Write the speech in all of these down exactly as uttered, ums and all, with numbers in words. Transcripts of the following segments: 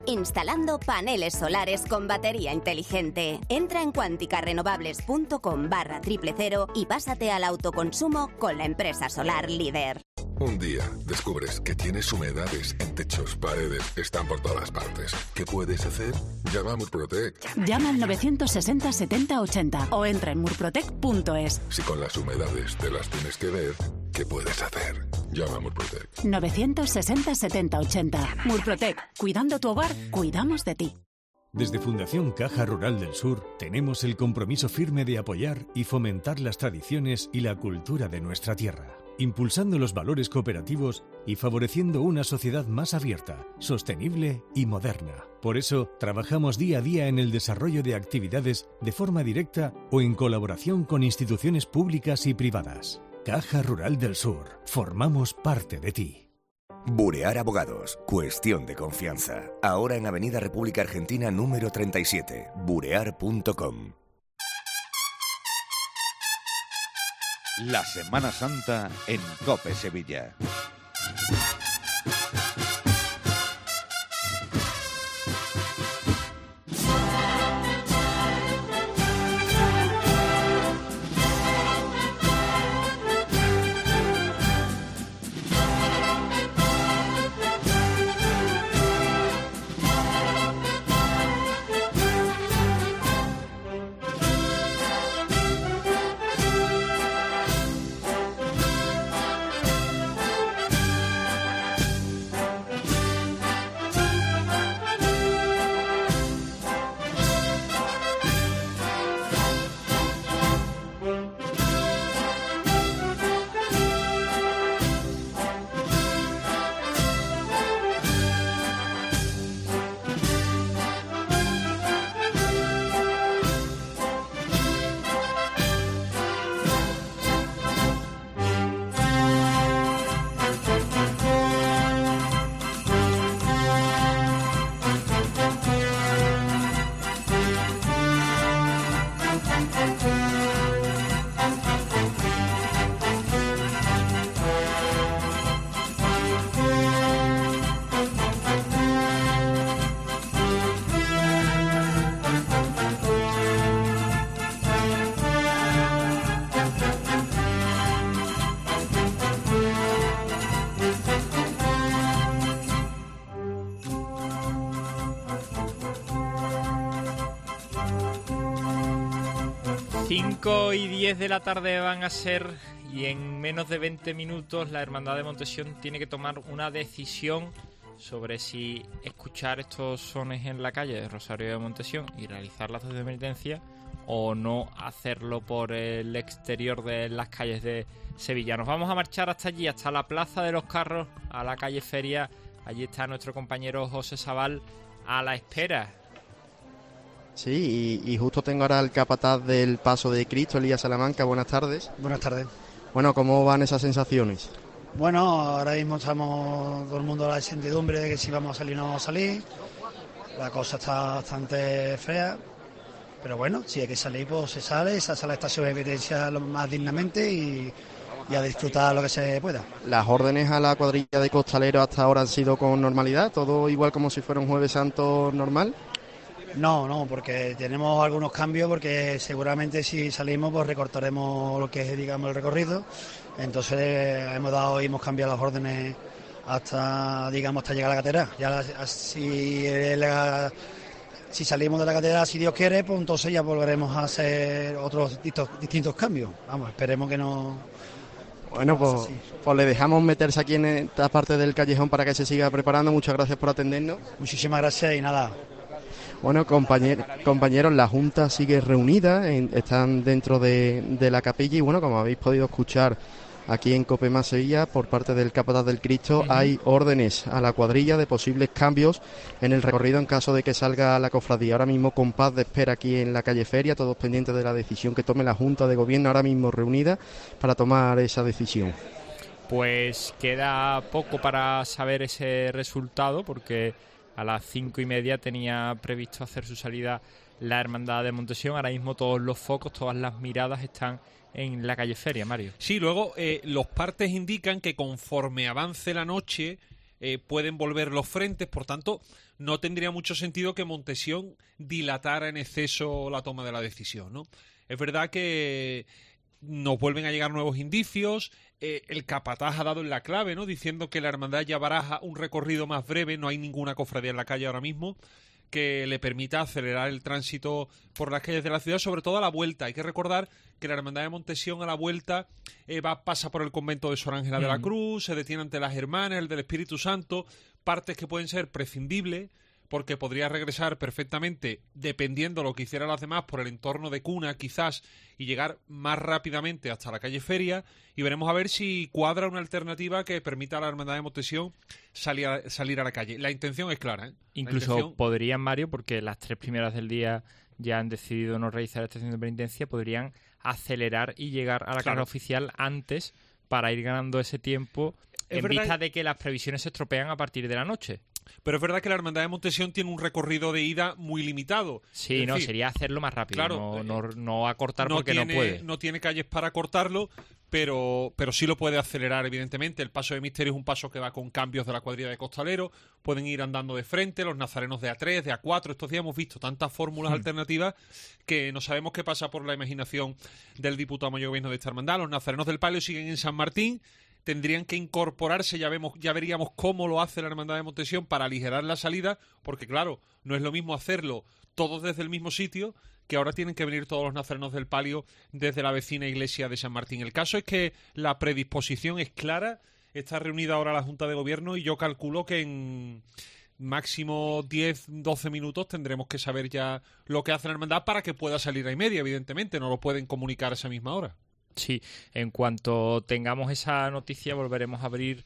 Instalando paneles solares con batería inteligente. Entra en cuanticarrenovables.com barra triple cero y pásate al autoconsumo con la empresa solar líder. Un día descubres que tienes humedades en techos, paredes, están por todas partes. ¿Qué puedes hacer? Llama a Murprotec. Llama al novecientos sesenta setenta ochenta o entra en murprotec punto es. Si con las humedades te las tienes que ver, ¿qué puedes hacer? Llama a Murprotec. novecientos sesenta setenta ochenta. Murprotec. Cuidando tu hogar, cuidamos de ti. Desde Fundación Caja Rural del Sur tenemos el compromiso firme de apoyar y fomentar las tradiciones y la cultura de nuestra tierra, impulsando los valores cooperativos y favoreciendo una sociedad más abierta, sostenible y moderna. Por eso, trabajamos día a día en el desarrollo de actividades de forma directa o en colaboración con instituciones públicas y privadas. Caja Rural del Sur. Formamos parte de ti. Burear Abogados. Cuestión de confianza. Ahora en Avenida República Argentina número treinta y siete. burear punto com. La Semana Santa en COPE Sevilla. cinco y diez de la tarde van a ser, y en menos de veinte minutos la Hermandad de Montesión tiene que tomar una decisión sobre si escuchar estos sones en la calle de Rosario de Montesión y realizar las doce de penitencia o no hacerlo por el exterior de las calles de Sevilla. Nos vamos a marchar hasta allí, hasta la Plaza de los Carros, a la calle Feria. Allí está nuestro compañero José Sabal a la espera. Sí, y, y justo tengo ahora el capataz del Paso de Cristo, Elías Salamanca. Buenas tardes. Buenas tardes. Bueno, ¿cómo van esas sensaciones? Bueno, ahora mismo estamos todo el mundo a la incertidumbre de que si vamos a salir o no vamos a salir. La cosa está bastante fea, pero bueno, si hay que salir, pues se sale, se hace la estación de evidencia lo más dignamente y, y a disfrutar lo que se pueda. ¿Las órdenes a la cuadrilla de costaleros hasta ahora han sido con normalidad? ¿Todo igual como si fuera un Jueves Santo normal? No, no, porque tenemos algunos cambios, porque seguramente si salimos pues recortaremos lo que es, digamos, el recorrido. Entonces hemos dado y hemos cambiado las órdenes hasta, digamos, hasta llegar a la catedral. Ya si, la, si salimos de la catedral, si Dios quiere, pues entonces ya volveremos a hacer otros distintos, distintos cambios. Vamos, esperemos que no... Bueno, pues, pues le dejamos meterse aquí en esta parte del callejón para que se siga preparando. Muchas gracias por atendernos. Muchísimas gracias y nada... Bueno, compañeros, compañeros, la Junta sigue reunida, en, están dentro de, de la capilla y bueno, como habéis podido escuchar aquí en COPE Más Sevilla, por parte del Capataz del Cristo, uh-huh. hay órdenes a la cuadrilla de posibles cambios en el recorrido en caso de que salga la cofradía. Ahora mismo compás de espera aquí en la calle Feria, todos pendientes de la decisión que tome la Junta de Gobierno, ahora mismo reunida para tomar esa decisión. Pues queda poco para saber ese resultado, porque a las cinco y media tenía previsto hacer su salida la Hermandad de Montesión. Ahora mismo todos los focos, todas las miradas están en la calle Feria, Mario. Sí, luego eh, los partes indican que conforme avance la noche, eh, pueden volver los frentes, por tanto, no tendría mucho sentido que Montesión dilatara en exceso la toma de la decisión, ¿no? Es verdad que nos vuelven a llegar nuevos indicios, eh, el capataz ha dado en la clave, ¿no? Diciendo que la hermandad ya baraja un recorrido más breve, no hay ninguna cofradía en la calle ahora mismo que le permita acelerar el tránsito por las calles de la ciudad, sobre todo a la vuelta. Hay que recordar que la hermandad de Montesión a la vuelta eh, va pasa por el convento de Sor Ángela mm. de la Cruz, se detiene ante las hermanas, el del Espíritu Santo, partes que pueden ser prescindibles, porque podría regresar perfectamente, dependiendo lo que hicieran las demás, por el entorno de Cuna, quizás, y llegar más rápidamente hasta la calle Feria, y veremos a ver si cuadra una alternativa que permita a la hermandad de Montesión salir a, salir a la calle. La intención es clara, ¿eh? Incluso intención... podrían, Mario, porque las tres primeras del día ya han decidido no realizar estación de penitencia, podrían acelerar y llegar a la claro. carrera oficial antes para ir ganando ese tiempo es en vista de que las previsiones se estropean a partir de la noche. Pero es verdad que la hermandad de Montesión tiene un recorrido de ida muy limitado. Sí, es no, decir, sería hacerlo más rápido, claro, no, no, no acortar no porque tiene, no puede. No tiene calles para cortarlo, pero, pero sí lo puede acelerar, evidentemente. El paso de Misterio es un paso que va con cambios de la cuadrilla de costaleros, pueden ir andando de frente, los nazarenos de A tres, de A cuatro, estos días hemos visto tantas fórmulas hmm. alternativas que no sabemos qué pasa por la imaginación del diputado mayor gobierno de esta hermandad. Los nazarenos del Palio siguen en San Martín, tendrían que incorporarse, ya vemos, ya veríamos cómo lo hace la hermandad de Montesión para aligerar la salida, porque claro, no es lo mismo hacerlo todos desde el mismo sitio, que ahora tienen que venir todos los nazarenos del Palio desde la vecina iglesia de San Martín. El caso es que la predisposición es clara, está reunida ahora la Junta de Gobierno y yo calculo que en máximo diez, doce minutos tendremos que saber ya lo que hace la hermandad para que pueda salir a y media, evidentemente, no lo pueden comunicar a esa misma hora. Sí, en cuanto tengamos esa noticia volveremos a abrir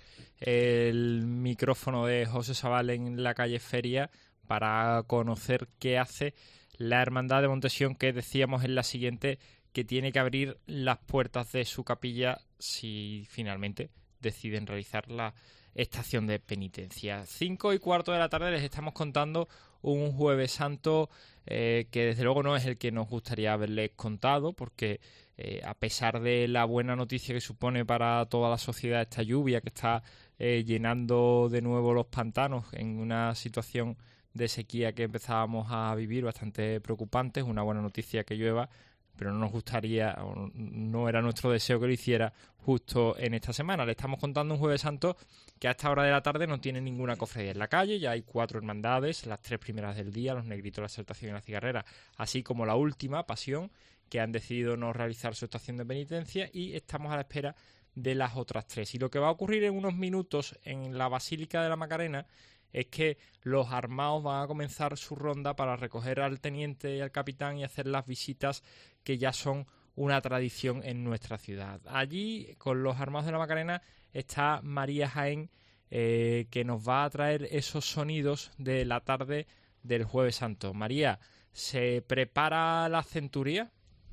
el micrófono de José Sabal en la calle Feria para conocer qué hace la hermandad de Montesión, que decíamos en la siguiente que tiene que abrir las puertas de su capilla si finalmente deciden realizar la estación de penitencia. Cinco y cuarto de la tarde les estamos contando un Jueves Santo eh, que desde luego no es el que nos gustaría haberles contado, porque eh, a pesar de la buena noticia que supone para toda la sociedad esta lluvia que está eh, llenando de nuevo los pantanos en una situación de sequía que empezábamos a vivir bastante preocupante, es una buena noticia que llueva, pero no nos gustaría, no era nuestro deseo que lo hiciera justo en esta semana. Le estamos contando un Jueves Santo que a esta hora de la tarde no tiene ninguna cofradía en la calle, ya hay cuatro hermandades, las tres primeras del día, los Negritos, la Exaltación y la Cigarrera, así como la última, Pasión, que han decidido no realizar su estación de penitencia, y estamos a la espera de las otras tres. Y lo que va a ocurrir en unos minutos en la Basílica de la Macarena es que los armados van a comenzar su ronda para recoger al teniente y al capitán y hacer las visitas que ya son una tradición en nuestra ciudad. Allí, con los armados de la Macarena, está María Jaén, eh, que nos va a traer esos sonidos de la tarde del Jueves Santo. María, ¿se prepara la centuria?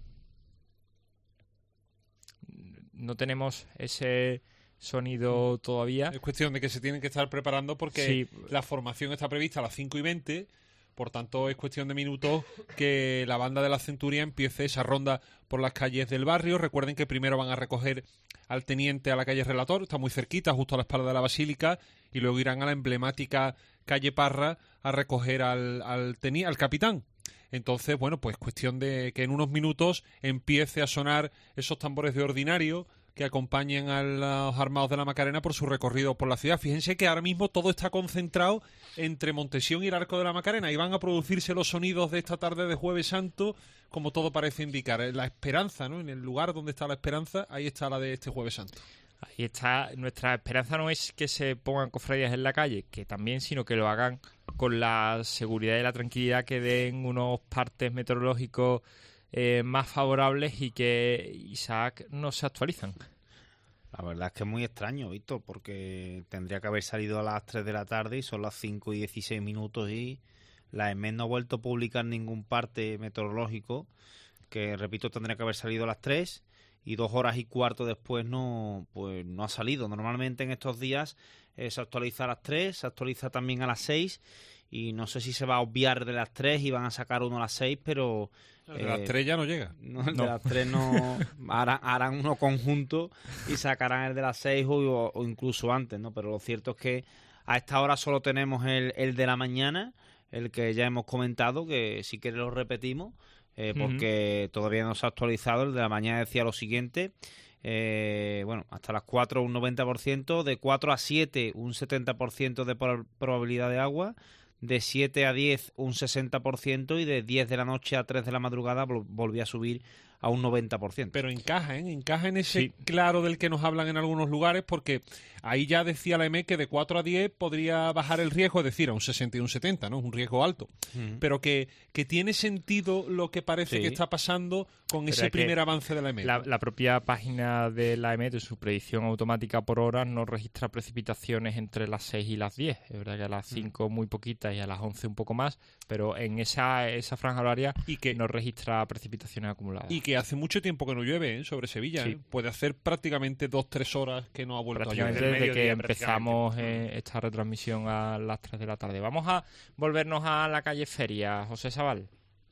No tenemos ese sonido todavía. Es cuestión de que se tienen que estar preparando porque sí. La formación está prevista a las cinco y veinte, por tanto es cuestión de minutos que la banda de la Centuria empiece esa ronda por las calles del barrio. Recuerden que primero van a recoger al teniente a la calle Relator, está muy cerquita, justo a la espalda de la Basílica, y luego irán a la emblemática calle Parra a recoger al, al, teni- al capitán. Entonces, bueno, pues cuestión de que en unos minutos empiece a sonar esos tambores de ordinario que acompañen a los armados de la Macarena por su recorrido por la ciudad. Fíjense que ahora mismo todo está concentrado entre Montesión y el Arco de la Macarena y van a producirse los sonidos de esta tarde de Jueves Santo, como todo parece indicar. La esperanza, ¿no? En el lugar donde está la esperanza, ahí está la de este Jueves Santo. Ahí está. Nuestra esperanza no es que se pongan cofradías en la calle, que también, sino que lo hagan con la seguridad y la tranquilidad que den unos partes meteorológicos eh, más favorables y que, Isaac, no se actualizan. La verdad es que es muy extraño, Víctor, porque tendría que haber salido a las tres de la tarde y son las cinco y dieciséis minutos y la E M E no ha vuelto a publicar ningún parte meteorológico, que, repito, tendría que haber salido a las tres y dos horas y cuarto después no, pues no ha salido. Normalmente en estos días eh, se actualiza a las tres, se actualiza también a las seis y no sé si se va a obviar de las tres y van a sacar uno a las seis, pero... El de eh, las tres ya no llega. No, el no. de las tres no... harán, harán uno conjunto y sacarán el de las seis o, o incluso antes, ¿no? Pero lo cierto es que A esta hora solo tenemos el, el de la mañana, el que ya hemos comentado, que si quieres lo repetimos, eh, porque uh-huh. todavía no se ha actualizado. El de la mañana decía lo siguiente: eh, bueno, hasta las cuatro un noventa por ciento, de cuatro a siete un setenta por ciento de por- probabilidad de agua, de siete a diez un sesenta por ciento y de diez de la noche a tres de la madrugada vol- volvía a subir a un noventa por ciento. Pero encaja, ¿eh? Encaja en ese Sí. claro del que nos hablan en algunos lugares, porque ahí ya decía la E M E que de cuatro a diez podría bajar el riesgo, es decir, a un sesenta y un setenta, ¿no? Es un riesgo alto. Uh-huh. Pero que, que tiene sentido lo que parece Sí. que está pasando con Pero ese es que primer avance de la E M E. La, la propia página de la E M E, de su predicción automática por horas, no registra precipitaciones entre las seis y las diez. Es verdad que a las cinco muy poquitas y a las once un poco más, pero en esa, esa franja horaria y que, no registra precipitaciones acumuladas. Y que hace mucho tiempo que no llueve, ¿eh? Sobre Sevilla. Sí. ¿eh? Puede hacer prácticamente dos tres horas que no ha vuelto a llover. Prácticamente desde que empezamos eh, esta retransmisión a las tres de la tarde. Vamos a volvernos a la calle Feria, José Sabal.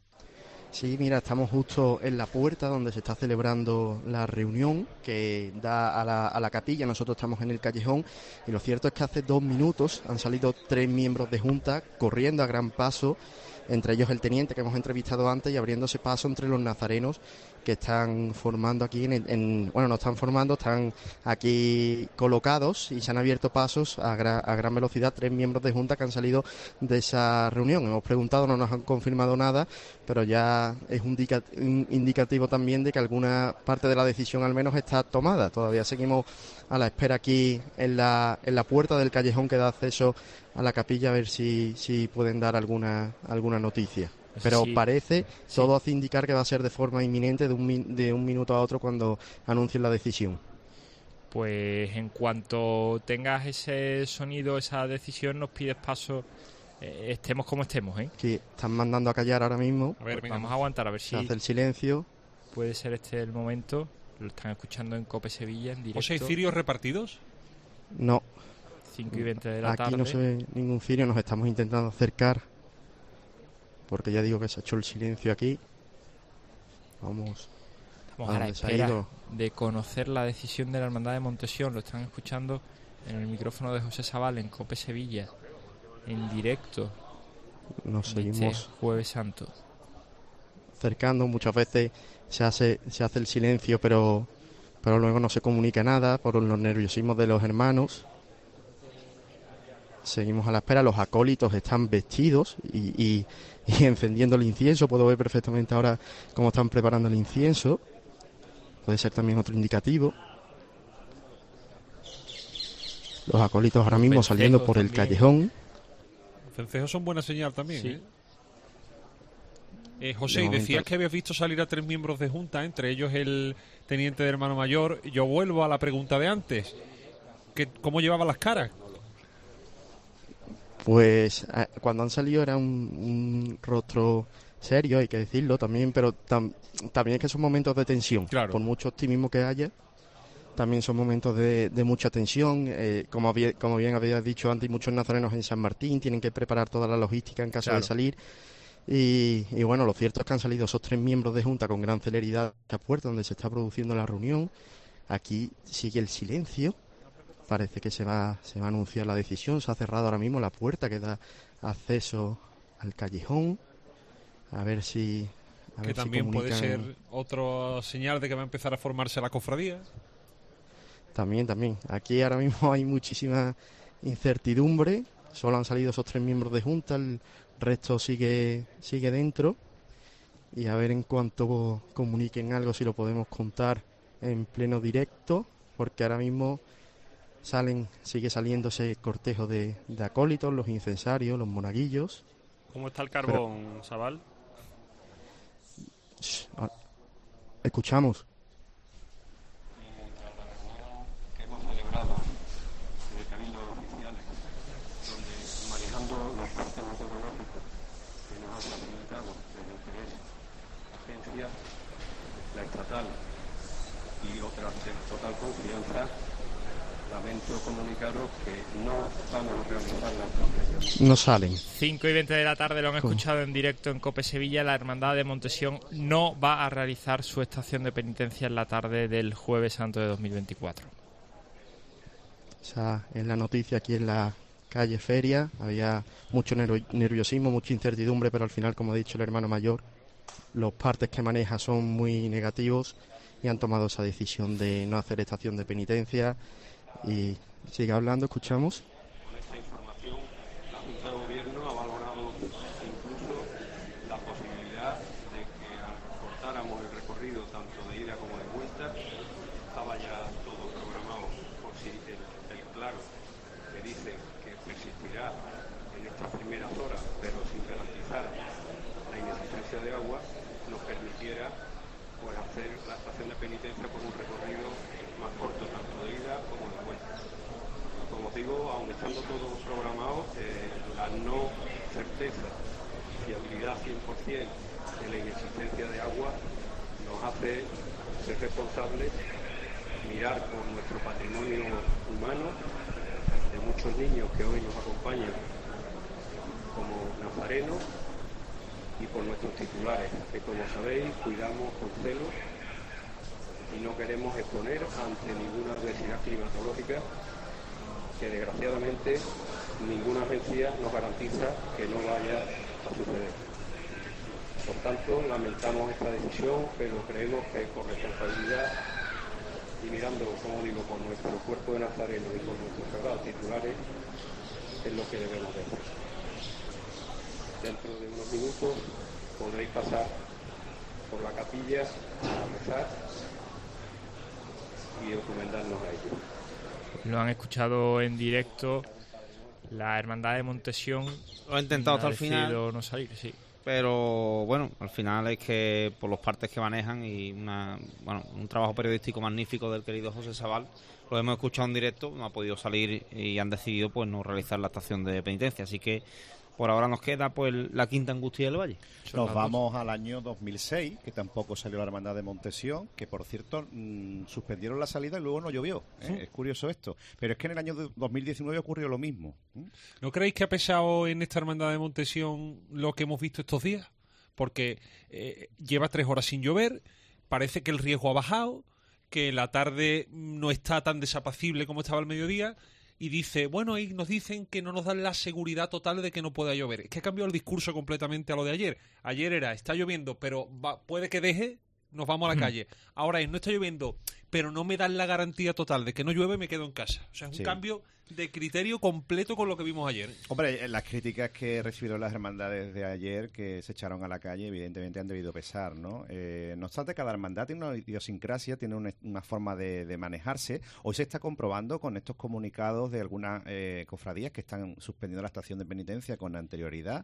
Sí, mira, estamos justo en la puerta donde se está celebrando la reunión que da a la, a la capilla. Nosotros estamos en el callejón y lo cierto es que hace dos minutos han salido tres miembros de junta corriendo a gran paso, entre ellos el teniente que hemos entrevistado antes, y abriéndose paso entre los nazarenos que están formando aquí, en, en bueno, no están formando, están aquí colocados y se han abierto pasos a, gra, a gran velocidad. Tres miembros de junta que han salido de esa reunión. Hemos preguntado, no nos han confirmado nada, pero ya es un, indica, un indicativo también de que alguna parte de la decisión al menos está tomada. Todavía seguimos a la espera aquí en la, en la puerta del callejón que da acceso a la capilla, a ver si, si pueden dar alguna, alguna noticia. Pero sí, parece, sí. todo hace indicar que va a ser de forma inminente, de un, de un minuto a otro cuando anuncien la decisión. Pues en cuanto tengas ese sonido, esa decisión, nos pides paso, eh, estemos como estemos, ¿eh? Sí, están mandando a callar ahora mismo. A ver, pues vamos a aguantar a ver si se hace el silencio. Puede ser este el momento. Lo están escuchando en COPE Sevilla, en directo. ¿O sea, hay cirios repartidos? No. cinco y veinte de la Aquí tarde. Aquí no se ve ningún cirio, nos estamos intentando acercar, porque ya digo que se ha hecho el silencio aquí. Vamos. Estamos a, a la espera de conocer la decisión de la Hermandad de Montesión. Lo están escuchando en el micrófono de José Sabal en COPE Sevilla, en directo. Nos seguimos este Jueves Santo. Acercando, muchas veces se hace se hace el silencio, pero pero luego no se comunica nada por los nerviosismos de los hermanos. Seguimos a la espera, los acólitos están vestidos y, y, y encendiendo el incienso. Puedo ver perfectamente ahora cómo están preparando el incienso. Puede ser también otro indicativo. Los acólitos ahora mismo saliendo por el callejón. Los vencejos son buena señal también, sí. ¿eh? Eh, José, y decías que habías visto salir a tres miembros de junta, entre ellos el teniente de hermano mayor. Yo vuelvo a la pregunta de antes. ¿Qué, ¿Cómo llevaban las caras? Pues eh, cuando han salido era un, un rostro serio, hay que decirlo también, pero tam, también es que son momentos de tensión. Claro. Por mucho optimismo que haya, también son momentos de, de mucha tensión. Eh, como, había, como bien había dicho antes, hay muchos nazarenos en San Martín, tienen que preparar toda la logística en caso claro. de salir. Y, y bueno, lo cierto es que han salido esos tres miembros de junta con gran celeridad a la puerta donde se está produciendo la reunión. Aquí sigue el silencio. Parece que se va, se va a anunciar la decisión. Se ha cerrado ahora mismo la puerta que da acceso al callejón. A ver si... A que ver también si puede ser otra señal de que va a empezar a formarse la cofradía. También, también. Aquí ahora mismo hay muchísima incertidumbre. Solo han salido esos tres miembros de junta. El resto sigue, sigue dentro. Y a ver en cuanto comuniquen algo si lo podemos contar en pleno directo. Porque ahora mismo... Salen, sigue saliendo ese cortejo de, de acólitos, los incensarios, los monaguillos. ¿Cómo está el carbón, Pero, Sabal? Escuchamos. Que hemos celebrado en el Cabildo de Oficiales, donde manejando los partes meteorológicos que nos han facilitado desde lo que es la agencia, la estatal y otras de total confianza, lamento comunicaros que no vamos a realizar la procesión. No salen. cinco y veinte de la tarde lo han escuchado en directo en COPE Sevilla. La Hermandad de Montesión no va a realizar su estación de penitencia en la tarde del Jueves Santo de dos mil veinticuatro. Esa es la noticia aquí en la, calle Feria, había mucho nerviosismo, mucha incertidumbre, pero al final, como ha dicho el hermano mayor, los partes que maneja son muy negativos y han tomado esa decisión de no hacer estación de penitencia. Y sigue hablando, escuchamos. Con esta información, la Junta de Gobierno ha valorado incluso la posibilidad de que cortáramos el recorrido tanto de ida como de vuelta. Estaba ya todo programado por si el, el claro que dice que persistirá en estas primeras horas, pero sin garantizar la inexistencia de agua, nos permitiera pues hacer la estación de penitencia por un recorrido más corto, tanto de ida como de vuelta. Como digo, aun estando todo programado, eh, la no certeza y fiabilidad cien por cien de la inexistencia de agua nos hace ser responsables, mirar por nuestro patrimonio humano, de muchos niños que hoy nos acompañan como nazarenos, y por nuestros titulares, que como sabéis cuidamos con celo y no queremos exponer ante ninguna adversidad climatológica que desgraciadamente ninguna agencia nos garantiza que no vaya a suceder. Por tanto, lamentamos esta decisión, pero creemos que por responsabilidad y mirando, como digo, con nuestro cuerpo de nazarenos y con nuestros sagrados titulares, es lo que debemos de hacer. Dentro de unos minutos podréis pasar por la capilla a rezar y encomendarnos a ello. Lo han escuchado en directo la Hermandad de Montesión. Lo ha intentado hasta el final. No salir, sí. Pero bueno, al final es que por los partes que manejan y una bueno un trabajo periodístico magnífico del querido José Sabal, lo hemos escuchado en directo, no ha podido salir y han decidido pues no realizar la estación de penitencia, así que por ahora nos queda pues la quinta angustia del Valle. Nos vamos al año dos mil seis, que tampoco salió la Hermandad de Montesión, que por cierto mmm, suspendieron la salida y luego no llovió. ¿eh? Sí. Es curioso esto. Pero es que en el año dos mil diecinueve ocurrió lo mismo. ¿eh? ¿No creéis que ha pesado en esta Hermandad de Montesión lo que hemos visto estos días? Porque eh, lleva tres horas sin llover, parece que el riesgo ha bajado, que la tarde no está tan desapacible como estaba al mediodía. Y dice, bueno, y nos dicen que no nos dan la seguridad total de que no pueda llover. Es que ha cambiado el discurso completamente a lo de ayer. Ayer era, está lloviendo, pero va, puede que deje, nos vamos a la mm. calle. Ahora es, no está lloviendo, pero no me dan la garantía total de que no llueve, me quedo en casa. O sea, es un sí. cambio de criterio completo con lo que vimos ayer. Hombre, las críticas que recibieron las hermandades de ayer, que se echaron a la calle, evidentemente han debido pesar, ¿no? Eh, no obstante, cada hermandad tiene una idiosincrasia, tiene una, una forma de, de manejarse. Hoy se está comprobando con estos comunicados de algunas eh, cofradías que están suspendiendo la estación de penitencia con anterioridad.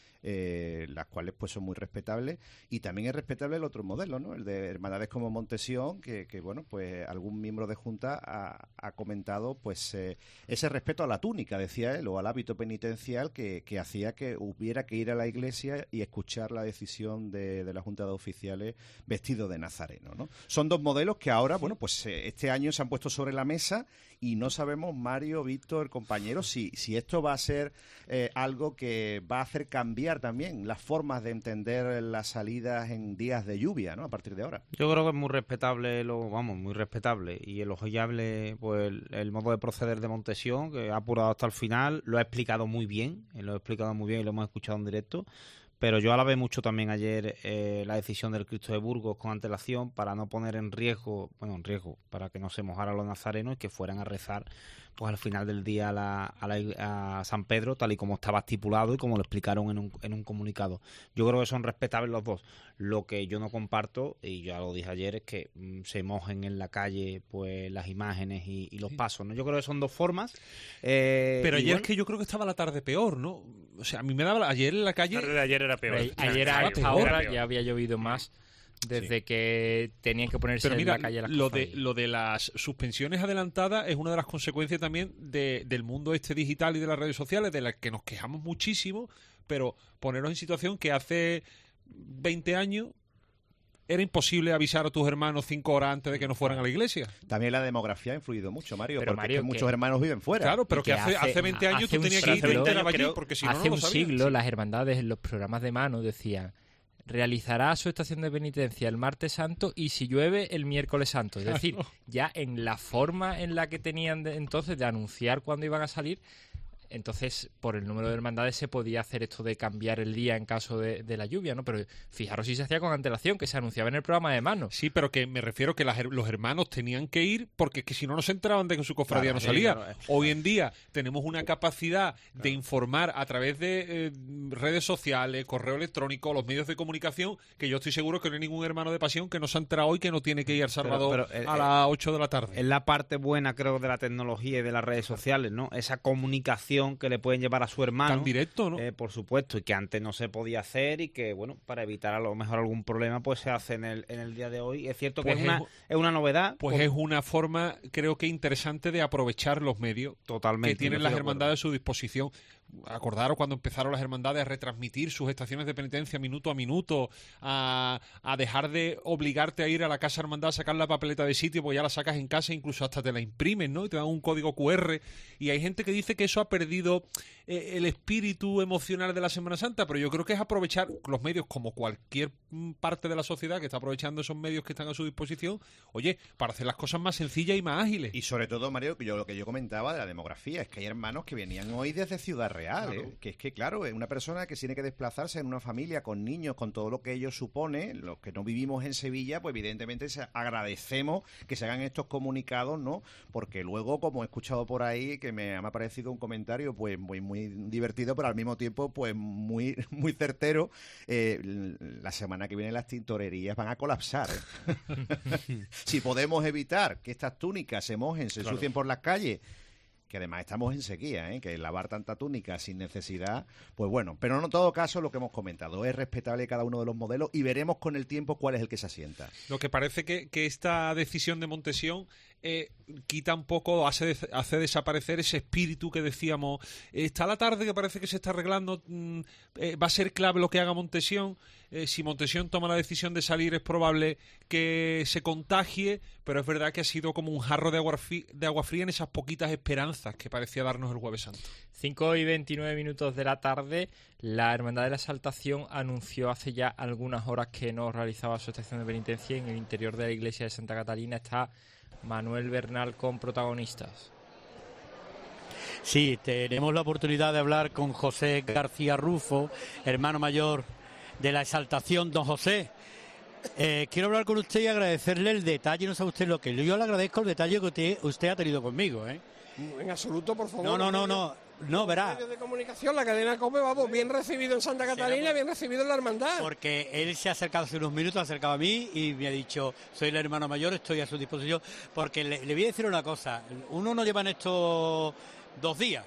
Eh, las cuales pues son muy respetables, y también es respetable el otro modelo, ¿no? El de hermandades como Montesión, que, que bueno, pues algún miembro de Junta ha, ha comentado pues eh, ese respeto a la túnica, decía él, o al hábito penitencial que, que hacía que hubiera que ir a la iglesia y escuchar la decisión de, de la Junta de Oficiales vestido de nazareno, ¿no? Son dos modelos que ahora, bueno, pues eh, este año se han puesto sobre la mesa y no sabemos, Mario, Víctor, compañeros, si, si esto va a ser eh, algo que va a hacer cambiar también las formas de entender las salidas en días de lluvia, ¿no? A partir de ahora. Yo creo que es muy respetable, lo vamos, muy respetable y elogiable pues el, el modo de proceder de Montesión, que ha apurado hasta el final, lo ha explicado muy bien, lo ha explicado muy bien y lo hemos escuchado en directo. Pero yo alabé mucho también ayer eh, la decisión del Cristo de Burgos con antelación para no poner en riesgo, bueno, en riesgo, para que no se mojaran los nazarenos y que fueran a rezar pues al final del día a, la, a, la, a San Pedro, tal y como estaba estipulado y como lo explicaron en un, en un comunicado. Yo creo que son respetables los dos. Lo que yo no comparto, y ya lo dije ayer, es que mm, se mojen en la calle pues las imágenes y, y los sí. pasos, ¿no? Yo creo que son dos formas. Eh, Pero ayer bueno, es que yo creo que estaba la tarde peor, ¿no? O sea, a mí me daba ayer en la calle... La tarde de ayer era peor. Ayer, ayer a esta hora ya había llovido más. Desde sí. que tenían que ponerse Pero mira, en la calle las lo de, lo de las suspensiones adelantadas es una de las consecuencias también de, del mundo este digital y de las redes sociales, de las que nos quejamos muchísimo, pero ponernos en situación que hace veinte años era imposible avisar a tus hermanos cinco horas antes de que no fueran a la iglesia. También la demografía ha influido mucho, Mario, pero porque Mario, es que muchos hermanos viven fuera. Claro, pero que, que hace, hace veinte años tú tenías que ir veinte años allí, porque si no, hace no lo un sabías. siglo las hermandades en los programas de mano decían: realizará su estación de penitencia el martes santo y si llueve el miércoles santo. Es decir, ya en la forma en la que tenían de, entonces de anunciar cuándo iban a salir, Entonces, por el número de hermandades se podía hacer esto de cambiar el día en caso de, de la lluvia, ¿no? Pero fijaros si se hacía con antelación, que se anunciaba en el programa de mano. Sí, pero que me refiero que las, los hermanos tenían que ir porque es que si no, no se enteraban de que su cofradía claro, no salía. Sí, claro. Hoy en día tenemos una capacidad claro. de informar a través de eh, redes sociales, correo electrónico, los medios de comunicación, que yo estoy seguro que no hay ningún hermano de Pasión que no se ha enterado hoy que no tiene que ir al Salvador pero, pero, eh, a las ocho de la tarde. Es la parte buena, creo, de la tecnología y de las redes sociales, ¿no? Esa comunicación que le pueden llevar a su hermano. Tan directo, ¿no? Eh, por supuesto, y que antes no se podía hacer y que, bueno, para evitar a lo mejor algún problema, pues se hace en el, en el día de hoy. Es cierto pues que es, es, una, es una novedad. Pues por... es una forma, creo que interesante de aprovechar los medios Totalmente, que tienen las hermandades a su disposición. Acordaros cuando empezaron las hermandades a retransmitir sus estaciones de penitencia minuto a minuto, a, a dejar de obligarte a ir a la casa hermandad a sacar la papeleta de sitio, porque ya la sacas en casa, incluso hasta te la imprimen, ¿no? Y te dan un código cu erre. Y hay gente que dice que eso ha perdido eh, el espíritu emocional de la Semana Santa, pero yo creo que es aprovechar los medios, como cualquier parte de la sociedad que está aprovechando esos medios que están a su disposición, oye, para hacer las cosas más sencillas y más ágiles. Y sobre todo, Mario, yo, lo que yo comentaba de la demografía, es que hay hermanos que venían hoy desde Ciudad Real. Claro. ¿eh? Que es que, claro, es una persona que tiene que desplazarse en una familia con niños, con todo lo que ello supone. Los que no vivimos en Sevilla, pues evidentemente agradecemos que se hagan estos comunicados, ¿no? Porque luego, como he escuchado por ahí, que me ha parecido un comentario pues muy muy divertido, pero al mismo tiempo pues muy muy certero, eh, la semana que viene las tintorerías van a colapsar, ¿eh? Si podemos evitar que estas túnicas se mojen, se ensucien claro. por las calles, que además estamos en sequía, ¿eh? Que lavar tanta túnica sin necesidad, pues bueno, pero en todo caso lo que hemos comentado, es respetable cada uno de los modelos y veremos con el tiempo cuál es el que se asienta. Lo que parece que, que esta decisión de Montesión eh, quita un poco, hace, de, hace desaparecer ese espíritu que decíamos, eh, está la tarde que parece que se está arreglando, mm, eh, va a ser clave lo que haga Montesión. Eh, si Montesión toma la decisión de salir es probable que se contagie, pero es verdad que ha sido como un jarro de agua, fría, de agua fría en esas poquitas esperanzas que parecía darnos el Jueves Santo. cinco y veintinueve minutos de la tarde, la Hermandad de la Exaltación anunció hace ya algunas horas que no realizaba su estación de penitencia. En el interior de la iglesia de Santa Catalina está Manuel Bernal con protagonistas. Sí, tenemos la oportunidad de hablar con José García Rufo, hermano mayor de la Exaltación. Don José, eh, quiero hablar con usted y agradecerle el detalle, no sabe usted lo que yo le agradezco, el detalle que usted, usted ha tenido conmigo, ¿eh? En absoluto, por favor. No, no, no, no, no, verá. Los medios de comunicación, la cadena COPE, vamos, bien recibido en Santa Catalina, bien recibido en la hermandad. Porque él se ha acercado hace unos minutos, se ha acercado a mí y me ha dicho, soy el hermano mayor, estoy a su disposición, porque le, le voy a decir una cosa, uno no lleva en esto dos días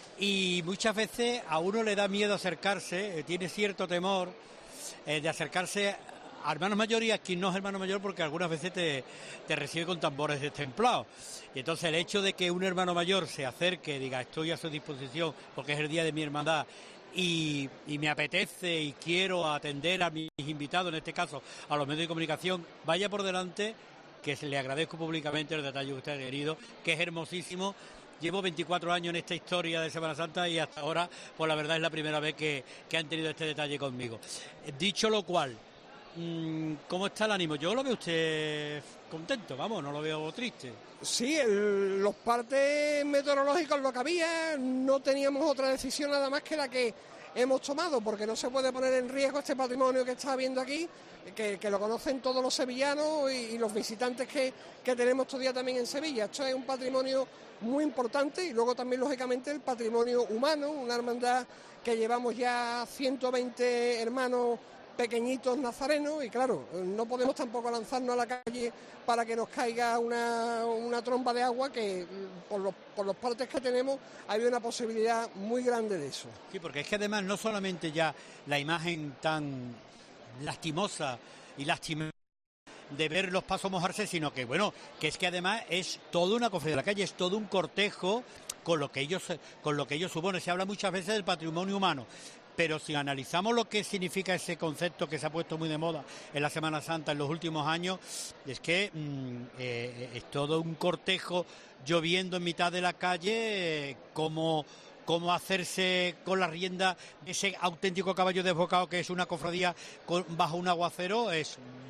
y muchas veces a uno le da miedo acercarse, tiene cierto temor eh, de acercarse a hermanos mayores y a quien no es hermano mayor, porque algunas veces te, te recibe con tambores destemplados. Y entonces el hecho de que un hermano mayor se acerque, diga estoy a su disposición porque es el día de mi hermandad y, y me apetece y quiero atender a mis invitados, en este caso a los medios de comunicación, vaya por delante, que se le agradezco públicamente el detalle que usted ha querido, que es hermosísimo. Llevo veinticuatro años en esta historia de Semana Santa y hasta ahora, pues la verdad es la primera vez que, que han tenido este detalle conmigo. Dicho lo cual, ¿cómo está el ánimo? Yo lo veo usted contento, vamos, no lo veo triste. Sí, el, los partes meteorológicos lo que había, no teníamos otra decisión nada más que la que hemos tomado, porque no se puede poner en riesgo este patrimonio que está viendo aquí, que, que lo conocen todos los sevillanos y, y los visitantes que, que tenemos todavía también en Sevilla. Esto es un patrimonio muy importante y luego también, lógicamente, el patrimonio humano, una hermandad que llevamos ya ciento veinte hermanos pequeñitos nazarenos y claro, no podemos tampoco lanzarnos a la calle para que nos caiga una, una tromba de agua, que por los, por los partes que tenemos hay una posibilidad muy grande de eso. Sí, porque es que además no solamente ya la imagen tan lastimosa y lastimera de ver los pasos mojarse, sino que bueno, que es que además es toda una cofradía de la calle, es todo un cortejo con lo que ellos con lo que ellos suponen. Se habla muchas veces del patrimonio humano, pero si analizamos lo que significa ese concepto que se ha puesto muy de moda en la Semana Santa en los últimos años, es que mmm, eh, es todo un cortejo lloviendo en mitad de la calle, eh, como cómo hacerse con la rienda ese auténtico caballo desbocado que es una cofradía con, bajo un aguacero, es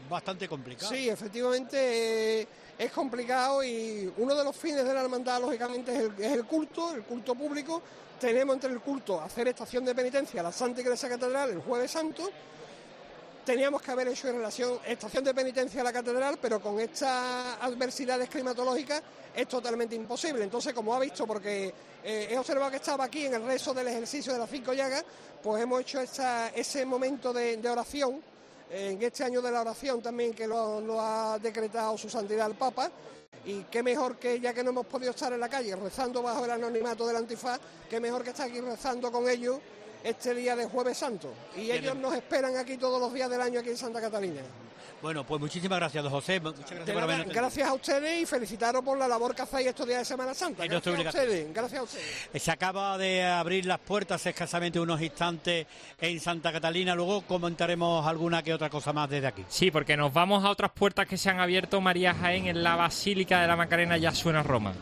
bastante complicado. Sí, efectivamente eh, es complicado, y uno de los fines de la hermandad, lógicamente, es el, es el culto, el culto público. Tenemos entre el culto hacer estación de penitencia a la Santa Iglesia Catedral el Jueves Santo. Teníamos que haber hecho en relación estación de penitencia a la catedral, pero con estas adversidades climatológicas es totalmente imposible. Entonces, como ha visto, porque eh, he observado que estaba aquí en el rezo del ejercicio de las cinco llagas, pues hemos hecho esa, ese momento de, de oración, eh, en este año de la oración también, que lo, lo ha decretado su santidad el Papa. Y qué mejor que, ya que no hemos podido estar en la calle rezando bajo el anonimato del antifaz, qué mejor que estar aquí rezando con ellos este día de Jueves Santo. Y ellos nos esperan aquí todos los días del año aquí en Santa Catalina. Bueno, pues muchísimas gracias, don José. Muchas gracias por nada, habernos... Gracias a ustedes, y felicitaros por la labor que hacéis estos días de Semana Santa. Y no Gracias a ustedes, gracias a ustedes. Se acaba de abrir las puertas escasamente unos instantes en Santa Catalina. Luego comentaremos alguna que otra cosa más desde aquí. Sí, porque nos vamos a otras puertas que se han abierto, María Jaén, en la Basílica de la Macarena. Ya suena Roma.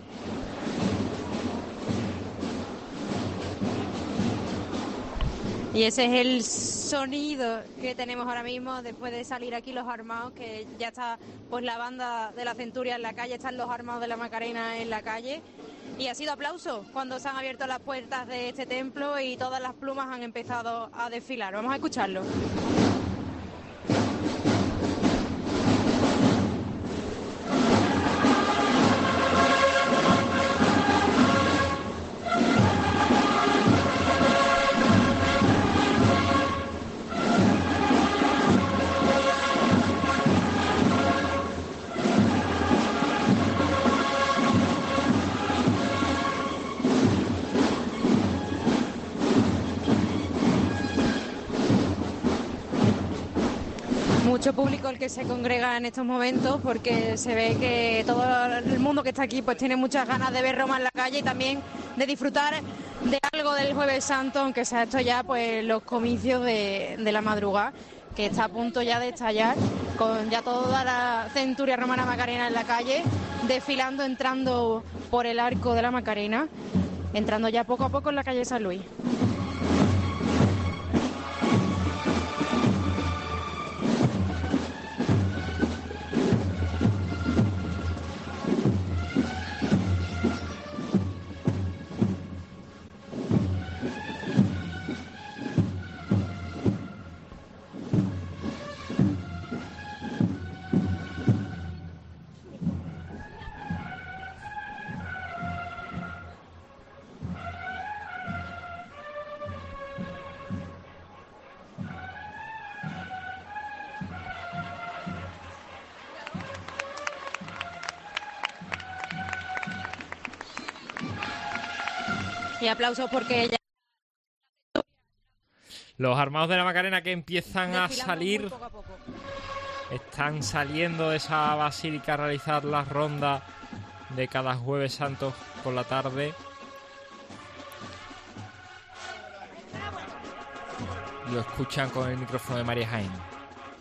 Y ese es el sonido que tenemos ahora mismo después de salir aquí los armados, que ya está pues la banda de la Centuria en la calle, están los armados de la Macarena en la calle. Y ha sido aplauso cuando se han abierto las puertas de este templo y todas las plumas han empezado a desfilar. Vamos a escucharlo. Mucho público el que se congrega en estos momentos, porque se ve que todo el mundo que está aquí pues tiene muchas ganas de ver Roma en la calle y también de disfrutar de algo del Jueves Santo, aunque sea esto ya pues los comicios de, de la madrugada, que está a punto ya de estallar, con ya toda la Centuria Romana Macarena en la calle, desfilando, entrando por el arco de la Macarena, entrando ya poco a poco en la calle San Luis. Y aplausos porque ya... Los armados de la Macarena que empiezan a desfilando salir, muy poco a poco. están saliendo de esa basílica a realizar las rondas de cada Jueves Santo por la tarde. Lo escuchan con el micrófono de María Jaén.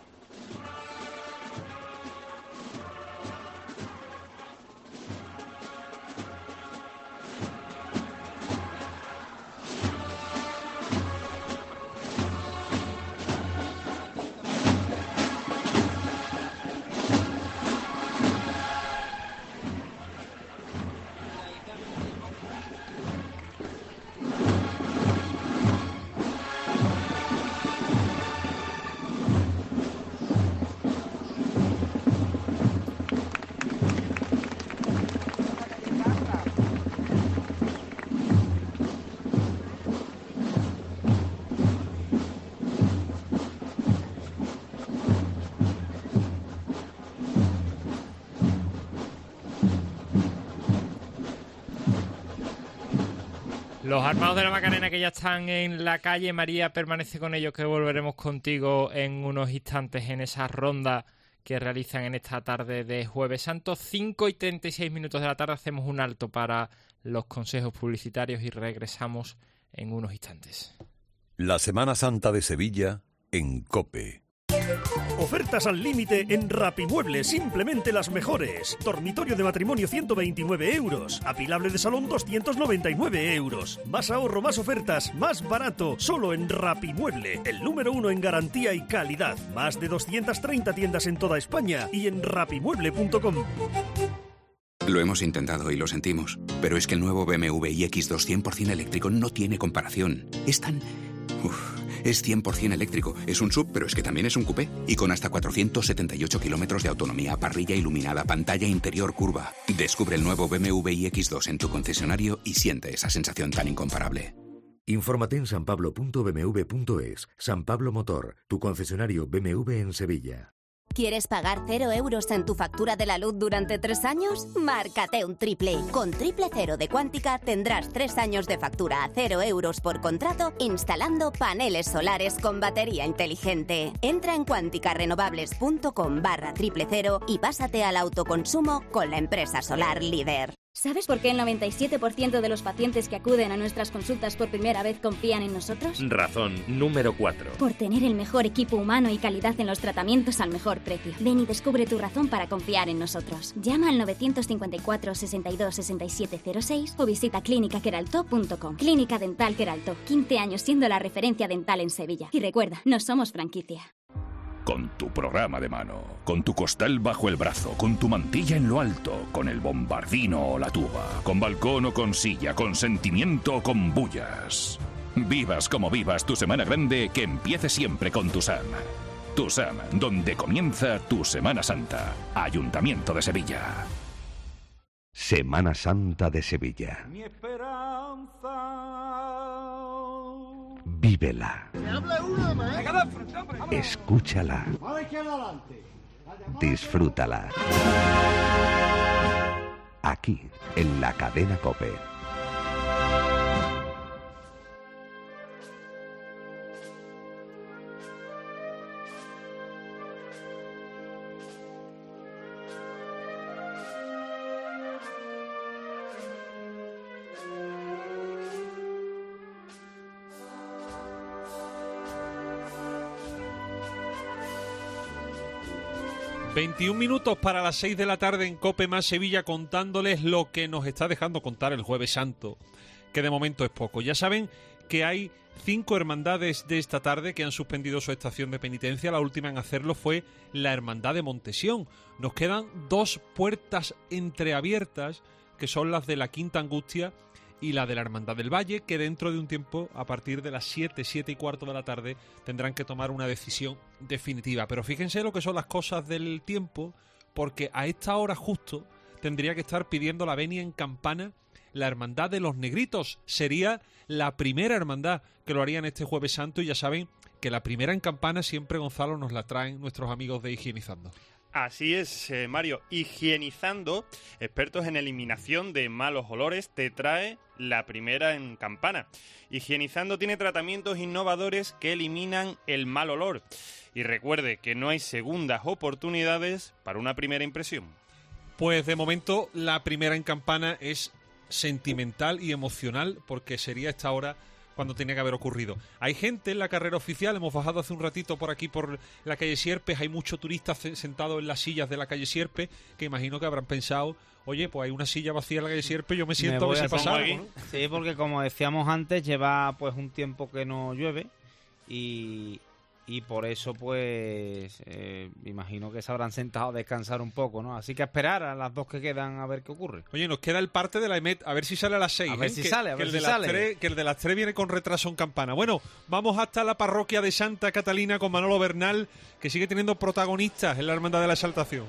Los armados de la Macarena que ya están en la calle. María permanece con ellos, que volveremos contigo en unos instantes en esa ronda que realizan en esta tarde de Jueves Santo. cinco y treinta y seis minutos de la tarde, hacemos un alto para los consejos publicitarios y regresamos en unos instantes. La Semana Santa de Sevilla en COPE. Ofertas al límite en Rapimueble, simplemente las mejores. Dormitorio de matrimonio ciento veintinueve euros. Apilable de salón doscientos noventa y nueve euros. Más ahorro, más ofertas, más barato. Solo en Rapimueble, el número uno en garantía y calidad. Más de doscientas treinta tiendas en toda España y en rapimueble punto com. Lo hemos intentado y lo sentimos, pero es que el nuevo B M W iX dos cien por ciento eléctrico no tiene comparación. Es tan... Uf, es cien por ciento eléctrico. Es un sub, pero es que también es un coupé. Y con hasta cuatrocientos setenta y ocho kilómetros de autonomía, parrilla iluminada, pantalla interior curva. Descubre el nuevo B M W iX dos en tu concesionario y siente esa sensación tan incomparable. Infórmate en san pablo punto b m w punto es. San Pablo Motor, tu concesionario B M W en Sevilla. ¿Quieres pagar cero euros en tu factura de la luz durante tres años? Márcate un triple. Con Triple Cero de Quántica tendrás tres años de factura a cero euros por contrato instalando paneles solares con batería inteligente. Entra en cuánticarenovables punto com barra triple cero y pásate al autoconsumo con la empresa solar líder. ¿Sabes por qué el noventa y siete por ciento de los pacientes que acuden a nuestras consultas por primera vez confían en nosotros? Razón número cuatro. Por tener el mejor equipo humano y calidad en los tratamientos al mejor precio. Ven y descubre tu razón para confiar en nosotros. Llama al novecientos cincuenta y cuatro, sesenta y dos, sesenta y siete cero seis o visita clínica queralto punto com. Clínica Dental Queralto, quince años siendo la referencia dental en Sevilla. Y recuerda, no somos franquicia. Con tu programa de mano, con tu costal bajo el brazo, con tu mantilla en lo alto, con el bombardino o la tuba, con balcón o con silla, con sentimiento o con bullas. Vivas como vivas tu Semana Grande, que empiece siempre con Tusam. Tusam, donde comienza tu Semana Santa. Ayuntamiento de Sevilla. Semana Santa de Sevilla. Mi esperanza. Vívela. Escúchala. Disfrútala. Aquí, en la cadena COPE. veintiún minutos para las seis de la tarde en COPE más Sevilla, contándoles lo que nos está dejando contar el Jueves Santo, que de momento es poco. Ya saben que hay cinco hermandades de esta tarde que han suspendido su estación de penitencia. La última en hacerlo fue la Hermandad de Montesión. Nos quedan dos puertas entreabiertas, que son las de la Quinta Angustia y la de la Hermandad del Valle, que dentro de un tiempo, a partir de las siete, siete y cuarto de la tarde, tendrán que tomar una decisión definitiva. Pero fíjense lo que son las cosas del tiempo, porque a esta hora justo tendría que estar pidiendo la venia en campana la Hermandad de los Negritos. Sería la primera hermandad que lo harían este Jueves Santo, y ya saben que la primera en campana siempre, Gonzalo, nos la traen nuestros amigos de Higienizando. Así es, eh, Mario. Higienizando, expertos en eliminación de malos olores, te trae la primera en campana. Higienizando tiene tratamientos innovadores que eliminan el mal olor. Y recuerde que no hay segundas oportunidades para una primera impresión. Pues de momento la primera en campana es sentimental y emocional, porque sería esta hora cuando tenía que haber ocurrido. Hay gente en la carrera oficial, hemos bajado hace un ratito por aquí por la calle Sierpes, hay muchos turistas sentados en las sillas de la calle Sierpes, que imagino que habrán pensado, oye, pues hay una silla vacía en la calle Sierpes, yo me siento me a ver si pasa algo, ¿no? Sí, porque como decíamos antes, lleva pues un tiempo que no llueve y... Y por eso, pues, eh, imagino que se habrán sentado a descansar un poco, ¿no? Así que a esperar a las dos que quedan a ver qué ocurre. Oye, nos queda el parte de la E M E T, a ver si sale a las seis. A ver ¿eh? si que, sale, a que ver el si de las sale. tres, que el de las tres viene con retraso en campana. Bueno, vamos hasta la parroquia de Santa Catalina con Manolo Bernal, que sigue teniendo protagonistas en la Hermandad de la Exaltación.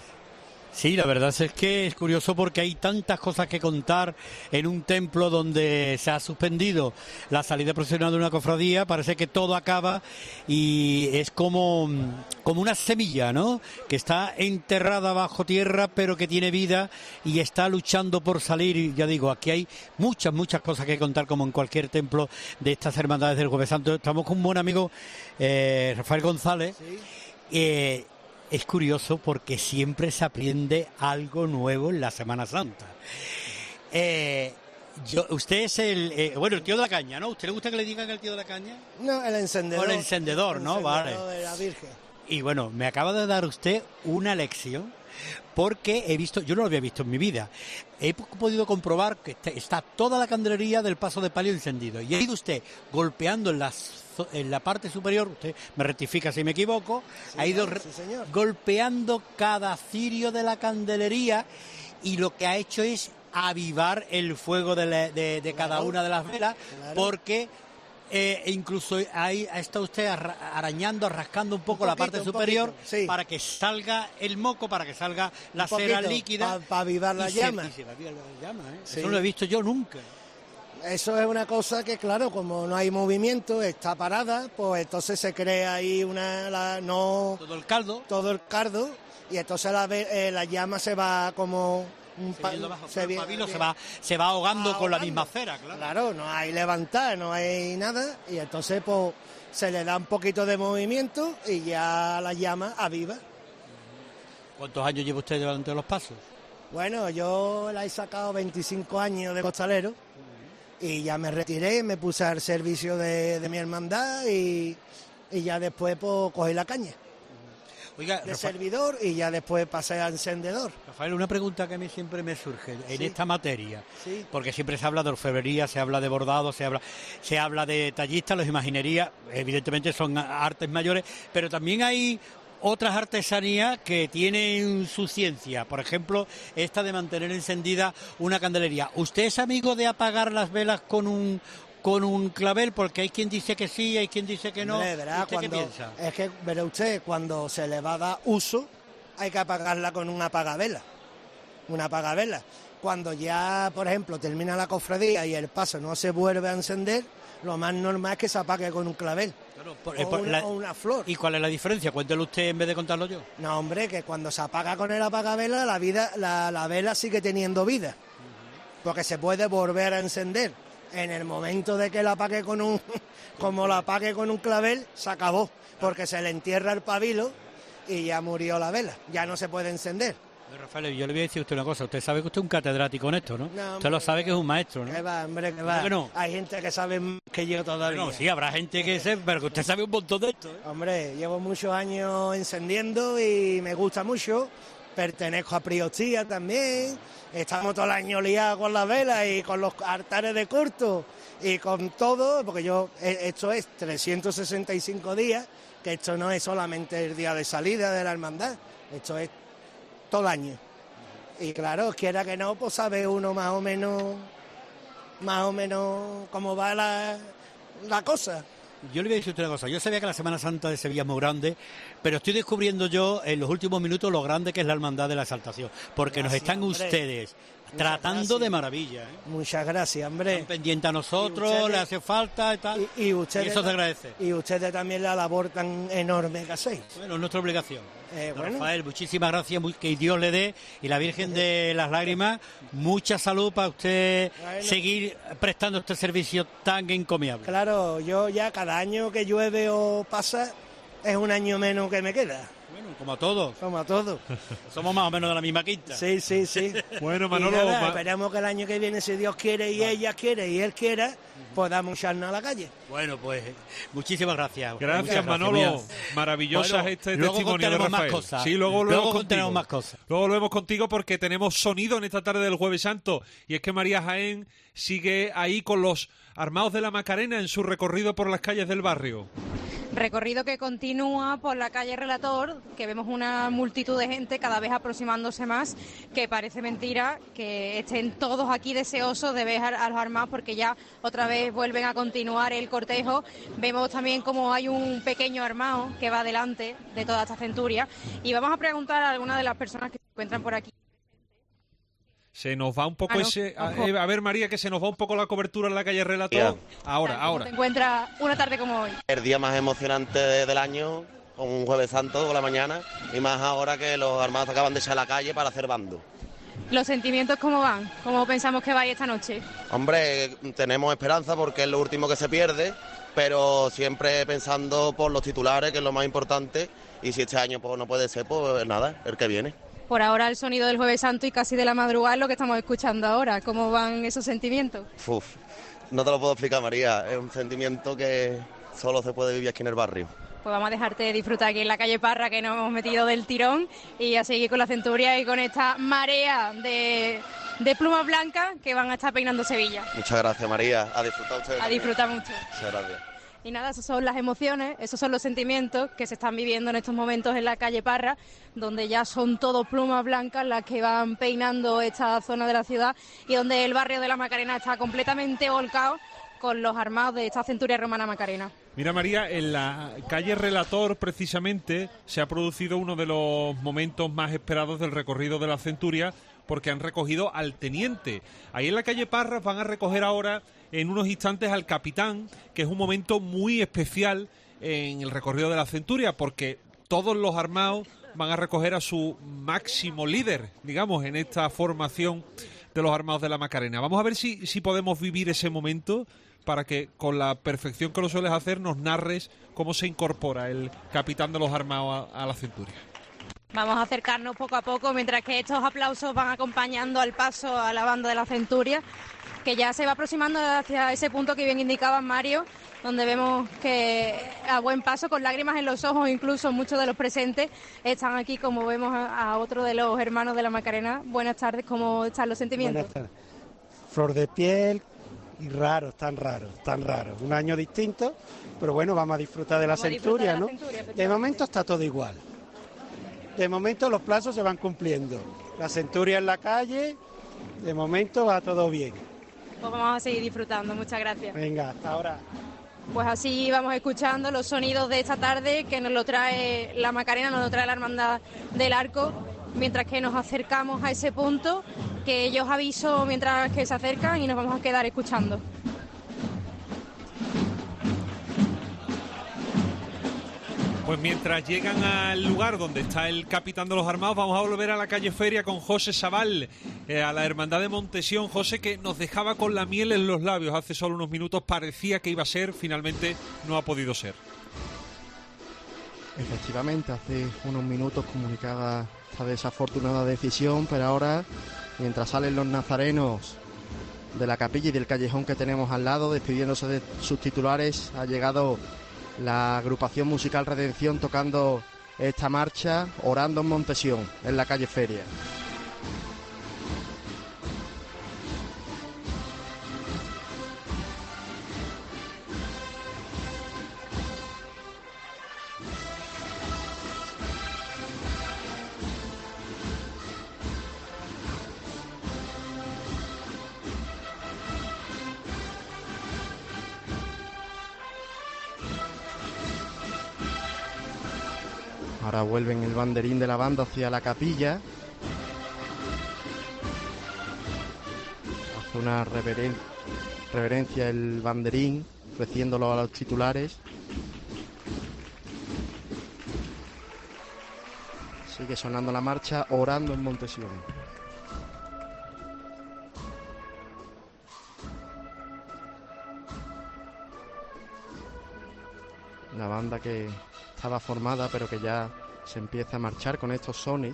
Sí, la verdad es que es curioso porque hay tantas cosas que contar en un templo donde se ha suspendido la salida procesional de una cofradía. Parece que todo acaba y es como, como una semilla, ¿no? Que está enterrada bajo tierra pero que tiene vida y está luchando por salir. Y ya digo, aquí hay muchas, muchas cosas que contar, como en cualquier templo de estas hermandades del Jueves Santo. Estamos con un buen amigo, eh, Rafael González. Sí. Eh, Es curioso porque siempre se aprende algo nuevo en la Semana Santa. Eh, yo, usted es el, eh, bueno, el tío de la caña, ¿no? ¿Usted le gusta que le digan el tío de la caña? No, el encendedor. O el encendedor, ¿no? El vale. encendedor de la Virgen. Y bueno, me acaba de dar usted una lección, porque he visto, yo no lo había visto en mi vida, he podido comprobar que está toda la candelería del paso de palio encendido, y ha ido usted golpeando en, las, en la parte superior, usted me rectifica si me equivoco, sí, ha ido claro, sí, señor. golpeando cada cirio de la candelería, y lo que ha hecho es avivar el fuego de, la, de, de cada una de las velas, claro. porque... Eh, incluso ahí está usted arañando, rascando un poco un poquito, la parte superior sí. para que salga el moco, para que salga la un cera poquito, líquida. Para pa avivar la llama. Se, se va a avivar la llama ¿eh? sí. Eso no lo he visto yo nunca. Eso es una cosa que, claro, como no hay movimiento, está parada, pues entonces se crea ahí una... La, no todo el caldo. Todo el caldo, y entonces la, eh, la llama se va como... Un pa bajo, se, el pabilo se va se va ahogando, ahogando con la misma cera, claro. Claro, no hay levantar, no hay nada, y entonces pues se le da un poquito de movimiento y ya la llama aviva. ¿Cuántos años lleva usted delante de los pasos? Bueno, yo la he sacado veinticinco años de costalero y ya me retiré, me puse al servicio de, de mi hermandad y, y ya después pues cogí la caña. Oiga, de Rafael, servidor y ya después pasé a encendedor. Rafael, una pregunta que a mí siempre me surge en sí. esta materia, sí. porque siempre se habla de orfebrería, se habla de bordado, se habla, se habla de tallistas, los imaginería, evidentemente son artes mayores, pero también hay otras artesanías que tienen su ciencia, por ejemplo, esta de mantener encendida una candelería. ¿Usted es amigo de apagar las velas con un con un clavel? Porque hay quien dice que sí, hay quien dice que no. Hombre, verá, ¿Usted cuando, qué piensa? Es que, verá usted, cuando se le va a dar uso, hay que apagarla con un apagavela. Una apagavela. Cuando ya, por ejemplo, termina la cofradía y el paso no se vuelve a encender, lo más normal es que se apague con un clavel. Claro, por, o, por, una, la, o una flor. ¿Y cuál es la diferencia? Cuéntelo usted en vez de contarlo yo. No, hombre, que cuando se apaga con el apagavela, la, vida, la, la vela sigue teniendo vida. Uh-huh. Porque se puede volver a encender. En el momento de que la apague con un, como la apague con un clavel, se acabó, porque se le entierra el pabilo y ya murió la vela, ya no se puede encender. Rafael, yo le voy a decir a usted una cosa, usted sabe que usted es un catedrático en esto, ¿no? no usted hombre, lo sabe que es un maestro, ¿no? Que va, hombre, que va. Que no? Hay gente que sabe más que yo todavía. No, sí, habrá gente que sepa, pero que usted sabe un montón de esto, ¿eh? Hombre, llevo muchos años encendiendo y me gusta mucho. Pertenezco a Priostía también, estamos todo el año liados con las velas y con los altares de corto y con todo, porque yo, esto es trescientos sesenta y cinco días, que esto no es solamente el día de salida de la hermandad, esto es todo el año. Y claro, quiera que no, pues sabe uno más o menos, más o menos cómo va la, la cosa. Yo le voy a decir una cosa, yo sabía que la Semana Santa de Sevilla es muy grande, pero estoy descubriendo yo en los últimos minutos lo grande que es la Hermandad de la Exaltación, porque gracias, nos están hombre. ustedes Muchas tratando gracias. de maravilla. ¿eh? Muchas gracias, hombre. Están pendientes a nosotros, ustedes, le hace falta y tal, y, y, ustedes, y eso se agradece. Y ustedes también la labor tan enorme que hacéis. Bueno, es nuestra obligación. Eh, bueno. Rafael, muchísimas gracias, que Dios le dé, y la Virgen de las Lágrimas, mucha salud para usted bueno. seguir prestando este servicio tan encomiable. Claro, yo ya cada año que llueve o pasa, es un año menos que me queda. Bueno, como a todos. Como a todos. Somos más o menos de la misma quinta. Sí, sí, sí. Bueno, Manolo... Nada, ma... esperamos que el año que viene, si Dios quiere y vale. ella quiere y él quiera, podamos echarnos a la calle. Bueno, pues muchísimas gracias. Gracias, Muchas Manolo. Gracias. Maravillosa Bueno, este luego testimonio de Rafael. Más cosas. Sí, luego volvemos luego contigo. más cosas. Luego volvemos contigo porque tenemos sonido en esta tarde del Jueves Santo. Y es que María Jaén sigue ahí con los armados de la Macarena en su recorrido por las calles del barrio. Recorrido que continúa por la calle Relator, que vemos una multitud de gente cada vez aproximándose más, que parece mentira que estén todos aquí deseosos de ver a los armados, porque ya otra vez vuelven a continuar el cortejo. Vemos también como hay un pequeño armado que va delante de toda esta centuria, y vamos a preguntar a algunas de las personas que se encuentran por aquí. Se nos va un poco ah, no, ese... A, a ver, María, que se nos va un poco la cobertura en la calle Relator. Ahora, ¿Cómo ahora. te encuentras una tarde como hoy? El día más emocionante de, del año, con un Jueves Santo por la mañana, y más ahora que los armados acaban de echar a la calle para hacer bando. ¿Los sentimientos cómo van? ¿Cómo pensamos que va esta noche? Hombre, tenemos esperanza porque es lo último que se pierde, pero siempre pensando por los titulares, que es lo más importante, y si este año pues, no puede ser, pues nada, el que viene. Por ahora el sonido del Jueves Santo y casi de la madrugada es lo que estamos escuchando ahora. ¿Cómo van esos sentimientos? Uf, no te lo puedo explicar, María. Es un sentimiento que solo se puede vivir aquí en el barrio. Pues vamos a dejarte disfrutar aquí en la calle Parra, que nos hemos metido del tirón, y a seguir con la Centuria y con esta marea de, de plumas blancas que van a estar peinando Sevilla. Muchas gracias, María. A disfrutar ustedes. A disfrutar mucho. Muchas gracias. Y nada, esas son las emociones, esos son los sentimientos que se están viviendo en estos momentos en la calle Parra, donde ya son todo plumas blancas las que van peinando esta zona de la ciudad y donde el barrio de la Macarena está completamente volcado con los armados de esta Centuria Romana Macarena. Mira, María, en la calle Relator, precisamente, se ha producido uno de los momentos más esperados del recorrido de la Centuria, porque han recogido al teniente. Ahí en la calle Parras van a recoger ahora, en unos instantes, al capitán, que es un momento muy especial en el recorrido de la Centuria, porque todos los armados van a recoger a su máximo líder, digamos, en esta formación de los armados de la Macarena. Vamos a ver si, si podemos vivir ese momento, para que con la perfección que lo sueles hacer nos narres cómo se incorpora el capitán de los armados a, a la Centuria. Vamos a acercarnos poco a poco mientras que estos aplausos van acompañando al paso a la banda de la Centuria, que ya se va aproximando hacia ese punto que bien indicaba Mario, donde vemos que a buen paso, con lágrimas en los ojos, incluso muchos de los presentes están aquí, como vemos a, a otro de los hermanos de la Macarena. Buenas tardes, ¿cómo están los sentimientos? Buenas tardes. Flor de piel y raros, tan raros, tan raros. Un año distinto, pero bueno, vamos a disfrutar de la Centuria, ¿no? De momento está todo igual. De momento los plazos se van cumpliendo. La Centuria en la calle, de momento va todo bien. Pues vamos a seguir disfrutando, muchas gracias. Venga, hasta ahora. Pues así vamos escuchando los sonidos de esta tarde, que nos lo trae la Macarena, nos lo trae la Hermandad del Arco, mientras que nos acercamos a ese punto, que yo os aviso mientras que se acercan y nos vamos a quedar escuchando. Pues mientras llegan al lugar donde está el capitán de los armados, vamos a volver a la calle Feria con José Sabal, eh, a la Hermandad de Montesión. José, que nos dejaba con la miel en los labios hace solo unos minutos, parecía que iba a ser, finalmente no ha podido ser. Efectivamente, hace unos minutos comunicaba esta desafortunada decisión, pero ahora, mientras salen los nazarenos de la capilla y del callejón que tenemos al lado, despidiéndose de sus titulares, ha llegado la agrupación musical Redención tocando esta marcha, Orando en Montesión, en la calle Feria. Ahora vuelven el banderín de la banda hacia la capilla. Hace una reveren- reverencia el banderín, ofreciéndolo a los titulares. Sigue sonando la marcha, Orando en Montesión. La banda que estaba formada, pero que ya se empieza a marchar con estos sones.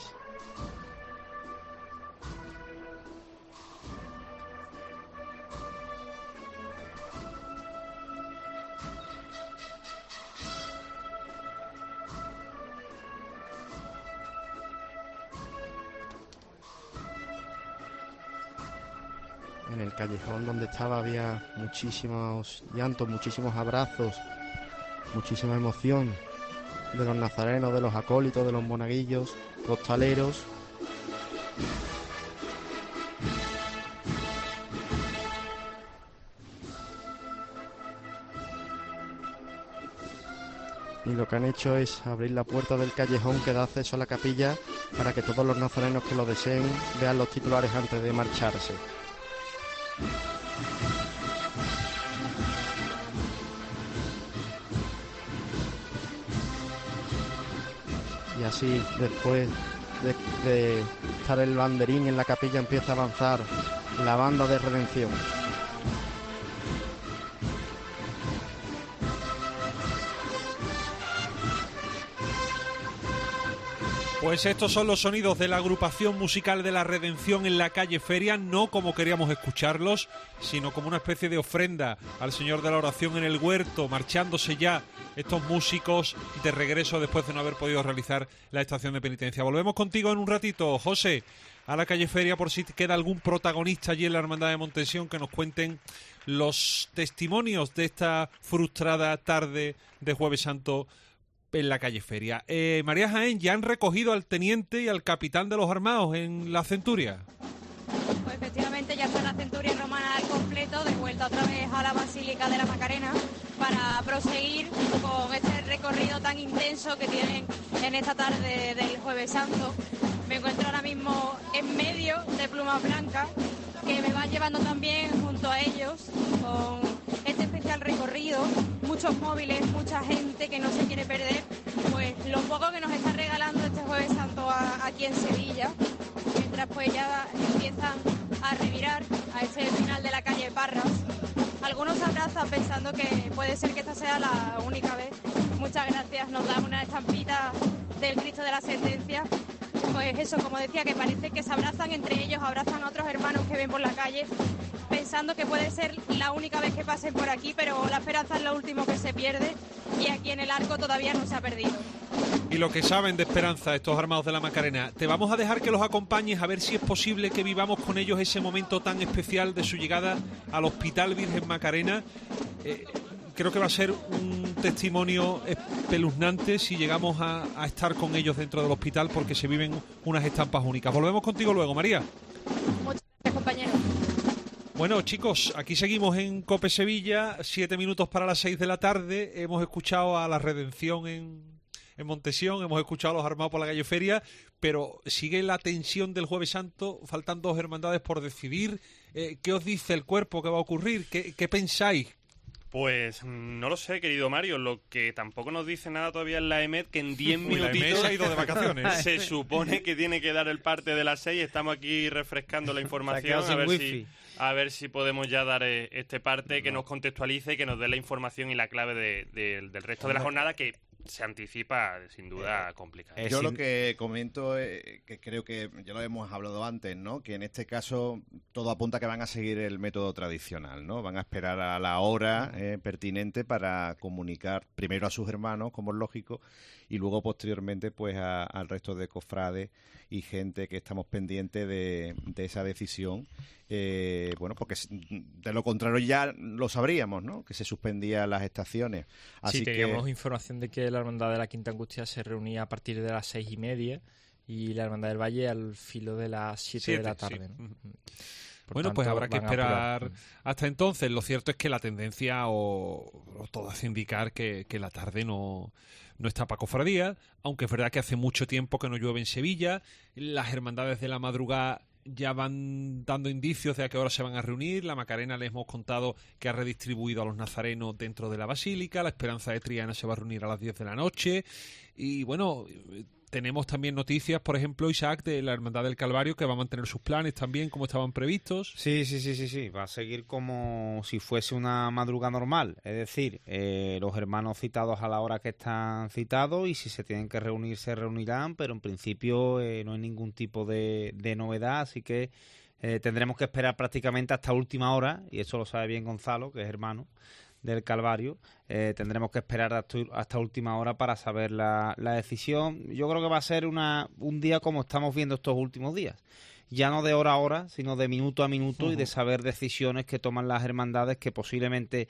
En el callejón donde estaba había muchísimos llantos, muchísimos abrazos, muchísima emoción de los nazarenos, de los acólitos, de los monaguillos, costaleros. Y lo que han hecho es abrir la puerta del callejón que da acceso a la capilla para que todos los nazarenos que lo deseen vean los titulares antes de marcharse. Y así, después de, de estar el banderín en la capilla, empieza a avanzar la banda de Redención. Pues estos son los sonidos de la agrupación musical de la Redención en la calle Feria, no como queríamos escucharlos, sino como una especie de ofrenda al Señor de la Oración en el huerto, marchándose ya estos músicos de regreso después de no haber podido realizar la estación de penitencia. Volvemos contigo en un ratito, José, a la calle Feria, por si queda algún protagonista allí en la Hermandad de Montesión que nos cuenten los testimonios de esta frustrada tarde de Jueves Santo en la calle Feria. Eh, María Jaén, ¿ya han recogido al teniente y al capitán de los armados en la Centuria? Pues efectivamente ya está la Centuria Romana al completo, de vuelta otra vez a la Basílica de la Macarena para proseguir con este recorrido tan intenso que tienen en esta tarde del Jueves Santo. Me encuentro ahora mismo en medio de Plumas Blancas, que me van llevando también junto a ellos con este especial recorrido, muchos móviles, mucha gente que no se quiere perder, pues lo poco que nos está regalando este Jueves Santo a, aquí en Sevilla, mientras pues ya empiezan a revirar a ese final de la calle Parras. Algunos se abrazan pensando que puede ser que esta sea la única vez. Muchas gracias, nos dan una estampita del Cristo de la Sentencia. Pues eso, como decía, que parece que se abrazan entre ellos, abrazan a otros hermanos que ven por la calle, pensando que puede ser la única vez que pasen por aquí, pero la esperanza es lo último que se pierde y aquí en el arco todavía no se ha perdido. Y lo que saben de esperanza estos armados de la Macarena, te vamos a dejar que los acompañes a ver si es posible que vivamos con ellos ese momento tan especial de su llegada al Hospital Virgen Macarena. Eh, creo que va a ser un testimonio espeluznante si llegamos a, a estar con ellos dentro del hospital, porque se viven unas estampas únicas. Volvemos contigo luego, María. Muchas gracias, compañero. Bueno, chicos, aquí seguimos en COPE Sevilla, siete minutos para las seis de la tarde. Hemos escuchado a la Redención en, en Montesión, hemos escuchado a los armados por la calle Feria, pero sigue la tensión del Jueves Santo, faltan dos hermandades por decidir. Eh, ¿Qué os dice el cuerpo que va a ocurrir? ¿Qué, qué pensáis? Pues no lo sé, querido Mario. Lo que tampoco nos dice nada todavía es la E M E D, que en diez Uy, minutitos la E M E D se ha ido de vacaciones. Se supone que tiene que dar el parte de las seis. Estamos aquí refrescando la información a ver, si, a ver si podemos ya dar eh, este parte que nos contextualice y que nos dé la información y la clave de, de, del resto de la jornada, que se anticipa sin duda complicada. Yo lo que comento es que creo que ya lo hemos hablado antes, ¿no? Que en este caso todo apunta a que van a seguir el método tradicional, ¿no? Van a esperar a la hora eh, pertinente para comunicar primero a sus hermanos, como es lógico, y luego posteriormente pues a, al resto de cofrades y gente que estamos pendientes de, de esa decisión. Eh, bueno, porque de lo contrario ya lo sabríamos, ¿no? Que se suspendían las estaciones. Así sí, que teníamos información de que la Hermandad de la Quinta Angustia se reunía a partir de las seis y media y la Hermandad del Valle al filo de las siete, siete de la tarde. Sí. ¿no? Bueno, tanto, pues habrá que esperar apurar. hasta entonces. Lo cierto es que la tendencia o, o todo hace indicar que, que la tarde no, no está para cofradía, aunque es verdad que hace mucho tiempo que no llueve en Sevilla. Las hermandades de la madrugada ya van dando indicios de a qué hora se van a reunir. La Macarena les hemos contado que ha redistribuido a los nazarenos dentro de la Basílica. La Esperanza de Triana se va a reunir a las diez de la noche. Y bueno, tenemos también noticias, por ejemplo, Isaac, de la Hermandad del Calvario, que va a mantener sus planes también como estaban previstos. Sí, sí, sí, sí, sí. Va a seguir como si fuese una madrugada normal. Es decir, eh, los hermanos citados a la hora que están citados, y si se tienen que reunir, se reunirán, pero en principio eh, no hay ningún tipo de, de novedad, así que eh, tendremos que esperar prácticamente hasta última hora, y eso lo sabe bien Gonzalo, que es hermano del Calvario. Eh, tendremos que esperar hasta, hasta última hora para saber la, la decisión. Yo creo que va a ser una, un día como estamos viendo estos últimos días, ya no de hora a hora, sino de minuto a minuto, uh-huh. y de saber decisiones que toman las hermandades, que posiblemente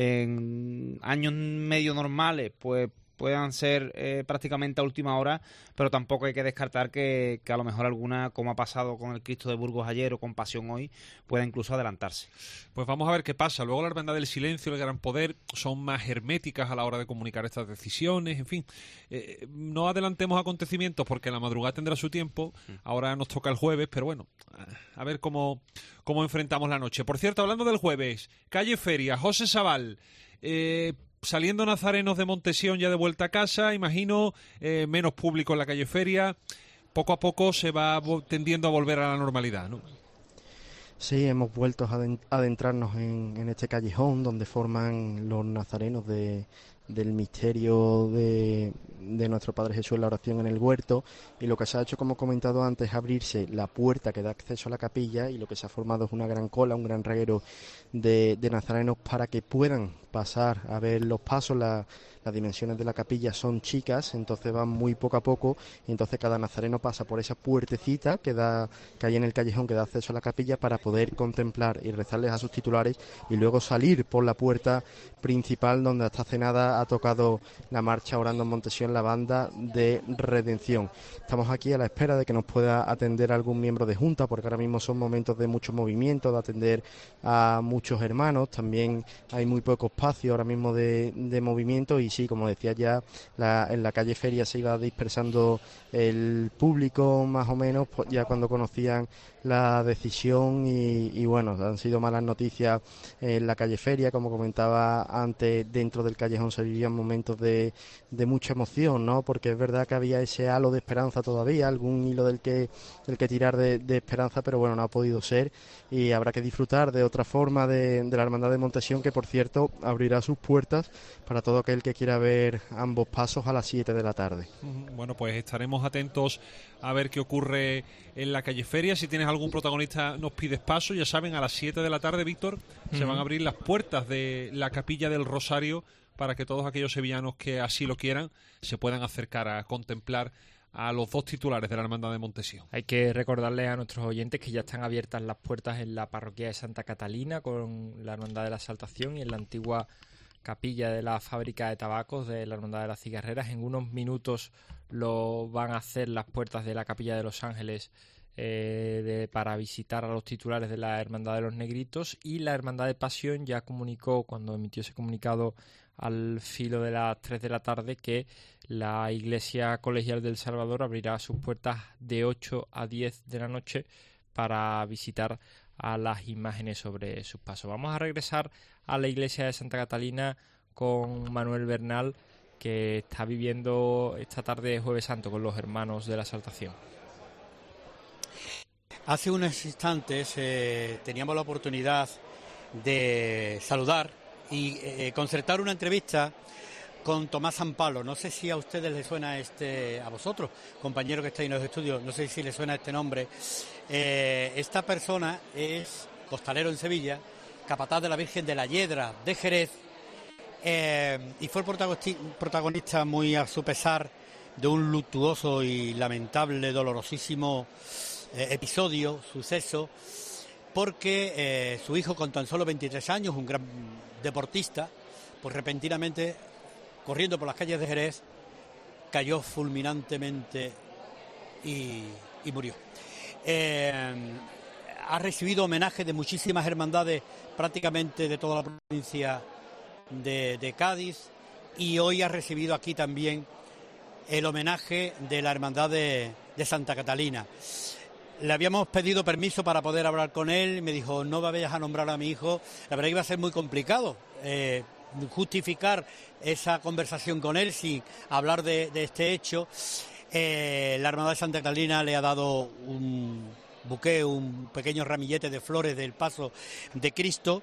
en años medio normales pues puedan ser eh, prácticamente a última hora, pero tampoco hay que descartar que, que a lo mejor alguna, como ha pasado con el Cristo de Burgos ayer o con Pasión hoy, pueda incluso adelantarse. Pues vamos a ver qué pasa. Luego la Hermandad del Silencio y el Gran Poder son más herméticas a la hora de comunicar estas decisiones, en fin. Eh, no adelantemos acontecimientos porque la madrugada tendrá su tiempo. Ahora nos toca el jueves, pero bueno, a ver cómo, cómo enfrentamos la noche. Por cierto, hablando del jueves, calle Feria, José Sabal, eh... saliendo nazarenos de Montesión ya de vuelta a casa, imagino, eh, menos público en la calle Feria, poco a poco se va tendiendo a volver a la normalidad, ¿no? Sí, hemos vuelto a adentrarnos en, en este callejón donde forman los nazarenos de, del misterio de, de nuestro Padre Jesús en la oración en el huerto, y lo que se ha hecho, como he comentado antes, es abrirse la puerta que da acceso a la capilla, y lo que se ha formado es una gran cola, un gran reguero de, de nazarenos para que puedan pasar a ver los pasos. La, las dimensiones de la capilla son chicas, entonces van muy poco a poco, y entonces cada nazareno pasa por esa puertecita que da que hay en el callejón que da acceso a la capilla para poder contemplar y rezarles a sus titulares, y luego salir por la puerta principal donde hasta hace nada ha tocado la marcha Orando en Montesión la banda de Redención. Estamos aquí a la espera de que nos pueda atender algún miembro de Junta, porque ahora mismo son momentos de mucho movimiento, de atender a muchos hermanos. También hay muy poco espacio ahora mismo de, de movimiento, y sí, como decía ya, la, en la calle Feria se iba dispersando el público más o menos, pues ya cuando conocían la decisión, y, y bueno, han sido malas noticias en la calle Feria, como comentaba antes. Dentro del callejón se vivían momentos de, de mucha emoción, ¿no? Porque es verdad que había ese halo de esperanza todavía, algún hilo del que del que tirar de, de esperanza, pero bueno, no ha podido ser, y habrá que disfrutar de otra forma de, de la Hermandad de Montesión, que por cierto abrirá sus puertas para todo aquel que quiera ver ambos pasos a las siete de la tarde. Bueno, pues estaremos atentos a ver qué ocurre en la calle Feria. Si tienes algún protagonista, nos pides paso. Ya saben, a las siete de la tarde, Víctor, uh-huh. se van a abrir las puertas de la Capilla del Rosario para que todos aquellos sevillanos que así lo quieran se puedan acercar a contemplar a los dos titulares de la Hermandad de Montesión. Hay que recordarles a nuestros oyentes que ya están abiertas las puertas en la parroquia de Santa Catalina con la Hermandad de la Exaltación, y en la antigua capilla de la fábrica de tabacos de la Hermandad de las Cigarreras. En unos minutos lo van a hacer las puertas de la Capilla de los Ángeles eh, de, para visitar a los titulares de la Hermandad de los Negritos, y la Hermandad de Pasión ya comunicó, cuando emitió ese comunicado al filo de las tres de la tarde, que la Iglesia Colegial del Salvador abrirá sus puertas de ocho a diez de la noche para visitar a las imágenes sobre sus pasos. Vamos a regresar a la iglesia de Santa Catalina con Manuel Bernal, que está viviendo esta tarde de Jueves Santo con los hermanos de la Exaltación. Hace unos instantes eh, teníamos la oportunidad de saludar y eh, concertar una entrevista con Tomás Zampalo. No sé si a ustedes les suena este, a vosotros, compañeros que estáis en los estudios, no sé si les suena este nombre. Eh, esta persona es costalero en Sevilla, capataz de la Virgen de la Yedra de Jerez, eh, y fue el protagonista, muy a su pesar, de un luctuoso y lamentable, dolorosísimo eh, episodio, suceso, porque eh, su hijo, con tan solo veintitrés años, un gran deportista, pues repentinamente, corriendo por las calles de Jerez, cayó fulminantemente y, y murió. Eh, ha recibido homenaje de muchísimas hermandades, prácticamente de toda la provincia de, de Cádiz, y hoy ha recibido aquí también el homenaje de la Hermandad de, de Santa Catalina. Le habíamos pedido permiso para poder hablar con él, me dijo, no vayas a nombrar a mi hijo. La verdad que iba a ser muy complicado eh, justificar esa conversación con él sin hablar de, de este hecho. Eh, la Hermandad de Santa Catalina le ha dado un buqué, un pequeño ramillete de flores del paso de Cristo,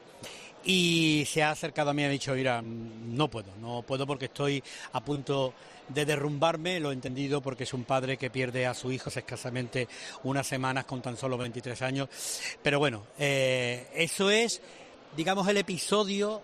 y se ha acercado a mí y ha dicho, mira, no puedo, no puedo porque estoy a punto de derrumbarme. Lo he entendido porque es un padre que pierde a su hijo hace escasamente unas semanas con tan solo veintitrés años. Pero bueno, eh, eso es, digamos, el episodio,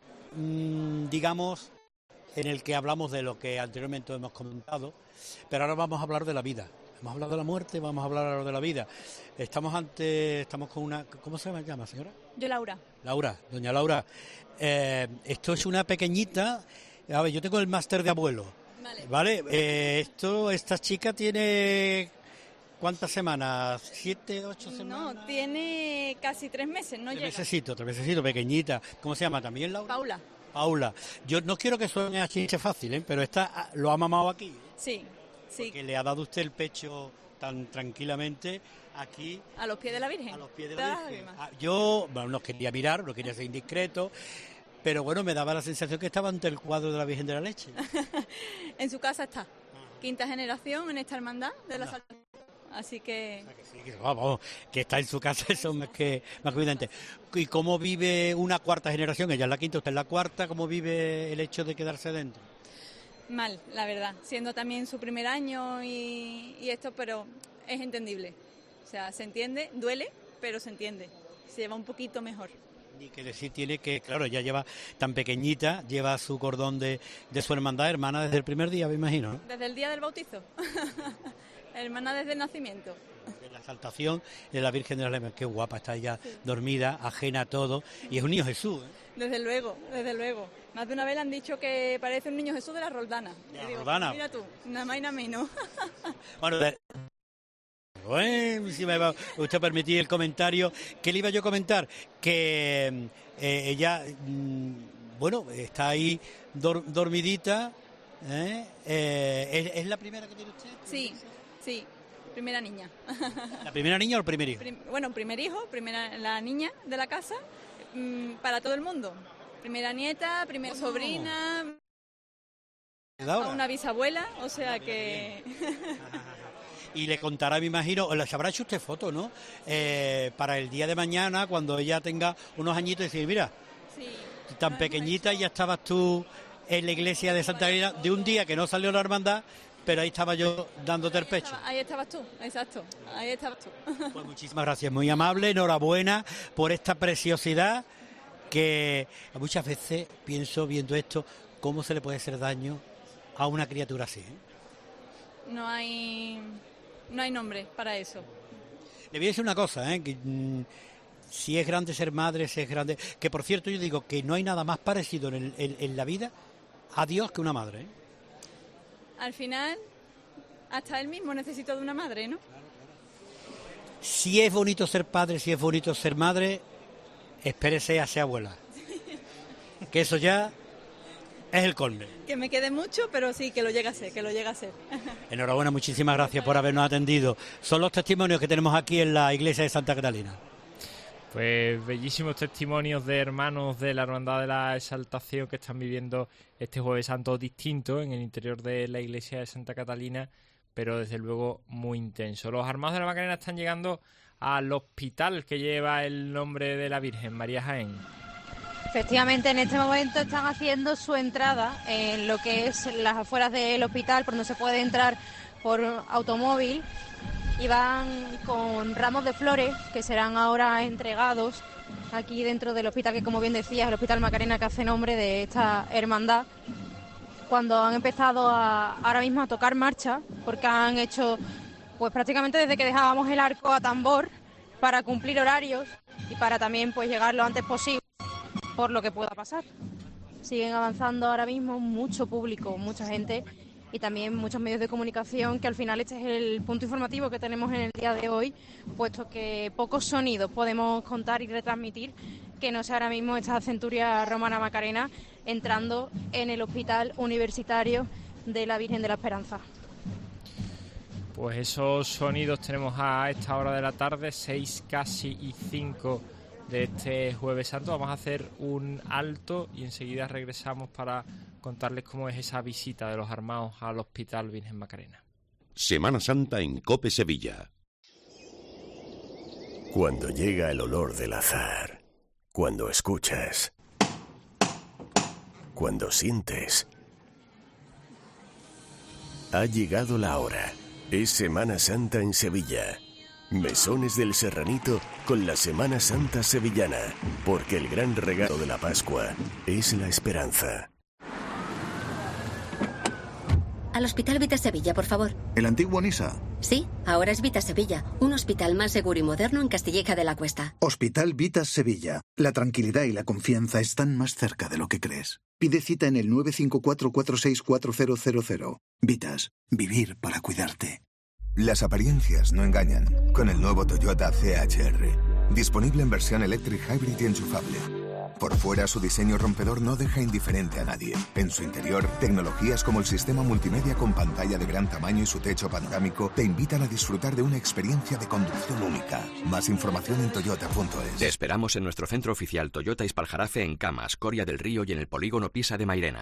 mmm, digamos, en el que hablamos de lo que anteriormente hemos comentado, pero ahora vamos a hablar de la vida. Hemos hablado de la muerte, vamos a hablar ahora de la vida. Estamos ante, estamos con una, ¿cómo se llama, señora? Yo, Laura. Laura, doña Laura. Eh, esto es una pequeñita, a ver, yo tengo el máster de abuelo. Vale. ¿Vale? Eh, esto, esta chica tiene, ¿cuántas semanas? ¿Siete, ocho semanas? No, tiene casi tres meses, no tres llega. Mesecito, tres mesecitos, pequeñita. ¿Cómo se llama también, Laura? Paula. Paula. Yo no quiero que suene a chiste fácil, ¿eh? Pero esta lo ha mamado aquí. Sí, sí. Porque le ha dado usted el pecho tan tranquilamente aquí. A los pies de la Virgen. A los pies de la Virgen. Ah, yo, bueno, no quería mirar, no quería ser indiscreto, pero bueno, me daba la sensación que estaba ante el cuadro de la Virgen de la Leche. En su casa está. Quinta generación en esta hermandad de la Saltación. Así que... Vamos, que está en su casa, eso es más que, más que evidente. ¿Y cómo vive una cuarta generación? Ella es la quinta, usted es la cuarta. ¿Cómo vive el hecho de quedarse dentro? Mal, la verdad, siendo también su primer año y, y esto, pero es entendible. O sea, se entiende, duele, pero se entiende. Se lleva un poquito mejor. Y que decir tiene que, claro, ya lleva tan pequeñita, lleva su cordón de, de su hermandad, hermana desde el primer día, me imagino, ¿no? Desde el día del bautizo. Hermana desde el nacimiento. De la exaltación de la Virgen de las Lemas. Qué guapa, está ella sí. dormida, ajena a todo. Y es un niño Jesús, ¿eh? Desde luego, desde luego. Más de una vez le han dicho que parece un niño Jesús de la Roldana. De la digo, Roldana. Mira tú, nada más y nada menos. Bueno, de... bueno, si me va usted a permitir el comentario, ¿qué le iba yo a comentar? Que eh, ella, mmm, bueno, está ahí dor, dormidita. ¿eh? Eh, ¿es, ¿Es la primera que tiene usted? Sí, sí. Primera niña. ¿La primera niña o el primer hijo? Prim, bueno, primer hijo, primera la niña de la casa, mmm, para todo el mundo. Primera nieta, primera oh. sobrina, una bisabuela, o sea que... Y le contará, me imagino, le habrá hecho usted foto, ¿no? Eh, para el día de mañana, cuando ella tenga unos añitos, y decir, mira, sí, tan pequeñita y ya estabas tú en la iglesia de Santa Catalina, de un día que no salió la hermandad, pero ahí estaba yo dándote el pecho. Ahí estabas tú, exacto, ahí estabas tú. Pues muchísimas gracias, muy amable, enhorabuena por esta preciosidad que muchas veces pienso, viendo esto, cómo se le puede hacer daño a una criatura así, ¿eh? No hay, no hay nombre para eso. Le voy a decir una cosa, ¿eh? Que, mmm, si es grande ser madre, si es grande... Que por cierto yo digo que no hay nada más parecido en, el, en, en la vida a Dios que una madre, ¿eh? Al final, hasta él mismo necesita de una madre, ¿no? Si es bonito ser padre, si es bonito ser madre, espérese a ser abuela. Que eso ya es el colme. Que me quede mucho, pero sí, que lo llegue a ser, que lo llegue a ser. Enhorabuena, muchísimas gracias por habernos atendido. Son los testimonios que tenemos aquí en la iglesia de Santa Catalina. Pues bellísimos testimonios de hermanos de la Hermandad de la Exaltación que están viviendo este Jueves Santo distinto en el interior de la iglesia de Santa Catalina, pero desde luego muy intenso. Los armados de la Macarena están llegando al hospital que lleva el nombre de la Virgen, María Jaén. Efectivamente, en este momento están haciendo su entrada en lo que es las afueras del hospital, por donde se puede entrar por automóvil, y van con ramos de flores que serán ahora entregados aquí dentro del hospital, que como bien decías, el Hospital Macarena, que hace nombre de esta hermandad, cuando han empezado a, ahora mismo a tocar marcha, porque han hecho pues prácticamente desde que dejábamos el arco a tambor para cumplir horarios y para también pues llegar lo antes posible por lo que pueda pasar. Siguen avanzando ahora mismo mucho público, mucha gente y también muchos medios de comunicación, que al final este es el punto informativo que tenemos en el día de hoy, puesto que pocos sonidos podemos contar y retransmitir que no sea ahora mismo esta Centuria Romana Macarena entrando en el Hospital Universitario de la Virgen de la Esperanza. Pues esos sonidos tenemos a esta hora de la tarde, seis casi y cinco de este Jueves Santo. Vamos a hacer un alto y enseguida regresamos para contarles cómo es esa visita de los armados al Hospital Virgen Macarena. Semana Santa en COPE Sevilla. Cuando llega el olor del azahar, cuando escuchas, cuando sientes, ha llegado la hora. Es Semana Santa en Sevilla. Mesones del Serranito con la Semana Santa sevillana, porque el gran regalo de la Pascua es la esperanza. Al Hospital Vita Sevilla, por favor. ¿El antiguo Nisa? Sí, ahora es Vita Sevilla, un hospital más seguro y moderno en Castilleja de la Cuesta. Hospital Vita Sevilla. La tranquilidad y la confianza están más cerca de lo que crees. Pide cita en el nueve cinco cuatro, cuatro seis cuatro cero cero cero. Vitas, vivir para cuidarte. Las apariencias no engañan. Con el nuevo Toyota C H R. Disponible en versión Electric Hybrid y enchufable. Por fuera, su diseño rompedor no deja indiferente a nadie. En su interior, tecnologías como el sistema multimedia con pantalla de gran tamaño y su techo panorámico te invitan a disfrutar de una experiencia de conducción única. Más información en toyota punto es. Te esperamos en nuestro centro oficial Toyota Ispaljarafe en Camas, Coria del Río y en el polígono Pisa de Mairena.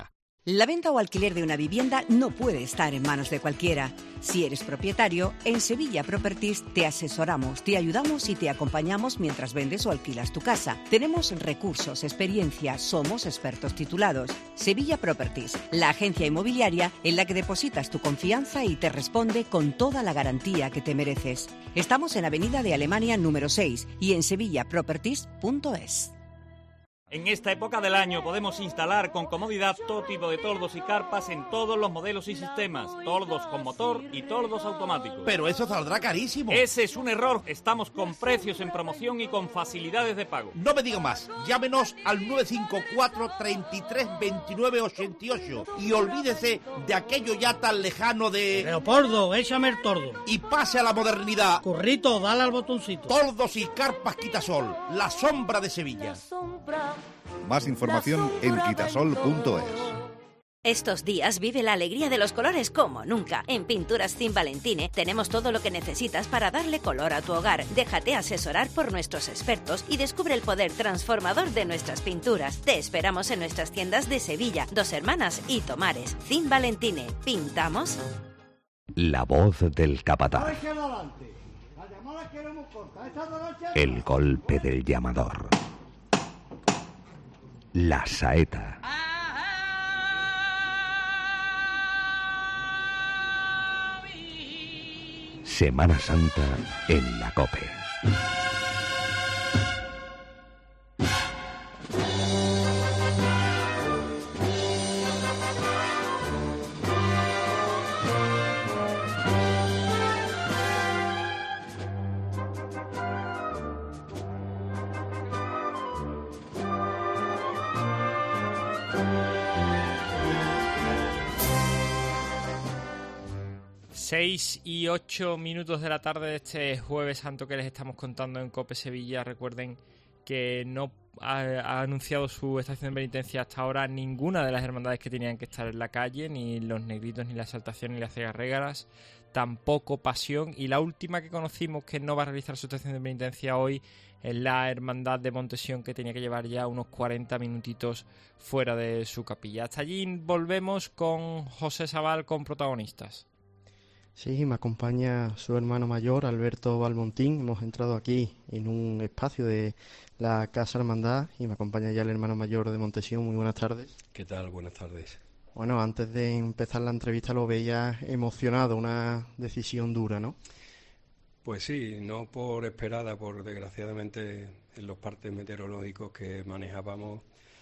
La venta o alquiler de una vivienda no puede estar en manos de cualquiera. Si eres propietario, en Sevilla Properties te asesoramos, te ayudamos y te acompañamos mientras vendes o alquilas tu casa. Tenemos recursos, experiencia, somos expertos titulados. Sevilla Properties, la agencia inmobiliaria en la que depositas tu confianza y te responde con toda la garantía que te mereces. Estamos en Avenida de Alemania número seis y en sevilla properties punto es. En esta época del año podemos instalar con comodidad todo tipo de toldos y carpas en todos los modelos y sistemas. Toldos con motor y toldos automáticos. Pero eso saldrá carísimo. Ese es un error. Estamos con precios en promoción y con facilidades de pago. No me diga más. Llámenos al nueve cinco cuatro, treinta y tres, veintinueve, ochenta y ocho y olvídese de aquello ya tan lejano de... Leopoldo, échame el tordo. Y pase a la modernidad. Currito, dale al botoncito. Toldos y carpas Quitasol, la sombra de Sevilla. Más información en quitasol punto es. Estos días vive la alegría de los colores como nunca. En Pinturas Cin Valentine tenemos todo lo que necesitas para darle color a tu hogar. Déjate asesorar por nuestros expertos y descubre el poder transformador de nuestras pinturas. Te esperamos en nuestras tiendas de Sevilla, Dos Hermanas y Tomares. Cin Valentine, ¿pintamos? La voz del capataz. El golpe del llamador. La saeta. Semana Santa en la COPE. seis y ocho minutos de la tarde de este Jueves Santo que les estamos contando en COPE Sevilla. Recuerden que no ha, ha anunciado su estación de penitencia hasta ahora ninguna de las hermandades que tenían que estar en la calle, ni los Negritos, ni la Exaltación, ni las Cigarregaras, tampoco Pasión. Y la última que conocimos que no va a realizar su estación de penitencia hoy es la Hermandad de Montesión, que tenía que llevar ya unos cuarenta minutitos fuera de su capilla. Hasta allí volvemos con José Sabal, con protagonistas. Sí, me acompaña su hermano mayor, Alberto Balmontín. Hemos entrado aquí en un espacio de la Casa Hermandad y me acompaña ya el hermano mayor de Montesión. Muy buenas tardes. ¿Qué tal? Buenas tardes. Bueno, antes de empezar la entrevista lo veía emocionado, una decisión dura, ¿no? Pues sí, no por esperada, por desgraciadamente en los partes meteorológicos que manejábamos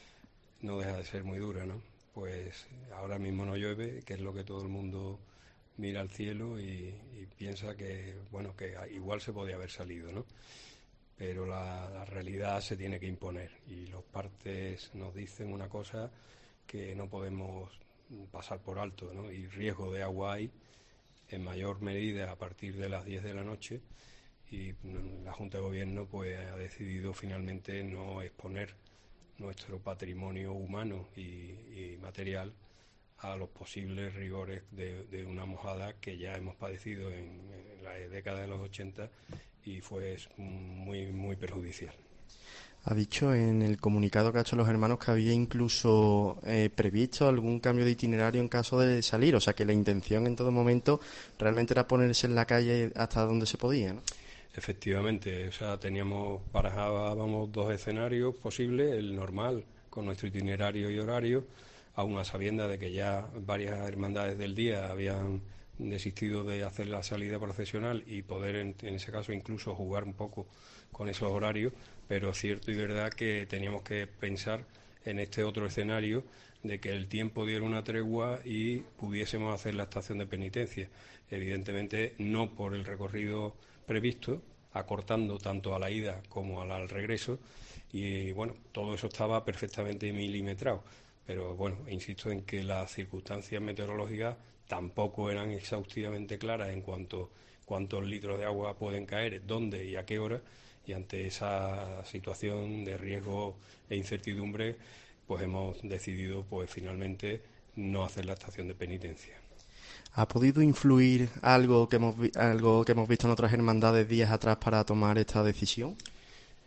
no deja de ser muy dura, ¿no? Pues ahora mismo no llueve, que es lo que todo el mundo mira al cielo y, y piensa que, bueno, que igual se podía haber salido, ¿no? Pero la, la realidad se tiene que imponer y los partes nos dicen una cosa que no podemos pasar por alto, ¿no? Y riesgo de agua hay en mayor medida a partir de las diez de la noche y la Junta de Gobierno pues ha decidido finalmente no exponer nuestro patrimonio humano y, y material a los posibles rigores de, de una mojada que ya hemos padecido en, en la década de los ochenta y fue muy muy perjudicial. Ha dicho en el comunicado que ha hecho los hermanos que había incluso eh, previsto algún cambio de itinerario en caso de salir, o sea que la intención en todo momento realmente era ponerse en la calle hasta donde se podía, ¿no? Efectivamente, o sea, teníamos, barajábamos dos escenarios posibles, el normal con nuestro itinerario y horario, aún a sabiendas de que ya varias hermandades del día habían desistido de hacer la salida procesional y poder en, en ese caso incluso jugar un poco con esos horarios, pero cierto y verdad que teníamos que pensar en este otro escenario de que el tiempo diera una tregua y pudiésemos hacer la estación de penitencia, evidentemente no por el recorrido previsto, acortando tanto a la ida como al regreso y bueno, todo eso estaba perfectamente milimetrado. Pero bueno, insisto en que las circunstancias meteorológicas tampoco eran exhaustivamente claras en cuanto a cuántos litros de agua pueden caer, dónde y a qué hora, y ante esa situación de riesgo e incertidumbre, pues hemos decidido pues finalmente no hacer la estación de penitencia. ¿Ha podido influir algo que hemos algo que hemos visto en otras hermandades días atrás para tomar esta decisión?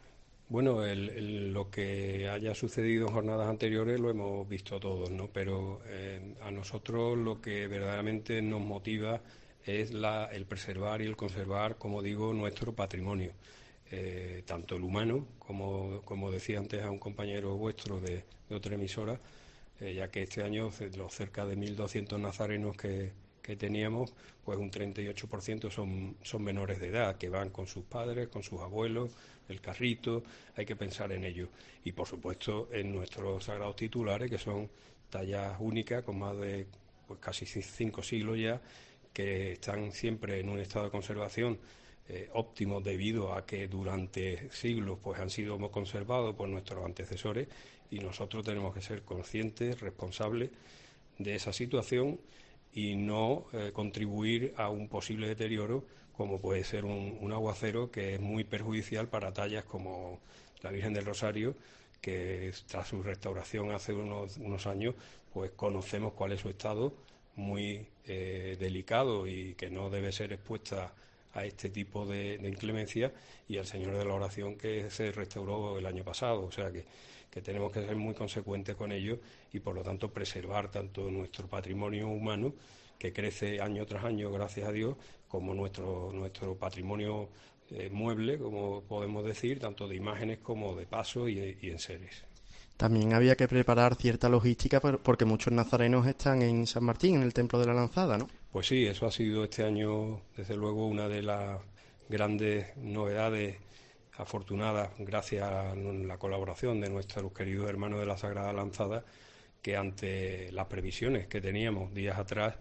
Bueno, el, el, lo que haya sucedido en jornadas anteriores lo hemos visto todos, ¿no? Pero eh, a nosotros lo que verdaderamente nos motiva es la, el preservar y el conservar, como digo, nuestro patrimonio, eh, tanto el humano, como, como decía antes a un compañero vuestro de, de otra emisora, eh, ya que este año los cerca de mil doscientos nazarenos que, que teníamos, pues un treinta y ocho por ciento son, son menores de edad, que van con sus padres, con sus abuelos, el carrito, hay que pensar en ello. Y por supuesto en nuestros sagrados titulares, que son tallas únicas, con más de pues, casi cinco siglos ya, que están siempre en un estado de conservación eh, óptimo debido a que durante siglos pues han sido conservados por nuestros antecesores, y nosotros tenemos que ser conscientes, responsables de esa situación y no eh, contribuir a un posible deterioro como puede ser un, un aguacero, que es muy perjudicial para tallas como la Virgen del Rosario, que tras su restauración hace unos, unos años, pues conocemos cuál es su estado, muy eh, delicado y que no debe ser expuesta a este tipo de, de inclemencia, y el Señor de la Oración, que se restauró el año pasado. O sea que, que tenemos que ser muy consecuentes con ello y por lo tanto preservar tanto nuestro patrimonio humano, que crece año tras año, gracias a Dios, como nuestro, nuestro patrimonio eh, mueble, como podemos decir, tanto de imágenes como de pasos y, y enseres. También había que preparar cierta logística porque muchos nazarenos están en San Martín, en el Templo de la Lanzada, ¿no? Pues sí, eso ha sido este año, desde luego, una de las grandes novedades afortunadas, gracias a la colaboración de nuestros queridos hermanos de la Sagrada Lanzada, que ante las previsiones que teníamos días atrás,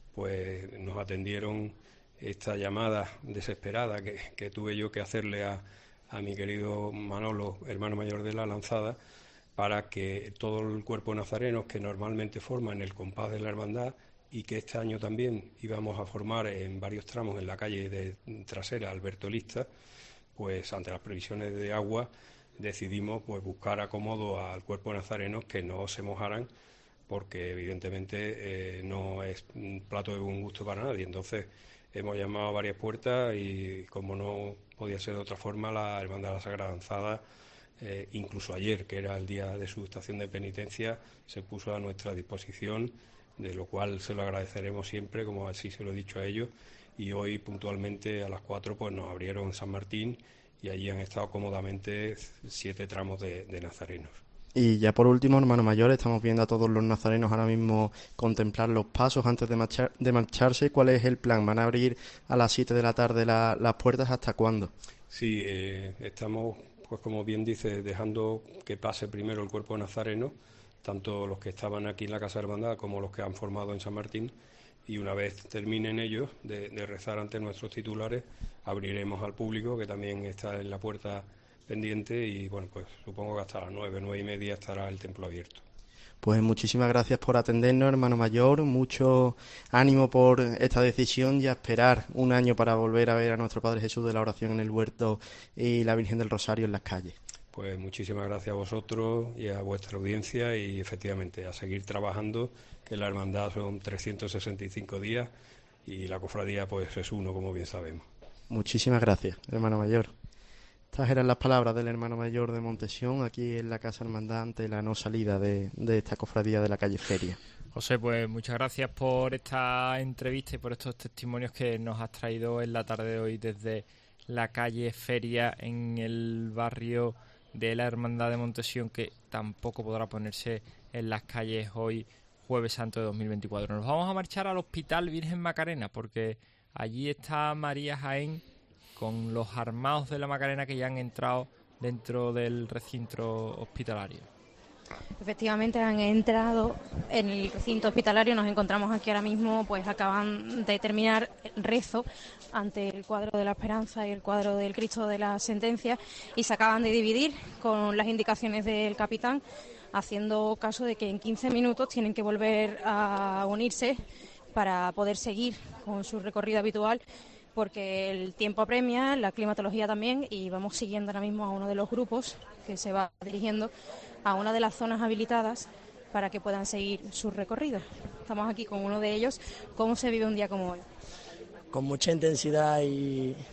pues nos atendieron esta llamada desesperada que, que tuve yo que hacerle a, a mi querido Manolo, hermano mayor de la Lanzada, para que todo el cuerpo nazareno que normalmente forma en el compás de la hermandad, y que este año también íbamos a formar en varios tramos en la calle de trasera Alberto Lista, pues ante las previsiones de agua decidimos pues buscar acomodo al cuerpo nazareno, que no se mojaran, porque evidentemente eh, no es un plato de buen gusto para nadie. Entonces hemos llamado a varias puertas y, como no podía ser de otra forma, la Hermandad de la Sagrada Lanzada, eh, incluso ayer, que era el día de su estación de penitencia, se puso a nuestra disposición, de lo cual se lo agradeceremos siempre, como así se lo he dicho a ellos, y hoy puntualmente a las cuatro pues nos abrieron San Martín y allí han estado cómodamente siete tramos de, de nazarenos. Y ya por último, hermano mayor, estamos viendo a todos los nazarenos ahora mismo contemplar los pasos antes de, marchar, de marcharse. ¿Cuál es el plan? ¿Van a abrir a las siete de la tarde la, las puertas? ¿Hasta cuándo? Sí, eh, estamos, pues como bien dice, dejando que pase primero el cuerpo nazareno, tanto los que estaban aquí en la Casa de Hermandad como los que han formado en San Martín, y una vez terminen ellos de, de rezar ante nuestros titulares, abriremos al público, que también está en la puerta pendiente, y bueno, pues supongo que hasta las nueve, nueve y media estará el templo abierto. Pues muchísimas gracias por atendernos, hermano mayor, mucho ánimo por esta decisión y a esperar un año para volver a ver a nuestro Padre Jesús de la Oración en el huerto y la Virgen del Rosario en las calles. Pues muchísimas gracias a vosotros y a vuestra audiencia, y efectivamente a seguir trabajando, que la hermandad son trescientos sesenta y cinco días y la cofradía pues es uno, como bien sabemos. Muchísimas gracias, hermano mayor. Estas eran las palabras del hermano mayor de Montesión aquí en la Casa Hermandad ante la no salida de, de esta cofradía de la calle Feria. José, pues muchas gracias por esta entrevista y por estos testimonios que nos has traído en la tarde de hoy desde la calle Feria en el barrio de la Hermandad de Montesión, que tampoco podrá ponerse en las calles hoy, Jueves Santo de dos mil veinticuatro. Nos vamos a marchar al Hospital Virgen Macarena, porque allí está María Jaén con los armados de la Macarena que ya han entrado dentro del recinto hospitalario. Efectivamente han entrado en el recinto hospitalario. Nos encontramos aquí ahora mismo, pues acaban de terminar el rezo ante el cuadro de la Esperanza y el cuadro del Cristo de la Sentencia, y se acaban de dividir con las indicaciones del capitán, haciendo caso de que en quince minutos tienen que volver a unirse para poder seguir con su recorrido habitual, porque el tiempo apremia, la climatología también, y vamos siguiendo ahora mismo a uno de los grupos que se va dirigiendo a una de las zonas habilitadas para que puedan seguir su recorrido. Estamos aquí con uno de ellos. ¿Cómo se vive un día como hoy? Con mucha intensidad y,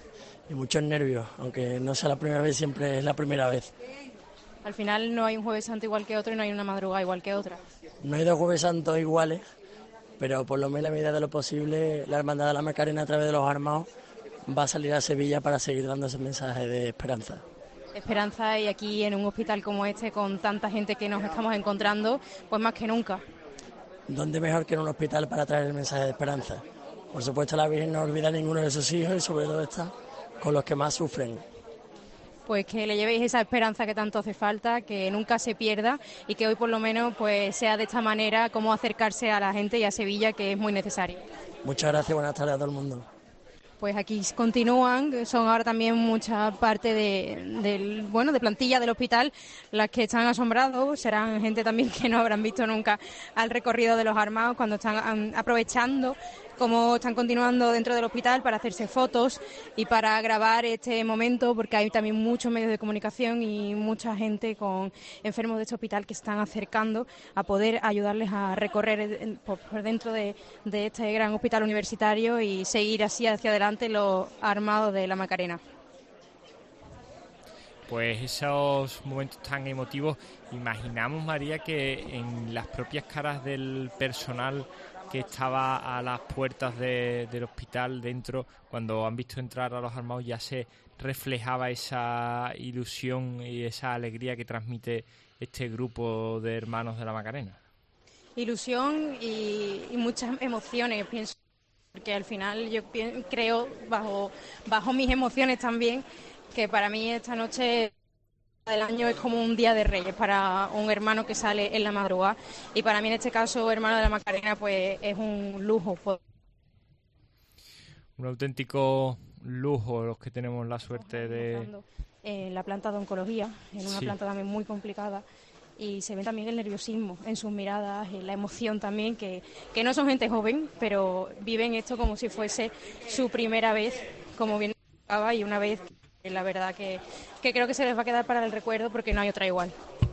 y muchos nervios, aunque no sea la primera vez, siempre es la primera vez. Al final no hay un Jueves Santo igual que otro y no hay una madrugada igual que otra. No hay dos Jueves Santos iguales, pero por lo menos a medida de lo posible la Hermandad de la Macarena a través de los armados va a salir a Sevilla para seguir dando ese mensaje de esperanza. Esperanza, y aquí en un hospital como este, con tanta gente que nos estamos encontrando, pues más que nunca. ¿Dónde mejor que en un hospital para traer el mensaje de esperanza? Por supuesto, la Virgen no olvida a ninguno de sus hijos y sobre todo está con los que más sufren. Pues que le llevéis esa esperanza que tanto hace falta, que nunca se pierda y que hoy por lo menos pues sea de esta manera como acercarse a la gente y a Sevilla, que es muy necesario. Muchas gracias, buenas tardes a todo el mundo. Pues aquí continúan, son ahora también mucha parte de, del, bueno, de plantilla del hospital las que están asombrados, serán gente también que no habrán visto nunca al recorrido de los armados cuando están um, aprovechando cómo están continuando dentro del hospital para hacerse fotos y para grabar este momento, porque hay también muchos medios de comunicación y mucha gente con enfermos de este hospital que están acercando a poder ayudarles a recorrer por, por dentro de, de este gran hospital universitario y seguir así hacia adelante los armados de la Macarena. Pues esos momentos tan emotivos, imaginamos, María, que en las propias caras del personal que estaba a las puertas de, del hospital dentro, cuando han visto entrar a los armados, ya se reflejaba esa ilusión y esa alegría que transmite este grupo de hermanos de la Macarena. Ilusión y, y muchas emociones, pienso, porque al final yo creo, bajo, bajo mis emociones también, que para mí esta noche del año es como un día de Reyes para un hermano que sale en la madrugada, y para mí en este caso, hermano de la Macarena, pues es un lujo. Un auténtico lujo los que tenemos la suerte de... En la planta de oncología, en una sí. planta también muy complicada, y se ve también el nerviosismo en sus miradas, en la emoción también, que, que no son gente joven, pero viven esto como si fuese su primera vez, como bien explicaba, y una vez... La verdad que, que creo que se les va a quedar para el recuerdo porque no hay otra igual.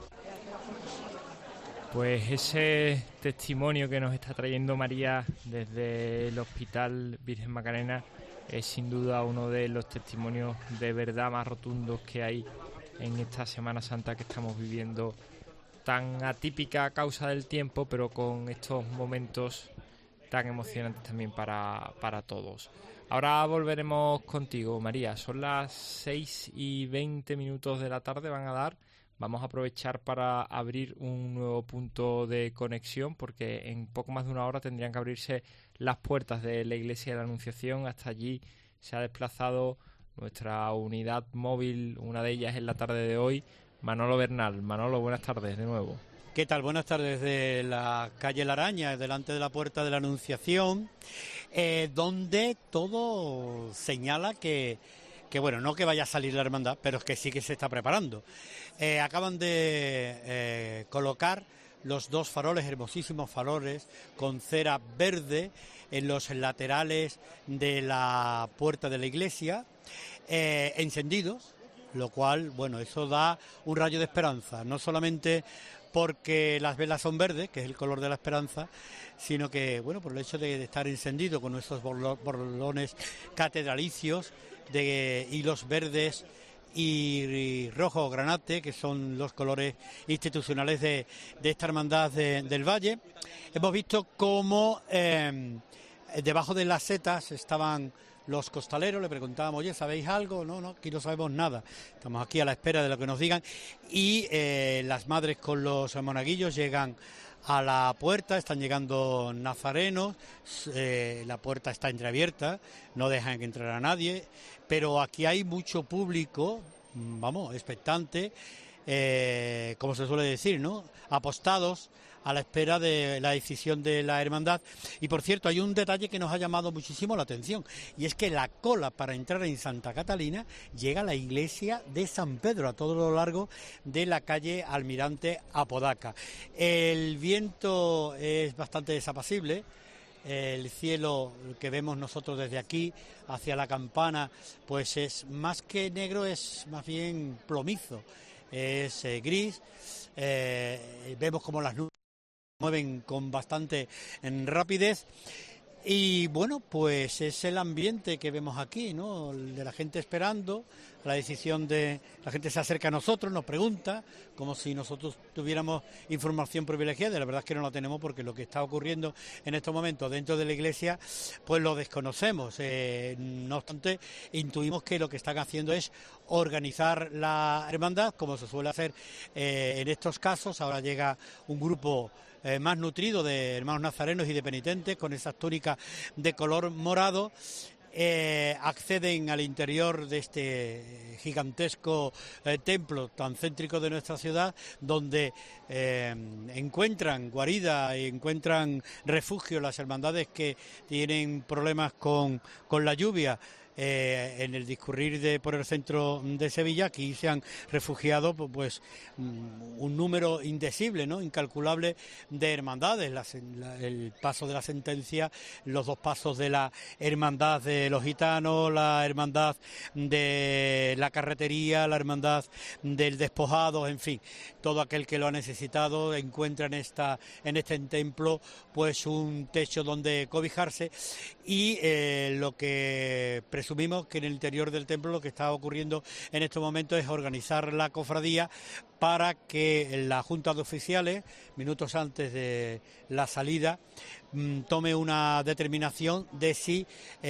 Pues ese testimonio que nos está trayendo María desde el Hospital Virgen Macarena es sin duda uno de los testimonios de verdad más rotundos que hay en esta Semana Santa que estamos viviendo, tan atípica a causa del tiempo, pero con estos momentos tan emocionantes también para, para todos. Ahora volveremos contigo, María. Son las seis y veinte minutos de la tarde, van a dar. Vamos a aprovechar para abrir un nuevo punto de conexión, porque en poco más de una hora tendrían que abrirse las puertas de la Iglesia de la Anunciación. Hasta allí se ha desplazado nuestra unidad móvil, una de ellas en la tarde de hoy, Manolo Bernal. Manolo, buenas tardes de nuevo. ¿Qué tal? Buenas tardes desde la calle La Araña, delante de la Puerta de la Anunciación, eh, donde todo señala que, que, bueno, no que vaya a salir la hermandad, pero es que sí que se está preparando. Eh, acaban de eh, colocar los dos faroles, hermosísimos faroles, con cera verde en los laterales de la puerta de la iglesia, eh, encendidos, lo cual, bueno, eso da un rayo de esperanza, no solamente porque las velas son verdes, que es el color de la esperanza, sino que, bueno, por el hecho de, de estar encendido con nuestros borlones catedralicios de hilos verdes y, y rojo granate, que son los colores institucionales de, de esta hermandad de, del Valle. Hemos visto cómo eh, debajo de las setas estaban los costaleros, le preguntábamos, oye, ¿sabéis algo? No, no, aquí no sabemos nada. Estamos aquí a la espera de lo que nos digan. Y eh, las madres con los monaguillos llegan a la puerta, están llegando nazarenos, eh, la puerta está entreabierta, no dejan que entrar a nadie, pero aquí hay mucho público, vamos, expectante, eh, como se suele decir, ¿no? Apostados a la espera de la decisión de la hermandad. Y por cierto, hay un detalle que nos ha llamado muchísimo la atención, y es que la cola para entrar en Santa Catalina llega a la iglesia de San Pedro, a todo lo largo de la calle Almirante Apodaca. El viento es bastante desapacible, el cielo que vemos nosotros desde aquí hacia la campana pues es más que negro, es más bien plomizo, es eh, gris, eh, vemos como las nubes mueven con bastante en rapidez, Y bueno, pues es el ambiente que vemos aquí, ¿no? El de la gente esperando, la decisión de... La gente se acerca a nosotros, nos pregunta, como si nosotros tuviéramos información privilegiada. La verdad es que no la tenemos porque lo que está ocurriendo en estos momentos dentro de la iglesia, pues lo desconocemos. Eh, no obstante, intuimos que lo que están haciendo es organizar la hermandad, como se suele hacer eh, en estos casos. Ahora llega un grupo Eh, más nutrido de hermanos nazarenos y de penitentes con esas túnicas de color morado. Eh, acceden al interior de este gigantesco eh, templo tan céntrico de nuestra ciudad, donde eh, encuentran guarida y encuentran refugio las hermandades que tienen problemas con, con la lluvia. Eh, en el discurrir de por el centro de Sevilla. Aquí se han refugiado pues un número indecible, ¿no? Incalculable de hermandades, la, la, el paso de la sentencia, los dos pasos de la hermandad de los gitanos, la hermandad de la carretería, la hermandad del despojado, en fin, todo aquel que lo ha necesitado encuentra en esta en este templo pues un techo donde cobijarse. Y eh, lo que presumimos que en el interior del templo lo que está ocurriendo en estos momentos es organizar la cofradía para que la Junta de Oficiales, minutos antes de la salida, mmm, tome una determinación de si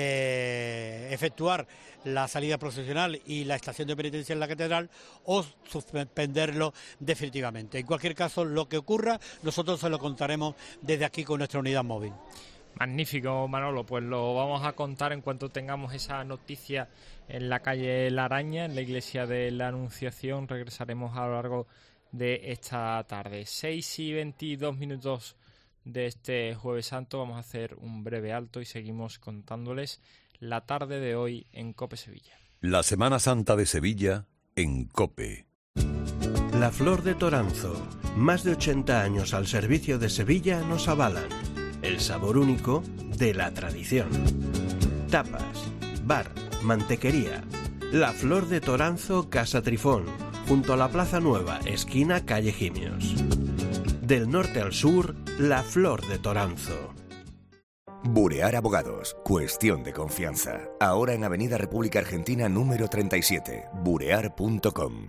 eh, efectuar la salida procesional y la estación de penitencia en la catedral o suspenderlo definitivamente. En cualquier caso, lo que ocurra, nosotros se lo contaremos desde aquí con nuestra unidad móvil. Magnífico, Manolo, pues lo vamos a contar en cuanto tengamos esa noticia en la calle La Araña, en la iglesia de la Anunciación. Regresaremos a lo largo de esta tarde. seis y veintidós minutos de este Jueves Santo. Vamos a hacer un breve alto y seguimos contándoles la tarde de hoy en COPE Sevilla. La Semana Santa de Sevilla en COPE. La Flor de Toranzo. Más de ochenta años al servicio de Sevilla nos avalan. El sabor único de la tradición. Tapas, bar, mantequería. La Flor de Toranzo, Casa Trifón, junto a la Plaza Nueva, esquina calle Gimios. Del norte al sur, La Flor de Toranzo. Burear Abogados, cuestión de confianza. Ahora en Avenida República Argentina número treinta y siete, burear punto com.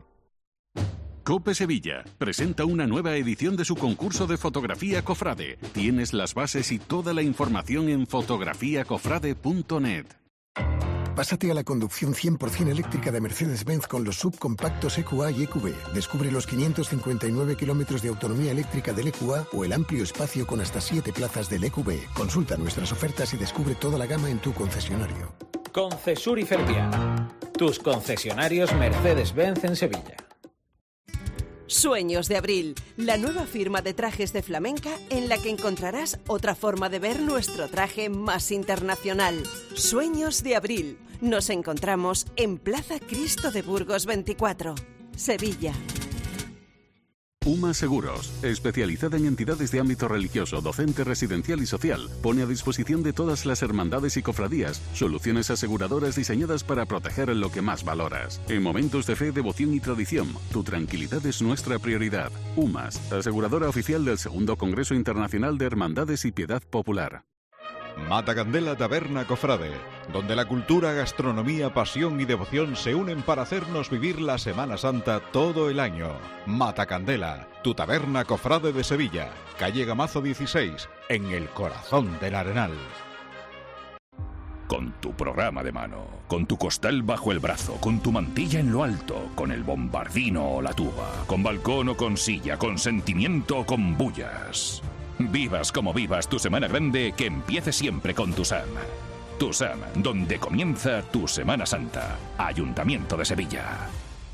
COPE Sevilla presenta una nueva edición de su concurso de fotografía Cofrade. Tienes las bases y toda la información en fotografía cofrade punto net. Pásate a la conducción cien por ciento eléctrica de Mercedes-Benz con los subcompactos E Q A y E Q B. Descubre los quinientos cincuenta y nueve kilómetros de autonomía eléctrica del E Q A o el amplio espacio con hasta siete plazas del E Q B. Consulta nuestras ofertas y descubre toda la gama en tu concesionario. Concesur y Fervial, tus concesionarios Mercedes-Benz en Sevilla. Sueños de Abril, la nueva firma de trajes de flamenca en la que encontrarás otra forma de ver nuestro traje más internacional. Sueños de Abril. Nos encontramos en Plaza Cristo de Burgos veinticuatro, Sevilla. UMA Seguros, especializada en entidades de ámbito religioso, docente, residencial y social, pone a disposición de todas las hermandades y cofradías soluciones aseguradoras diseñadas para proteger lo que más valoras. En momentos de fe, devoción y tradición, tu tranquilidad es nuestra prioridad. UMAS, aseguradora oficial del segundo Congreso Internacional de Hermandades y Piedad Popular. Matacandela Taberna Cofrade, donde la cultura, gastronomía, pasión y devoción se unen para hacernos vivir la Semana Santa todo el año. Matacandela, tu taberna cofrade de Sevilla, calle Gamazo dieciséis, en el corazón del Arenal. Con tu programa de mano, con tu costal bajo el brazo, con tu mantilla en lo alto, con el bombardino o la tuba, con balcón o con silla, con sentimiento o con bullas. Vivas como vivas tu Semana Grande, que empiece siempre con TUSAM. TUSAM, donde comienza tu Semana Santa. Ayuntamiento de Sevilla.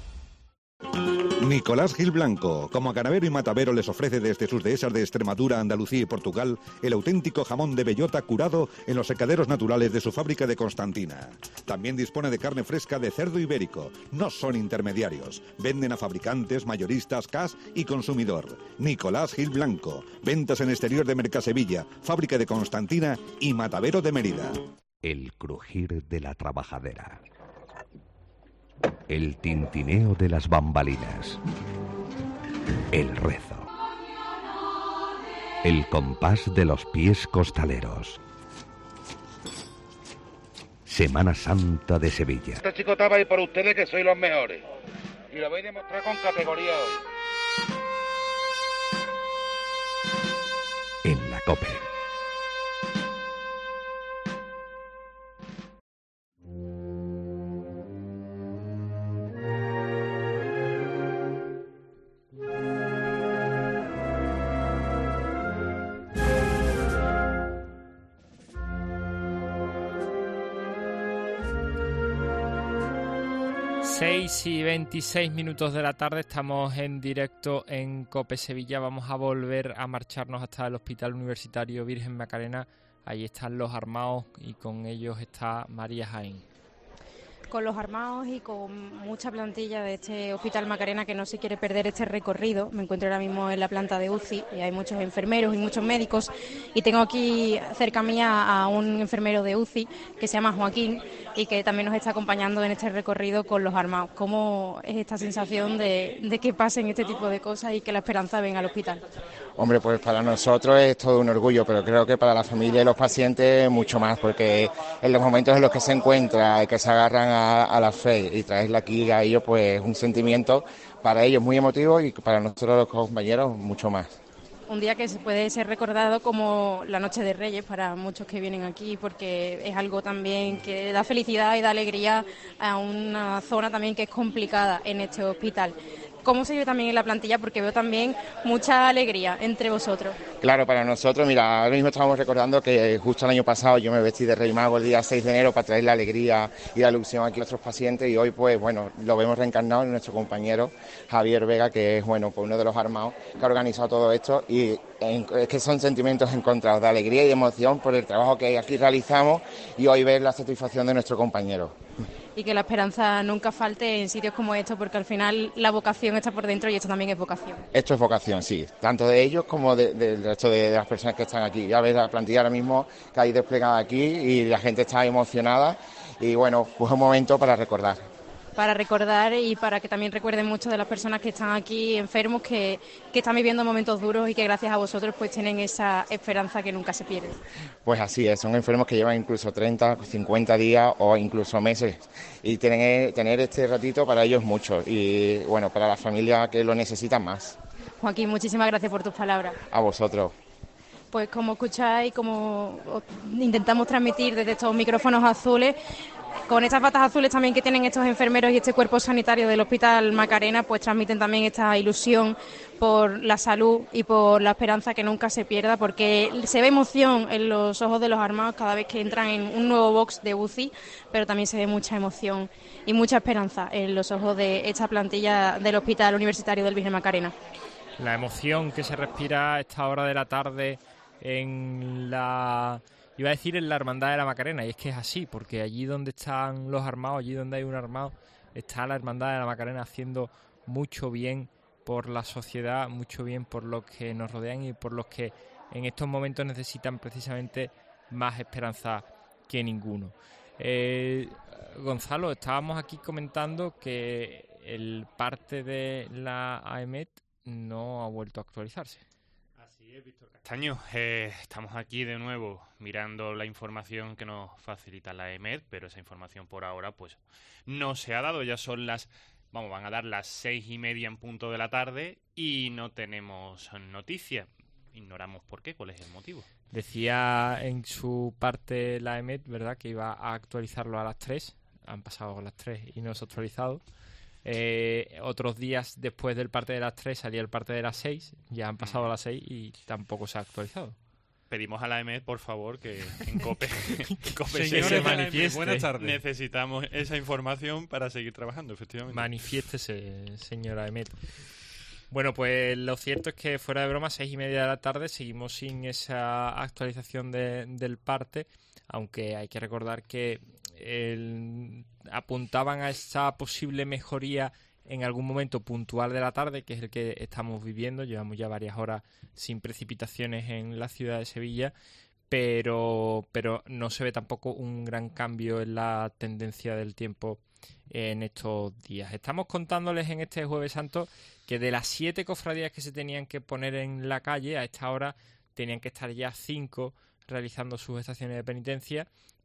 Nicolás Gil Blanco, como ganadero y matavero, les ofrece desde sus dehesas de Extremadura, Andalucía y Portugal el auténtico jamón de bellota curado en los secaderos naturales de su fábrica de Constantina. También dispone de carne fresca de cerdo ibérico. No son intermediarios. Venden a fabricantes, mayoristas, C A S y consumidor. Nicolás Gil Blanco. Ventas en exterior de Mercasevilla, fábrica de Constantina y matavero de Mérida. El crujir de la trabajadera. El tintineo de las bambalinas. El rezo. El compás de los pies costaleros. Semana Santa de Sevilla. Este chico estaba ahí por ustedes, que sois los mejores. Y lo voy a demostrar con categoría hoy. En la COPE. seis y veintiséis minutos de la tarde, estamos en directo en COPE Sevilla. Vamos a volver a marcharnos hasta el Hospital Universitario Virgen Macarena. Allí están los armados y con ellos está María Jaén. Con los armados y con mucha plantilla de este Hospital Macarena que no se quiere perder este recorrido. Me encuentro ahora mismo en la planta de U C I y hay muchos enfermeros y muchos médicos, y tengo aquí cerca mía a un enfermero de U C I que se llama Joaquín y que también nos está acompañando en este recorrido con los armados. ¿Cómo es esta sensación de, de que pasen este tipo de cosas y que la esperanza venga al hospital? Hombre, pues para nosotros es todo un orgullo, pero creo que para la familia y los pacientes mucho más, porque en los momentos en los que se encuentran, que se agarran a A, a la fe y traerla aquí a ellos, pues un sentimiento para ellos muy emotivo y para nosotros los compañeros mucho más. Un día que puede ser recordado como la Noche de Reyes para muchos que vienen aquí, porque es algo también que da felicidad y da alegría a una zona también que es complicada en este hospital. ¿Cómo se vive también en la plantilla? Porque veo también mucha alegría entre vosotros. Claro, para nosotros, mira, ahora mismo estamos recordando que justo el año pasado yo me vestí de Rey Mago el día seis de enero para traer la alegría y la ilusión aquí a nuestros pacientes, y hoy pues bueno, lo vemos reencarnado en nuestro compañero Javier Vega, que es bueno, pues uno de los armados que ha organizado todo esto, y es que son sentimientos encontrados de alegría y de emoción por el trabajo que aquí realizamos y hoy ver la satisfacción de nuestro compañero. Y que la esperanza nunca falte en sitios como estos, porque al final la vocación está por dentro y esto también es vocación. Esto es vocación, sí, tanto de ellos como de, de, del resto de, de las personas que están aquí. Ya ves la plantilla ahora mismo que hay desplegada aquí y la gente está emocionada y bueno, pues un momento para recordar. Para recordar y para que también recuerden mucho de las personas que están aquí enfermos, que, que están viviendo momentos duros y que gracias a vosotros pues tienen esa esperanza que nunca se pierde. Pues así es, son enfermos que llevan incluso treinta, cincuenta días o incluso meses, y tener, tener este ratito para ellos mucho, y bueno, para la familia que lo necesitan más. Joaquín, muchísimas gracias por tus palabras. A vosotros. Pues como escucháis, como intentamos transmitir desde estos micrófonos azules, con estas batas azules también que tienen estos enfermeros y este cuerpo sanitario del Hospital Macarena, pues transmiten también esta ilusión por la salud y por la esperanza que nunca se pierda, porque se ve emoción en los ojos de los armados cada vez que entran en un nuevo box de U C I, pero también se ve mucha emoción y mucha esperanza en los ojos de esta plantilla del Hospital Universitario del Virgen Macarena. La emoción que se respira a esta hora de la tarde en la... iba a decir en la Hermandad de la Macarena, y es que es así, porque allí donde están los armados, allí donde hay un armado, está la Hermandad de la Macarena haciendo mucho bien por la sociedad, mucho bien por los que nos rodean y por los que en estos momentos necesitan precisamente más esperanza que ninguno. Eh, Gonzalo, estábamos aquí comentando que el parte de la A E M E T no ha vuelto a actualizarse. Así es, Víctor Castaño. Eh, estamos aquí de nuevo mirando la información que nos facilita la A E M E T, pero esa información por ahora pues no se ha dado. Ya son las, vamos, van a dar las seis y media en punto de la tarde y no tenemos noticias. Ignoramos por qué, cuál es el motivo. Decía en su parte la A E M E T, ¿verdad?, que iba a actualizarlo a las tres. Han pasado las tres y no se ha actualizado. Eh, otros días después del parte de las tres salía el parte de las seis, ya han pasado las seis y tampoco se ha actualizado. Pedimos a la A E M E T, por favor, que en COPE, COPE Señores, se manifieste. Buenas tardes. Necesitamos esa información para seguir trabajando, efectivamente. Manifiéstese, señora A E M E T. Bueno, pues lo cierto es que fuera de broma, seis y media de la tarde, seguimos sin esa actualización de, del parte, aunque hay que recordar que el, apuntaban a esa posible mejoría en algún momento puntual de la tarde, que es el que estamos viviendo. Llevamos ya varias horas sin precipitaciones en la ciudad de Sevilla, pero, pero no se ve tampoco un gran cambio en la tendencia del tiempo en estos días. Estamos contándoles en este Jueves Santo que de las siete cofradías que se tenían que poner en la calle, a esta hora tenían que estar ya cinco realizando sus estaciones de penitencia,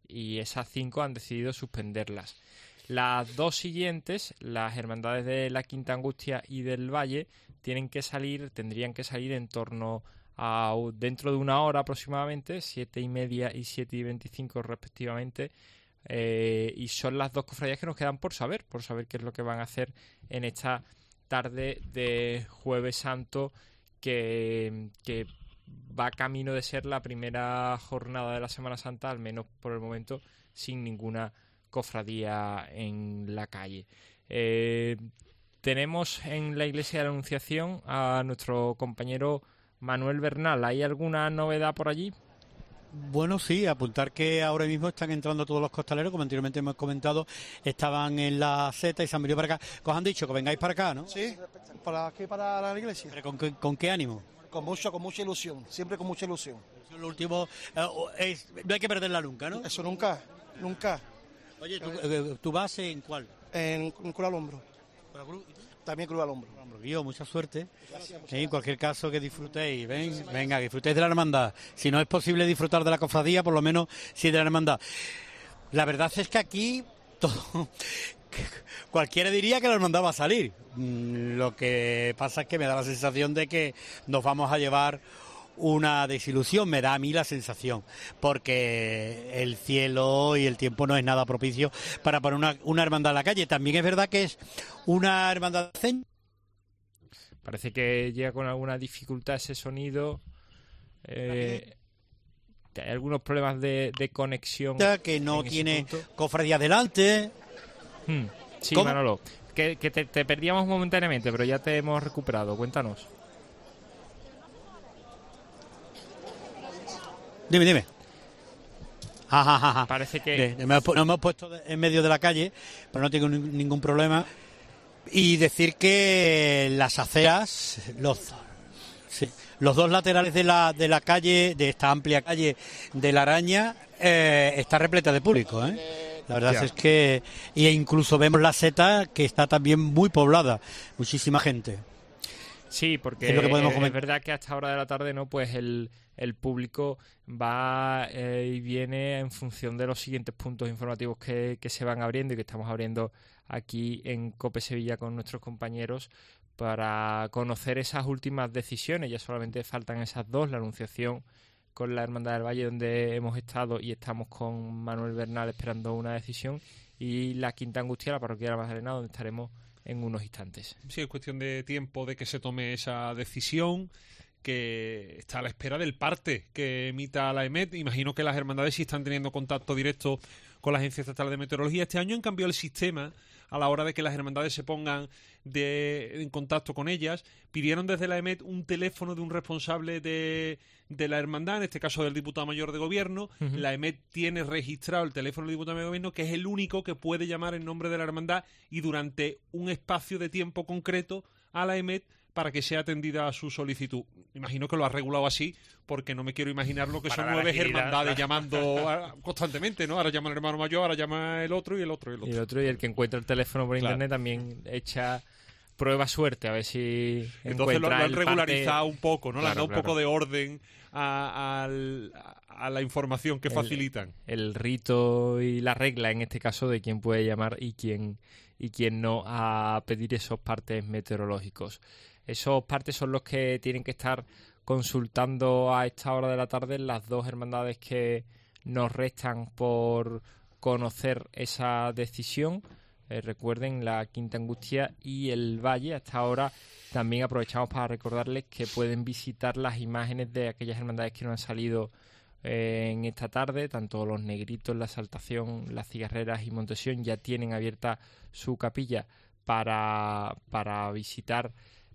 y esas cinco han decidido suspenderlas. Las dos siguientes, las hermandades de la Quinta Angustia y del Valle, tienen que salir, tendrían que salir en torno a dentro de una hora aproximadamente, siete y media y siete y veinticinco respectivamente, eh, y son las dos cofradías que nos quedan por saber, por saber qué es lo que van a hacer en esta tarde de Jueves Santo, que, que va camino de ser la primera jornada de la Semana Santa, al menos por el momento, sin ninguna cofradía en la calle. Eh, tenemos en la Iglesia de la Anunciación a nuestro compañero Manuel Bernal. ¿Hay alguna novedad por allí? Bueno, sí, apuntar que ahora mismo están entrando todos los costaleros, como anteriormente hemos comentado, estaban en la Z y se han venido para acá. ¿Os han dicho que vengáis para acá, no? Sí, para aquí, para la iglesia. ¿Pero con, qué, con qué ánimo? Con mucha, con mucha ilusión, siempre con mucha ilusión. Eso es lo último, eh, es, no hay que perderla nunca, ¿no? Eso nunca, nunca. Oye, ¿tú, eh, ¿tú vas en cuál? En, en Cruz al Hombro. También Cruz al Hombro. Yo, mucha suerte. Gracias, mucha en cualquier caso, que disfrutéis. Ven, venga, que disfrutéis de la hermandad. Si no es posible disfrutar de la cofradía, por lo menos sí de la hermandad. La verdad es que aquí todo, cualquiera diría que la hermandad va a salir. Lo que pasa es que me da la sensación de que nos vamos a llevar una desilusión, me da a mí la sensación, porque el cielo y el tiempo no es nada propicio para poner una, una hermandad en la calle. También es verdad que es una hermandad. Parece que llega con alguna dificultad ese sonido. Eh, hay algunos problemas de, de conexión. Que no tiene cofradía delante. Hmm. Sí, ¿Cómo? Manolo. Que, que te, te perdíamos momentáneamente, pero ya te hemos recuperado. Cuéntanos. Dime, dime. Ajá, ajá, ajá. Parece que... Nos hemos puesto en medio de la calle, pero no tengo ningún problema. Y decir que las aceras, los, sí, los dos laterales de la, de la calle, de esta amplia calle de la Araña, eh, está repleta de público, ¿eh? La verdad ya. es que... Y incluso vemos la seta, que está también muy poblada. Muchísima gente. Sí, porque es, lo que podemos es verdad que a esta hora de la tarde no, pues el, el público va eh, y viene en función de los siguientes puntos informativos que, que se van abriendo y que estamos abriendo aquí en COPE Sevilla con nuestros compañeros para conocer esas últimas decisiones. Ya solamente faltan esas dos, la Anunciación con la Hermandad del Valle, donde hemos estado y estamos con Manuel Bernal esperando una decisión, y la Quinta Angustia, la parroquia de la Magdalena, donde estaremos en unos instantes. Sí, es cuestión de tiempo de que se tome esa decisión, que está a la espera del parte que emita la E M E T. Imagino que las hermandades sí están teniendo contacto directo con la Agencia Estatal de Meteorología. Este año han cambiado el sistema a la hora de que las hermandades se pongan de, en contacto con ellas. Pidieron desde la E M E T un teléfono de un responsable de, de la hermandad, en este caso del diputado mayor de gobierno. Uh-huh. La E M E T tiene registrado el teléfono del diputado mayor de gobierno, que es el único que puede llamar en nombre de la hermandad y durante un espacio de tiempo concreto a la E M E T para que sea atendida a su solicitud. Imagino que lo ha regulado así, porque no me quiero imaginar lo que para son nueve hermandades claro. llamando a, constantemente, ¿no? Ahora llama el hermano mayor, ahora llama el otro y el otro y el otro. Y el otro, y el que encuentra el teléfono por claro. internet también echa prueba suerte, a ver si entonces lo, lo han regularizado parte... un poco, ¿no? Claro, Le han dado claro. un poco de orden a, a, a la información que el, facilitan. El rito y la regla, en este caso, de quién puede llamar y quién, y quién no a pedir esos partes meteorológicos. Esos partes son los que tienen que estar consultando a esta hora de la tarde las dos hermandades que nos restan por conocer esa decisión. Eh, recuerden, la Quinta Angustia y el Valle. Hasta ahora también aprovechamos para recordarles que pueden visitar las imágenes de aquellas hermandades que no han salido eh, en esta tarde. Tanto los Negritos, la Exaltación, las Cigarreras y Montesión ya tienen abierta su capilla para, para visitar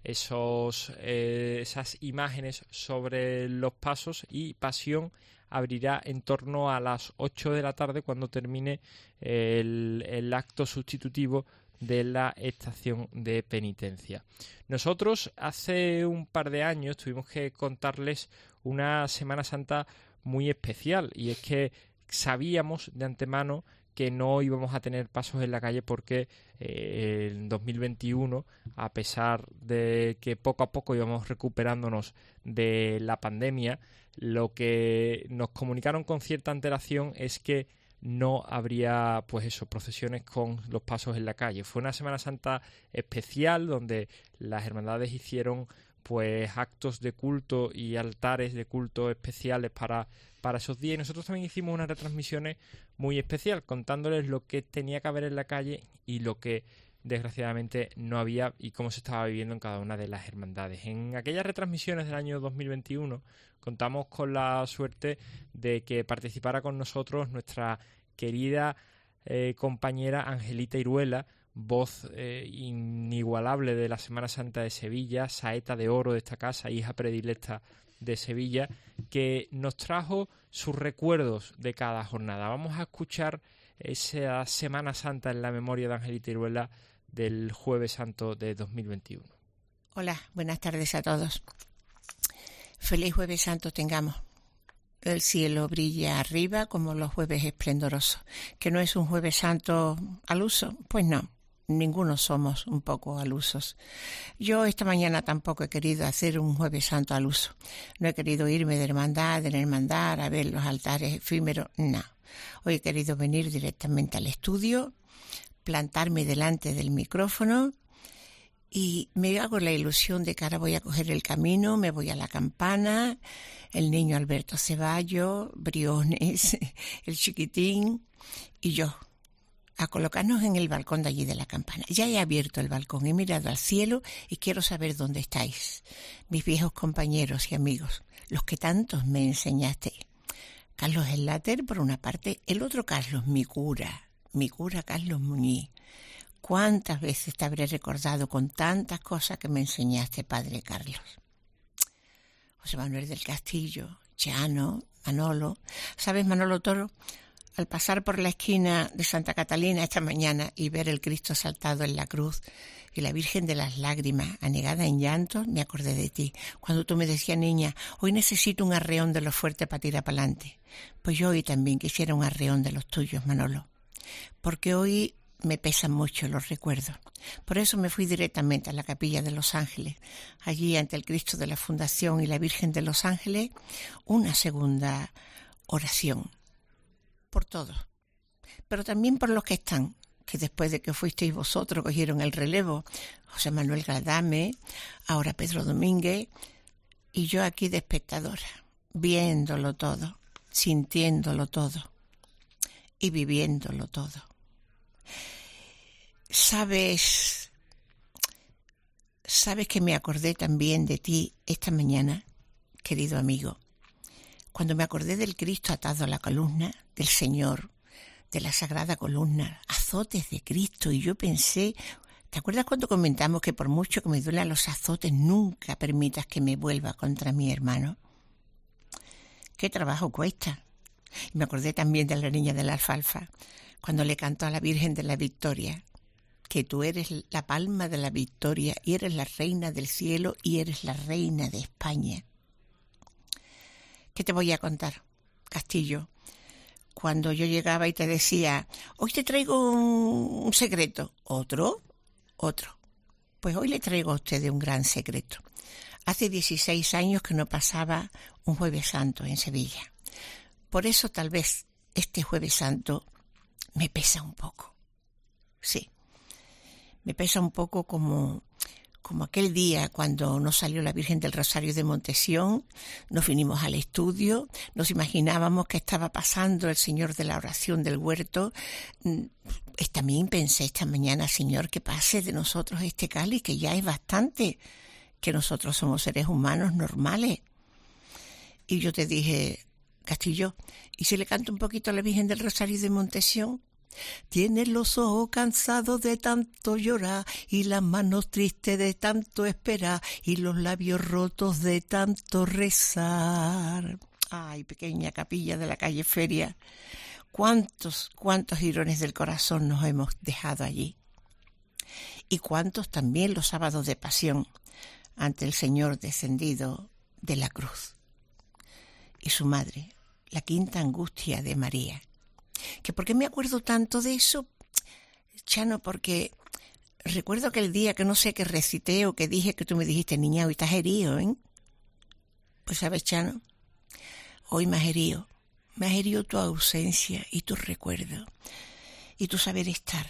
esos eh, esas imágenes sobre los pasos, y Pasión abrirá en torno a las ocho de la tarde cuando termine el, el acto sustitutivo de la estación de penitencia. Nosotros hace un par de años tuvimos que contarles una Semana Santa muy especial, y es que sabíamos de antemano que no íbamos a tener pasos en la calle porque eh, en dos mil veintiuno, a pesar de que poco a poco íbamos recuperándonos de la pandemia, lo que nos comunicaron con cierta antelación es que no habría, pues eso, procesiones con los pasos en la calle. Fue una Semana Santa especial donde las hermandades hicieron pues actos de culto y altares de culto especiales para, para esos días, y nosotros también hicimos unas retransmisiones muy especial contándoles lo que tenía que haber en la calle y lo que desgraciadamente no había y cómo se estaba viviendo en cada una de las hermandades. En aquellas retransmisiones del año dos mil veintiuno contamos con la suerte de que participara con nosotros nuestra querida eh, compañera Angelita Iruela, voz eh, inigualable de la Semana Santa de Sevilla, saeta de oro de esta casa, hija predilecta de Sevilla, que nos trajo sus recuerdos de cada jornada. Vamos a escuchar esa Semana Santa en la memoria de Angelita Iruela del Jueves Santo de dos mil veintiuno. Hola, buenas tardes a todos. Feliz Jueves Santo tengamos. El cielo brilla arriba como los jueves esplendorosos. ¿Que no es un Jueves Santo al uso? Pues no. Ninguno somos un poco alusos. Yo esta mañana tampoco he querido hacer un Jueves Santo al uso. No he querido irme de hermandad en hermandad a ver los altares efímeros, no. Hoy he querido venir directamente al estudio, plantarme delante del micrófono y me hago la ilusión de que ahora voy a coger el camino, me voy a la campana, el niño Alberto Ceballos, Briones, el chiquitín y yo, a colocarnos en el balcón de allí de la campana. Ya he abierto el balcón, he mirado al cielo y quiero saber dónde estáis, mis viejos compañeros y amigos, los que tantos me enseñasteis. Carlos Slater, por una parte, el otro Carlos, mi cura, mi cura Carlos Muñiz. ¿Cuántas veces te habré recordado con tantas cosas que me enseñaste, padre Carlos? José Manuel del Castillo, Chano, Manolo. ¿Sabes, Manolo Toro? Al pasar por la esquina de Santa Catalina esta mañana y ver el Cristo saltado en la cruz y la Virgen de las Lágrimas anegada en llantos, me acordé de ti. Cuando tú me decías, niña, hoy necesito un arreón de los fuertes para tirar para adelante. Pues yo hoy también quisiera un arreón de los tuyos, Manolo. Porque hoy me pesan mucho los recuerdos. Por eso me fui directamente a la Capilla de los Ángeles. Allí, ante el Cristo de la Fundación y la Virgen de los Ángeles, una segunda oración. Por todos. Pero también por los que están, que después de que fuisteis vosotros cogieron el relevo. José Manuel Galdame, ahora Pedro Domínguez, y yo aquí de espectadora, viéndolo todo, sintiéndolo todo y viviéndolo todo. Sabes, sabes que me acordé también de ti esta mañana, querido amigo, cuando me acordé del Cristo atado a la columna, del Señor, de la Sagrada Columna, azotes de Cristo, y yo pensé, ¿te acuerdas cuando comentamos que por mucho que me duelan los azotes, nunca permitas que me vuelva contra mi hermano? ¿Qué trabajo cuesta? Y me acordé también de la niña de la alfalfa, cuando le cantó a la Virgen de la Victoria, que tú eres la palma de la victoria y eres la reina del cielo y eres la reina de España. ¿Qué te voy a contar, Castillo? Cuando yo llegaba y te decía, hoy te traigo un, un secreto. ¿Otro? Otro. Pues hoy le traigo a usted un gran secreto. Hace dieciséis años que no pasaba un Jueves Santo en Sevilla. Por eso tal vez este Jueves Santo me pesa un poco. Sí, me pesa un poco como, como aquel día cuando nos salió la Virgen del Rosario de Montesión, nos vinimos al estudio, nos imaginábamos que estaba pasando el Señor de la Oración del Huerto. También pensé esta mañana, Señor, que pase de nosotros este cáliz, que ya es bastante, que nosotros somos seres humanos normales. Y yo te dije, Castillo, ¿y si le canto un poquito a la Virgen del Rosario de Montesión? Tienes los ojos cansados de tanto llorar y las manos tristes de tanto esperar y los labios rotos de tanto rezar. Ay, pequeña capilla de la calle Feria, cuántos, cuántos jirones del corazón nos hemos dejado allí. Y cuántos también los sábados de pasión ante el Señor descendido de la cruz. Y su madre, la quinta angustia de María. ¿Que por qué me acuerdo tanto de eso? Chano, porque recuerdo aquel día que no sé qué recité o que dije que tú me dijiste, niña, hoy estás herido, ¿eh? Pues sabes, Chano, hoy más herido, Me has herido tu ausencia y tu recuerdo y tu saber estar.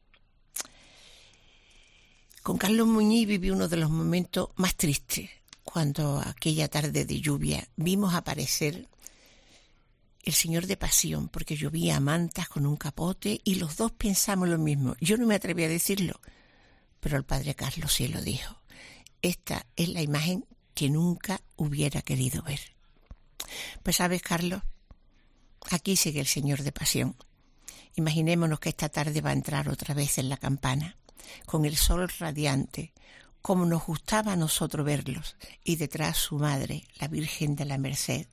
Con Carlos Muñiz viví uno de los momentos más tristes, cuando aquella tarde de lluvia vimos aparecer el Señor de Pasión, porque llovía a mantas con un capote y los dos pensamos lo mismo. Yo no me atreví a decirlo, pero el Padre Carlos sí lo dijo. Esta es la imagen que nunca hubiera querido ver. Pues sabes, Carlos, aquí sigue el Señor de Pasión. Imaginémonos que esta tarde va a entrar otra vez en la campana, con el sol radiante, como nos gustaba a nosotros verlos, y detrás su madre, la Virgen de la Merced.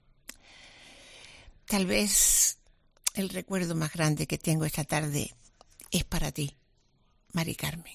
Tal vez el recuerdo más grande que tengo esta tarde es para ti, Mari Carmen.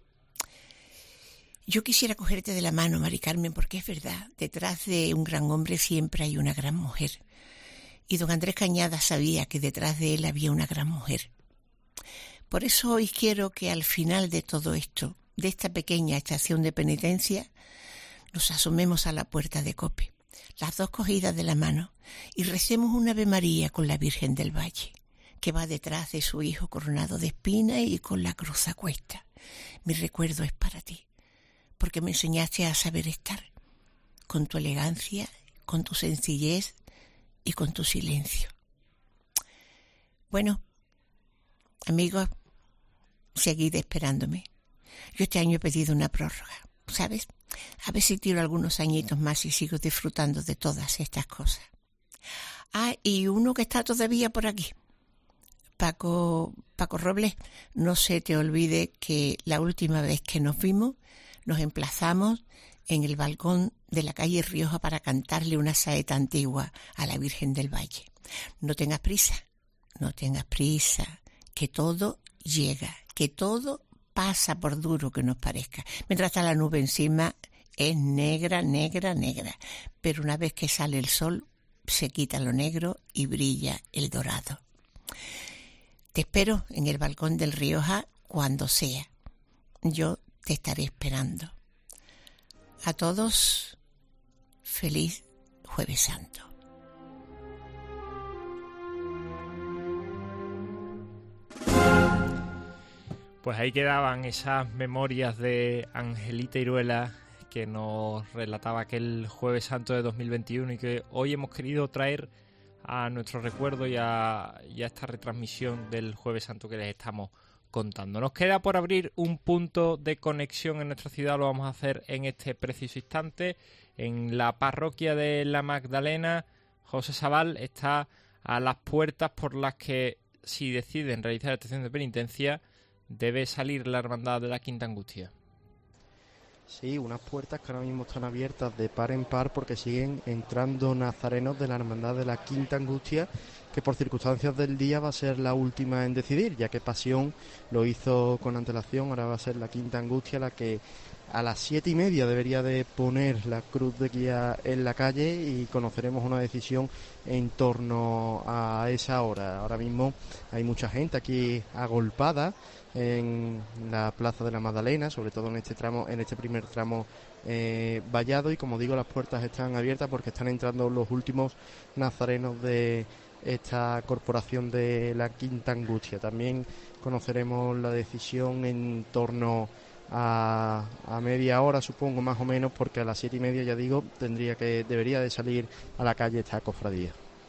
Yo quisiera cogerte de la mano, Mari Carmen, porque es verdad, detrás de un gran hombre siempre hay una gran mujer. Y don Andrés Cañada sabía que detrás de él había una gran mujer. Por eso hoy quiero que al final de todo esto, de esta pequeña estación de penitencia, nos asomemos a la puerta de Cope, las dos cogidas de la mano, y recemos una Ave María con la Virgen del Valle, que va detrás de su hijo coronado de espinas y con la cruz a cuesta. Mi recuerdo es para ti, porque me enseñaste a saber estar, con tu elegancia, con tu sencillez y con tu silencio. Bueno, amigos, seguid esperándome. Yo este año he pedido una prórroga, ¿sabes? A ver si tiro algunos añitos más y sigo disfrutando de todas estas cosas. Ah, y uno que está todavía por aquí. Paco, Paco Robles, no se te olvide que la última vez que nos vimos, nos emplazamos en el balcón de la calle Rioja para cantarle una saeta antigua a la Virgen del Valle. No tengas prisa, no tengas prisa, que todo llega, que todo pasa por duro que nos parezca. Mientras está la nube encima, es negra, negra, negra. Pero una vez que sale el sol, se quita lo negro y brilla el dorado. Te espero en el balcón del Rioja cuando sea. Yo te estaré esperando. A todos, feliz Jueves Santo. Pues ahí quedaban esas memorias de Angelita Iruela que nos relataba aquel Jueves Santo de dos mil veintiuno y que hoy hemos querido traer a nuestro recuerdo y a, y a esta retransmisión del Jueves Santo que les estamos contando. Nos queda por abrir un punto de conexión en nuestra ciudad, lo vamos a hacer en este preciso instante, en la parroquia de La Magdalena. José Sabal está a las puertas por las que, si deciden realizar la estación de penitencia, debe salir la hermandad de la Quinta Angustia. Sí, unas puertas que ahora mismo están abiertas de par en par porque siguen entrando nazarenos de la hermandad de la Quinta Angustia, que por circunstancias del día va a ser la última en decidir, ya que Pasión lo hizo con antelación. Ahora va a ser la Quinta Angustia la que a las siete y media debería de poner la cruz de guía en la calle y conoceremos una decisión en torno a esa hora. Ahora mismo hay mucha gente aquí agolpada en la Plaza de la Magdalena, sobre todo en este tramo, en este primer tramo eh, vallado, y como digo, las puertas están abiertas porque están entrando los últimos nazarenos de esta corporación de la Quinta Angustia. También conoceremos la decisión en torno a, a media hora, supongo, más o menos, porque a las siete y media, ya digo, tendría que debería de salir a la calle esta cofradía.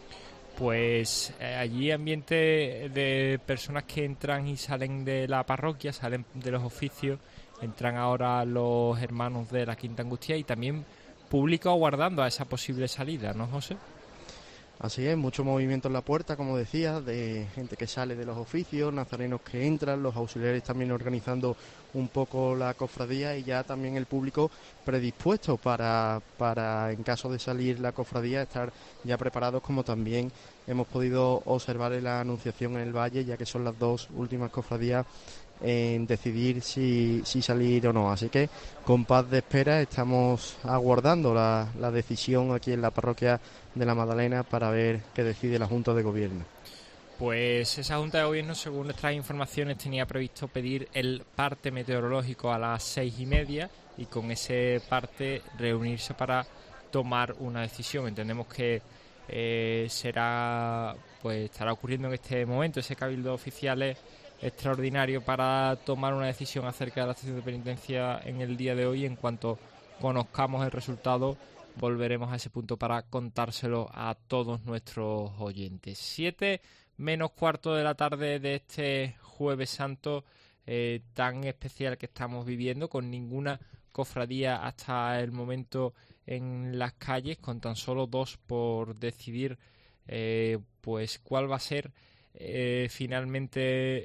Pues eh, allí ambiente de personas que entran y salen de la parroquia, salen de los oficios, entran ahora los hermanos de la Quinta Angustia y también público aguardando a esa posible salida, ¿no, José? Así es, mucho movimiento en la puerta, como decía, de gente que sale de los oficios, nazarenos que entran, los auxiliares también organizando un poco la cofradía y ya también el público predispuesto para, para en caso de salir la cofradía, estar ya preparados, como también hemos podido observar en la Anunciación en el Valle, ya que son las dos últimas cofradías en decidir si, si salir o no. Así que con paz de espera estamos aguardando la, la decisión aquí en la parroquia de la Magdalena para ver qué decide la Junta de Gobierno. Pues esa Junta de Gobierno, según nuestras informaciones, tenía previsto pedir el parte meteorológico a las seis y media y con ese parte reunirse para tomar una decisión. Entendemos que eh, será, pues estará ocurriendo en este momento ese cabildo oficial extraordinario para tomar una decisión acerca de la estación de penitencia en el día de hoy. En cuanto conozcamos el resultado, volveremos a ese punto para contárselo a todos nuestros oyentes. Siete menos cuarto de la tarde de este Jueves Santo eh, tan especial que estamos viviendo, con ninguna cofradía hasta el momento en las calles, con tan solo dos por decidir eh, pues cuál va a ser eh, finalmente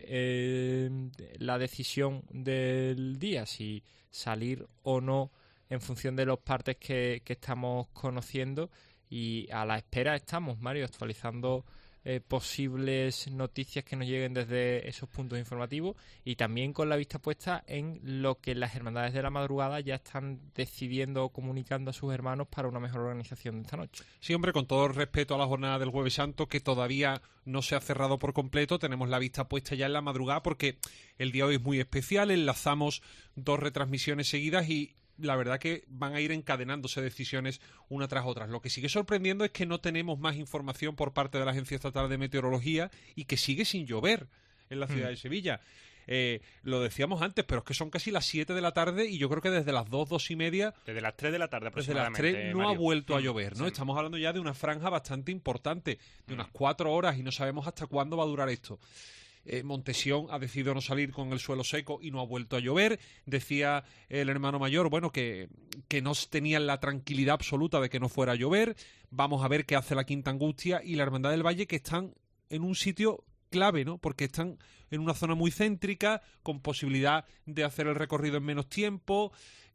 eh, la decisión del día, si salir o no en función de los partes que, que estamos conociendo, y a la espera estamos, Mario, actualizando eh, posibles noticias que nos lleguen desde esos puntos informativos, y también con la vista puesta en lo que las hermandades de la madrugada ya están decidiendo o comunicando a sus hermanos para una mejor organización de esta noche. Sí, hombre, con todo el respeto a la jornada del Jueves Santo, que todavía no se ha cerrado por completo, tenemos la vista puesta ya en la madrugada porque el día de hoy es muy especial, enlazamos dos retransmisiones seguidas y la verdad que van a ir encadenándose decisiones una tras otra. Lo que sigue sorprendiendo es que no tenemos más información por parte de la Agencia Estatal de Meteorología y que sigue sin llover en la ciudad mm. de Sevilla. Eh, lo decíamos antes, pero es que son casi las siete de la tarde y yo creo que desde las dos, dos y media... Desde las tres de la tarde aproximadamente, Desde las tres no Mario. ha vuelto a Mm. llover, ¿no? Sí. Estamos hablando ya de una franja bastante importante, de unas cuatro horas, y no sabemos hasta cuándo va a durar esto. Eh, Montesión ha decidido no salir con el suelo seco y no ha vuelto a llover. Decía el hermano mayor, bueno, que, que no tenían la tranquilidad absoluta de que no fuera a llover. Vamos a ver qué hace la Quinta Angustia y la Hermandad del Valle, que están en un sitio clave, ¿no? Porque están en una zona muy céntrica, con posibilidad de hacer el recorrido en menos tiempo.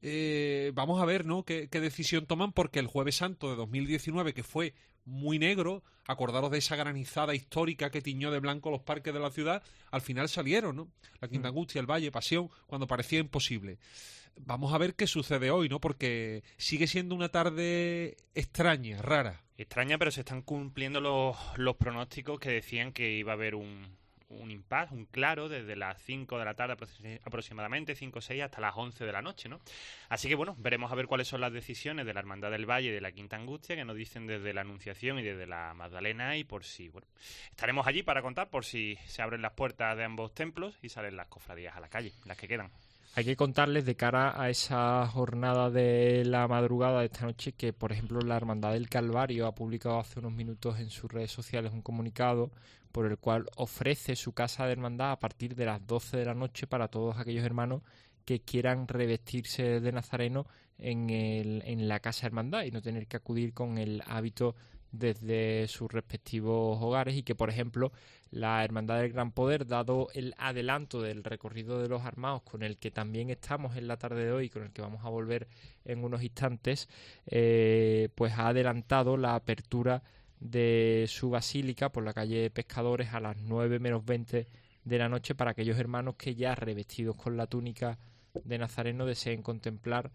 Eh, vamos a ver, ¿no?, qué, qué decisión toman, porque el Jueves Santo de dos mil diecinueve, que fue muy negro, acordaros de esa granizada histórica que tiñó de blanco los parques de la ciudad, al final salieron, ¿no? La Quinta Angustia, el Valle, Pasión, cuando parecía imposible. Vamos a ver qué sucede hoy, ¿no? Porque sigue siendo una tarde extraña, rara. Extraña, pero se están cumpliendo los, los pronósticos que decían que iba a haber un, un impas, un claro, desde las cinco de la tarde aproximadamente, cinco o seis, hasta las once de la noche, ¿no? Así que, bueno, veremos a ver cuáles son las decisiones de la Hermandad del Valle y de la Quinta Angustia, que nos dicen desde la Anunciación y desde la Magdalena, y por si, bueno, estaremos allí para contar por si se abren las puertas de ambos templos y salen las cofradías a la calle, las que quedan. Hay que contarles de cara a esa jornada de la madrugada de esta noche que, por ejemplo, la Hermandad del Calvario ha publicado hace unos minutos en sus redes sociales un comunicado por el cual ofrece su casa de hermandad a partir de las doce de la noche para todos aquellos hermanos que quieran revestirse de nazareno en, el, en la casa hermandad y no tener que acudir con el hábito desde sus respectivos hogares, y que, por ejemplo, la Hermandad del Gran Poder, dado el adelanto del recorrido de los armados, con el que también estamos en la tarde de hoy, con el que vamos a volver en unos instantes, eh, pues ha adelantado la apertura de su basílica por la calle Pescadores a las nueve menos veinte de la noche, para aquellos hermanos que ya revestidos con la túnica de nazareno deseen contemplar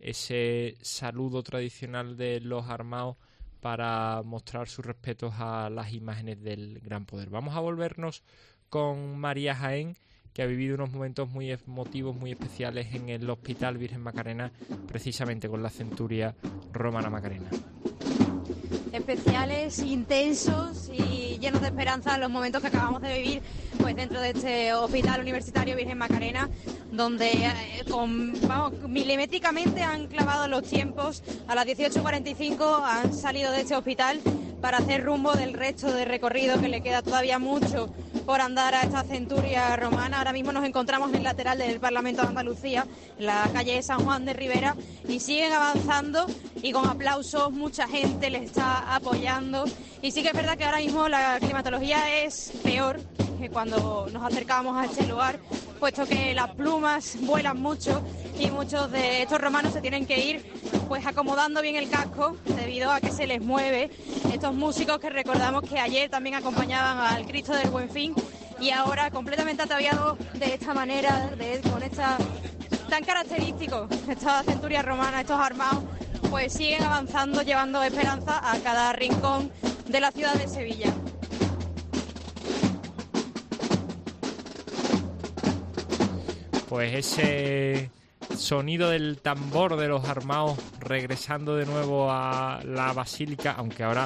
ese saludo tradicional de los armados para mostrar sus respetos a las imágenes del Gran Poder. Vamos a volvernos con María Jaén, que ha vivido unos momentos muy emotivos, muy especiales en el Hospital Virgen Macarena, precisamente con la centuria Romana Macarena. Especiales, intensos y llenos de esperanza los momentos que acabamos de vivir pues dentro de este Hospital Universitario Virgen Macarena, donde eh, con, vamos, milimétricamente han clavado los tiempos. A las dieciocho cuarenta y cinco han salido de este hospital para hacer rumbo del resto de recorrido, que le queda todavía mucho por andar a esta centuria romana. Ahora mismo nos encontramos en el lateral del Parlamento de Andalucía, en la calle San Juan de Rivera, y siguen avanzando y con aplausos, mucha gente les está apoyando. Y sí que es verdad que ahora mismo la climatología es peor que cuando nos acercábamos a este lugar, puesto que las plumas vuelan mucho y muchos de estos romanos se tienen que ir pues acomodando bien el casco debido a que se les mueve. Estos músicos que recordamos que ayer también acompañaban al Cristo del Buen Fin, y ahora completamente ataviados de esta manera, de, con esta tan característico, esta centuria romana, estos armados, pues siguen avanzando, llevando esperanza a cada rincón de la ciudad de Sevilla. Pues ese sonido del tambor de los armados regresando de nuevo a la basílica, aunque ahora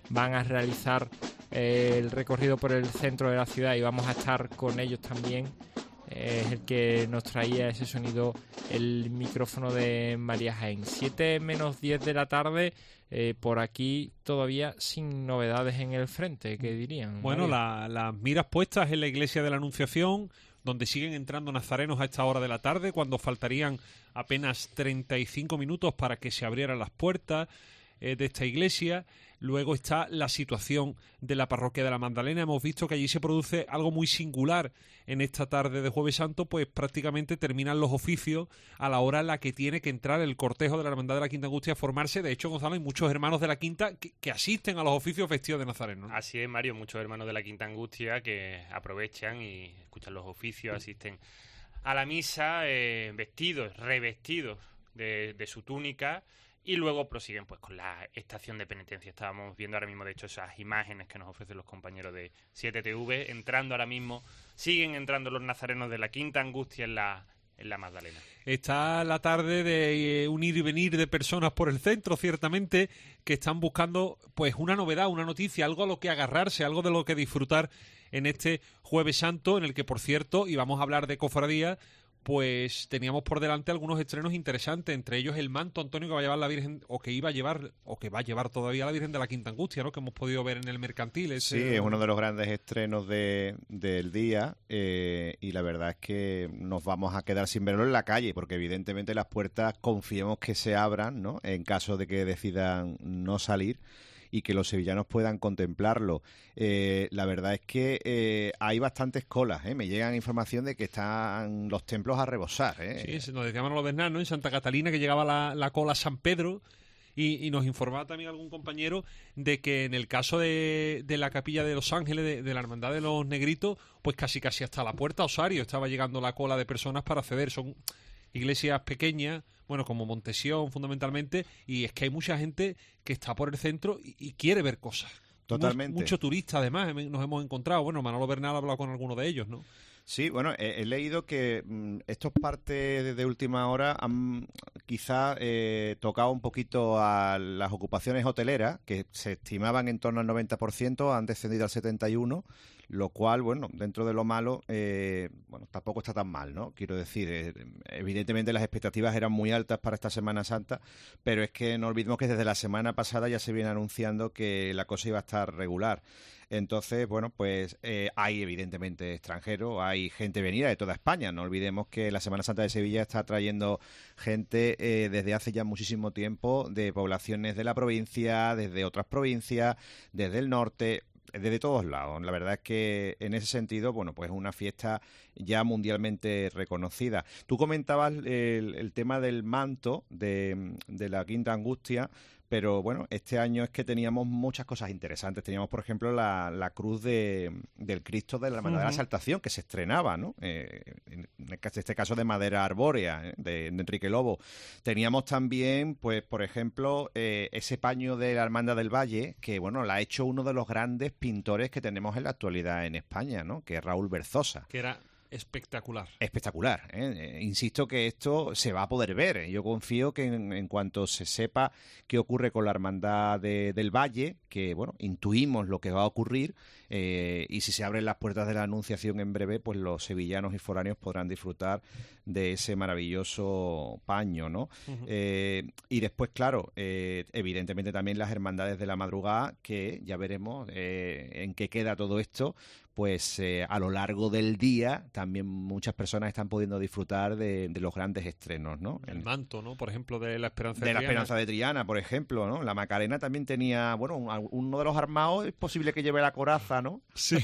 van a realizar eh, el recorrido por el centro de la ciudad y vamos a estar con ellos también. Eh, es el que nos traía ese sonido el micrófono de María Jaén. siete menos diez de la tarde, eh, por aquí todavía sin novedades en el frente, ¿qué dirían? Bueno, la, las miras puestas en la iglesia de la Anunciación, donde siguen entrando nazarenos a esta hora de la tarde, cuando faltarían apenas treinta y cinco minutos para que se abrieran las puertas eh, de esta iglesia. Luego está la situación de la parroquia de la Magdalena. Hemos visto que allí se produce algo muy singular en esta tarde de Jueves Santo, pues prácticamente terminan los oficios a la hora en la que tiene que entrar el cortejo de la Hermandad de la Quinta Angustia a formarse. De hecho, Gonzalo, hay muchos hermanos de la Quinta que, que asisten a los oficios vestidos de nazareno, ¿no? Así es, Mario, muchos hermanos de la Quinta Angustia que aprovechan y escuchan los oficios, asisten a la misa eh, vestidos, revestidos de, de su túnica. Y luego prosiguen pues con la estación de penitencia. Estábamos viendo ahora mismo, de hecho, esas imágenes que nos ofrecen los compañeros de siete T V, entrando ahora mismo, siguen entrando los nazarenos de la Quinta Angustia en la, en la Magdalena. Está la tarde de eh, un ir y venir de personas por el centro, ciertamente, que están buscando pues una novedad, una noticia, algo a lo que agarrarse, algo de lo que disfrutar en este Jueves Santo, en el que, por cierto, y vamos a hablar de cofradía, pues teníamos por delante algunos estrenos interesantes, entre ellos el manto, Antonio, que va a llevar la Virgen, o que iba a llevar, o que va a llevar todavía la Virgen de la Quinta Angustia, ¿no? Que hemos podido ver en el Mercantil. Ese... Sí, es uno de los grandes estrenos de, del día, eh, y la verdad es que nos vamos a quedar sin verlo en la calle, porque evidentemente las puertas confiemos que se abran, ¿no? En caso de que decidan no salir, y que los sevillanos puedan contemplarlo. Eh, la verdad es que eh, hay bastantes colas, ¿eh? Me llegan información de que están los templos a rebosar, ¿eh? Sí, nos decíamos los de Hernán, ¿no? En Santa Catalina, que llegaba la, la cola a San Pedro, y, y nos informaba también algún compañero de que en el caso de, de la capilla de Los Ángeles, de, de la Hermandad de los Negritos, pues casi casi hasta la puerta Osario estaba llegando la cola de personas para acceder. Son iglesias pequeñas, bueno, como Montesión fundamentalmente, y es que hay mucha gente que está por el centro y, y quiere ver cosas. Totalmente. Mucho, mucho turista, además, nos hemos encontrado. Bueno, Manolo Bernal ha hablado con alguno de ellos, ¿no? Sí, bueno, he, he leído que mmm, estos partes de, de última hora han quizá eh, tocado un poquito a las ocupaciones hoteleras, que se estimaban en torno al noventa por ciento, han descendido al setenta y uno por ciento, lo cual, bueno, dentro de lo malo, eh, bueno, tampoco está tan mal, ¿no? Quiero decir, eh, evidentemente las expectativas eran muy altas para esta Semana Santa, pero es que no olvidemos que desde la semana pasada ya se viene anunciando que la cosa iba a estar regular. Entonces, bueno, pues eh, hay evidentemente extranjeros, hay gente venida de toda España. No olvidemos que la Semana Santa de Sevilla está trayendo gente eh, desde hace ya muchísimo tiempo de poblaciones de la provincia, desde otras provincias, desde el norte, desde todos lados. La verdad es que en ese sentido, bueno, pues es una fiesta ya mundialmente reconocida. Tú comentabas el, el tema del manto de, de la Quinta Angustia, pero bueno, este año es que teníamos muchas cosas interesantes. Teníamos, por ejemplo, la, la cruz de, del Cristo de la Hermandad uh-huh. de la Exaltación, que se estrenaba, ¿no? Eh, en este caso de madera arbórea, ¿eh? de, de Enrique Lobo. Teníamos también, pues, por ejemplo, eh, ese paño de la Hermandad del Valle, que, bueno, la ha hecho uno de los grandes pintores que tenemos en la actualidad en España, ¿no? Que es Raúl Berzosa. Que era... espectacular. Espectacular. ¿eh? Insisto que esto se va a poder ver. Yo confío que en, en cuanto se sepa qué ocurre con la Hermandad de, del Valle, que bueno, intuimos lo que va a ocurrir, eh, y si se abren las puertas de la Anunciación en breve, pues los sevillanos y foráneos podrán disfrutar de ese maravilloso paño, ¿no? Uh-huh. Eh, y después, claro, eh, evidentemente también las hermandades de la madrugada, que ya veremos eh, en qué queda todo esto. Pues eh, a lo largo del día también muchas personas están pudiendo disfrutar de, de los grandes estrenos, ¿no? El manto, ¿no? Por ejemplo, de la Esperanza de, de Triana. De la Esperanza de Triana, por ejemplo, ¿no? La Macarena también tenía, bueno, un, uno de los armados es posible que lleve la coraza, ¿no? Sí.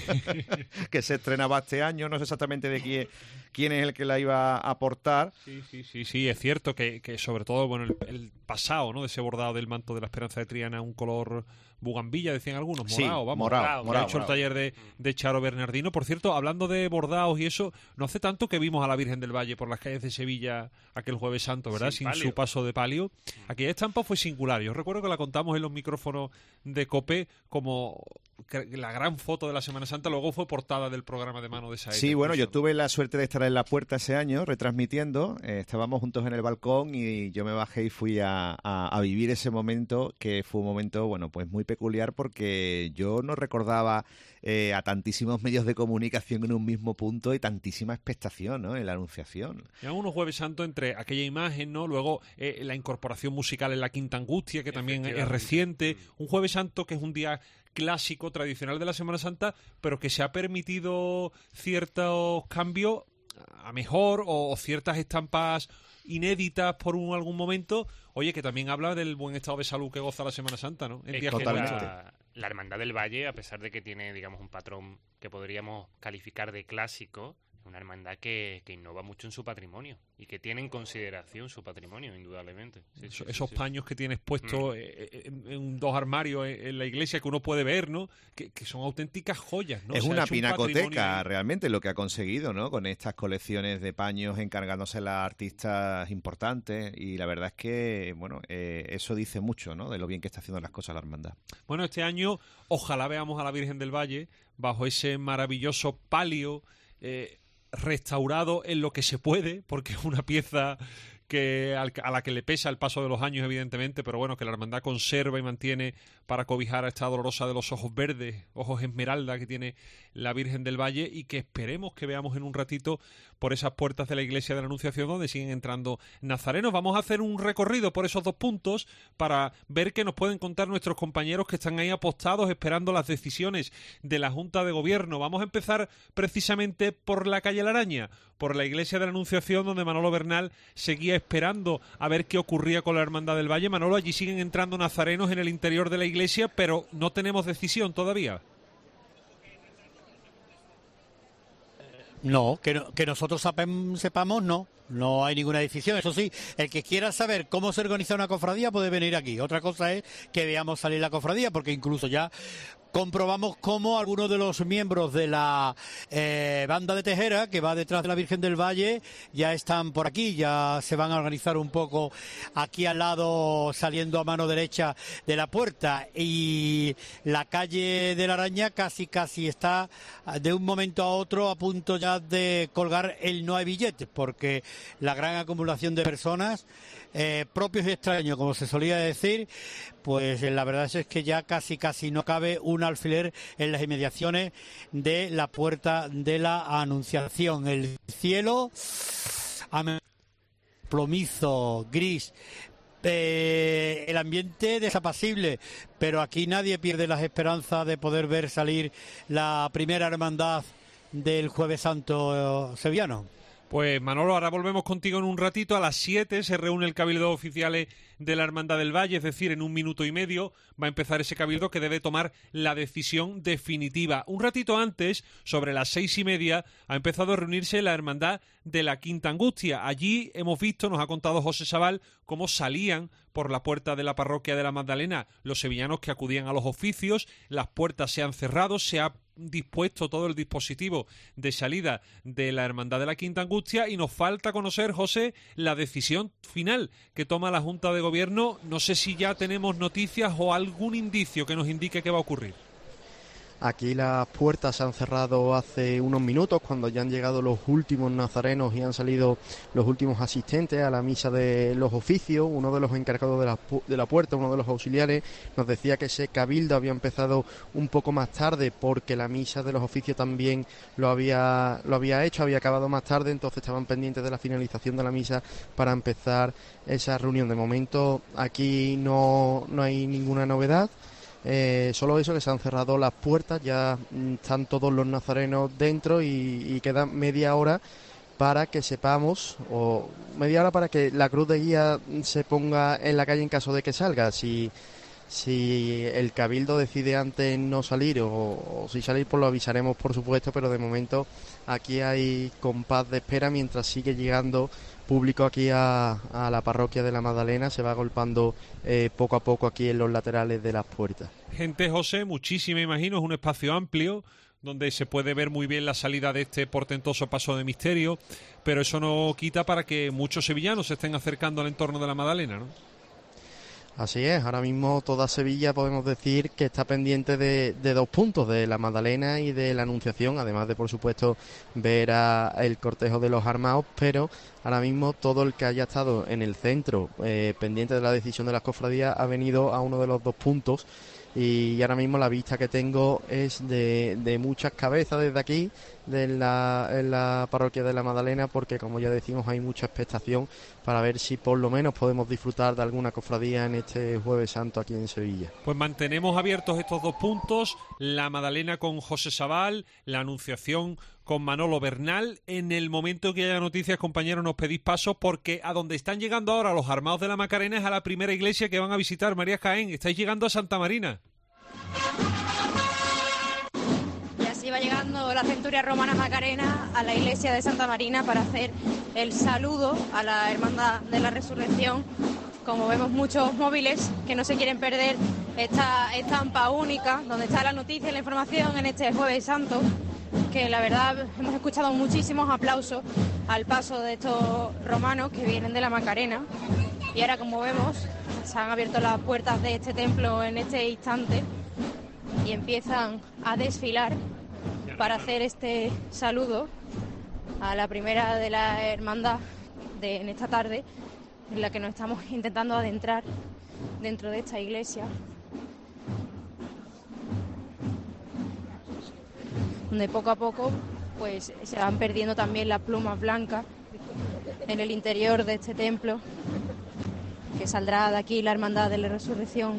Que se estrenaba este año, no sé exactamente de quién, quién es el que la iba a aportar. Sí, sí, sí, sí, es cierto que, que sobre todo, bueno, el, el pasado, ¿no? De ese bordado del manto de la Esperanza de Triana, un color bugambilla, decían algunos, morado, sí, vamos. Morado, morado. Ha hecho morado. El taller de, de Charo Bernardino. Por cierto, hablando de bordados y eso, no hace tanto que vimos a la Virgen del Valle por las calles de Sevilla aquel Jueves Santo, ¿verdad? Sin, Sin su paso de palio. Aquella estampa fue singular. Yo recuerdo que la contamos en los micrófonos de COPE como la gran foto de la Semana Santa, luego fue portada del programa de Mano de Saeta. Sí, bueno, yo tuve la suerte de estar en la puerta ese año retransmitiendo, eh, estábamos juntos en el balcón y yo me bajé y fui a, a, a vivir ese momento, que fue un momento, bueno, pues muy peculiar porque yo no recordaba eh, a tantísimos medios de comunicación en un mismo punto y tantísima expectación, ¿no?, en la anunciación. Ya unos Jueves Santo entre aquella imagen, ¿no?, luego eh, la incorporación musical en la Quinta Angustia, que también es reciente, un Jueves Santo que es un día clásico, tradicional de la Semana Santa, pero que se ha permitido ciertos cambios a mejor o, o ciertas estampas inéditas por un, algún momento, oye, que también habla del buen estado de salud que goza la Semana Santa, ¿no? Es que la, la Hermandad del Valle, a pesar de que tiene, digamos, un patrón que podríamos calificar de clásico, es una hermandad que, que innova mucho en su patrimonio y que tiene en consideración su patrimonio, indudablemente. Sí, Eso, sí, esos sí, paños sí. que tienes puestos mm. en, en dos armarios en, en la iglesia que uno puede ver, ¿no?, que, que son auténticas joyas, ¿no? Es o sea, una es un pinacoteca patrimonio... realmente lo que ha conseguido, ¿no?, con estas colecciones de paños encargándose a las artistas importantes, y la verdad es que, bueno, eh, eso dice mucho, ¿no?, de lo bien que está haciendo las cosas la hermandad. Bueno, este año ojalá veamos a la Virgen del Valle bajo ese maravilloso palio eh, restaurado en lo que se puede, porque es una pieza que a la que le pesa el paso de los años, evidentemente, pero bueno, que la hermandad conserva y mantiene para cobijar a esta dolorosa de los ojos verdes, ojos esmeralda que tiene la Virgen del Valle, y que esperemos que veamos en un ratito por esas puertas de la Iglesia de la Anunciación donde siguen entrando nazarenos. Vamos a hacer un recorrido por esos dos puntos para ver qué nos pueden contar nuestros compañeros que están ahí apostados esperando las decisiones de la Junta de Gobierno. Vamos a empezar precisamente por la calle La Araña, por la Iglesia de la Anunciación, donde Manolo Bernal seguía esperando a ver qué ocurría con la Hermandad del Valle. Manolo, allí siguen entrando nazarenos en el interior de la iglesia, pero no tenemos decisión todavía. No, que, no, que nosotros sapem, sepamos, no. No hay ninguna decisión. Eso sí, el que quiera saber cómo se organiza una cofradía puede venir aquí. Otra cosa es que veamos salir la cofradía, porque incluso ya comprobamos cómo algunos de los miembros de la eh, banda de Tejera, que va detrás de la Virgen del Valle, ya están por aquí, ya se van a organizar un poco aquí al lado, saliendo a mano derecha de la puerta, y la calle de la Araña casi casi está de un momento a otro a punto ya de colgar el no hay billetes, porque la gran acumulación de personas, eh, propios y extraños, como se solía decir, pues la verdad es que ya casi casi no cabe un alfiler en las inmediaciones de la puerta de la Anunciación. El cielo plomizo, gris, eh, el ambiente desapacible, pero aquí nadie pierde las esperanzas de poder ver salir la primera hermandad del Jueves Santo sevillano. Pues Manolo, ahora volvemos contigo en un ratito. A las siete se reúne el Cabildo de Oficiales de la Hermandad del Valle, es decir, en un minuto y medio va a empezar ese cabildo que debe tomar la decisión definitiva. Un ratito antes, sobre las seis y media, ha empezado a reunirse la Hermandad de la Quinta Angustia. Allí hemos visto, nos ha contado José Sabal, cómo salían por la puerta de la parroquia de la Magdalena los sevillanos que acudían a los oficios. Las puertas se han cerrado, se ha dispuesto todo el dispositivo de salida de la Hermandad de la Quinta Angustia, y nos falta conocer, José, la decisión final que toma la Junta de Gobierno. No sé si ya tenemos noticias o algún indicio que nos indique qué va a ocurrir. Aquí las puertas se han cerrado hace unos minutos, cuando ya han llegado los últimos nazarenos y han salido los últimos asistentes a la misa de los oficios. Uno de los encargados de la, de la puerta, uno de los auxiliares, nos decía que ese cabildo había empezado un poco más tarde porque la misa de los oficios también lo había, lo había hecho, había acabado más tarde, entonces estaban pendientes de la finalización de la misa para empezar esa reunión. De momento aquí no, no hay ninguna novedad. Eh, solo eso, que se han cerrado las puertas, ya están todos los nazarenos dentro y, y queda media hora para que sepamos, o media hora para que la cruz de guía se ponga en la calle en caso de que salga. Si, si el cabildo decide antes no salir o, o si salir, pues lo avisaremos, por supuesto, pero de momento aquí hay compás de espera mientras sigue llegando público aquí a, a la parroquia de la Magdalena. Se va agolpando eh, poco a poco aquí en los laterales de las puertas. Gente, José, muchísima, imagino, es un espacio amplio donde se puede ver muy bien la salida de este portentoso paso de misterio, pero eso no quita para que muchos sevillanos se estén acercando al entorno de la Magdalena, ¿no? Así es, ahora mismo toda Sevilla podemos decir que está pendiente de, de dos puntos, de la Magdalena y de la Anunciación, además de, por supuesto, ver a el cortejo de los armados, pero ahora mismo todo el que haya estado en el centro eh, pendiente de la decisión de las cofradías ha venido a uno de los dos puntos. Y ahora mismo la vista que tengo es de, de muchas cabezas desde aquí, de la, en la parroquia de la Magdalena, porque como ya decimos hay mucha expectación para ver si por lo menos podemos disfrutar de alguna cofradía en este Jueves Santo aquí en Sevilla. Pues mantenemos abiertos estos dos puntos, la Magdalena con José Sabal, la Anunciación con Manolo Bernal. En el momento que haya noticias, compañeros, nos pedís paso, porque a donde están llegando ahora los armados de la Macarena es a la primera iglesia que van a visitar, María Jaén. Estáis llegando a Santa Marina. Y así va llegando la Centuria Romana Macarena a la iglesia de Santa Marina para hacer el saludo a la Hermandad de la Resurrección. Como vemos, muchos móviles que no se quieren perder esta estampa única, donde está la noticia y la información en este Jueves Santo, que la verdad hemos escuchado muchísimos aplausos al paso de estos romanos que vienen de la Macarena. Y ahora, como vemos, se han abierto las puertas de este templo en este instante y empiezan a desfilar para hacer este saludo a la primera de la hermandad de, en esta tarde, en la que nos estamos intentando adentrar dentro de esta iglesia, donde poco a poco pues se van perdiendo también las plumas blancas en el interior de este templo, que saldrá de aquí la Hermandad de la Resurrección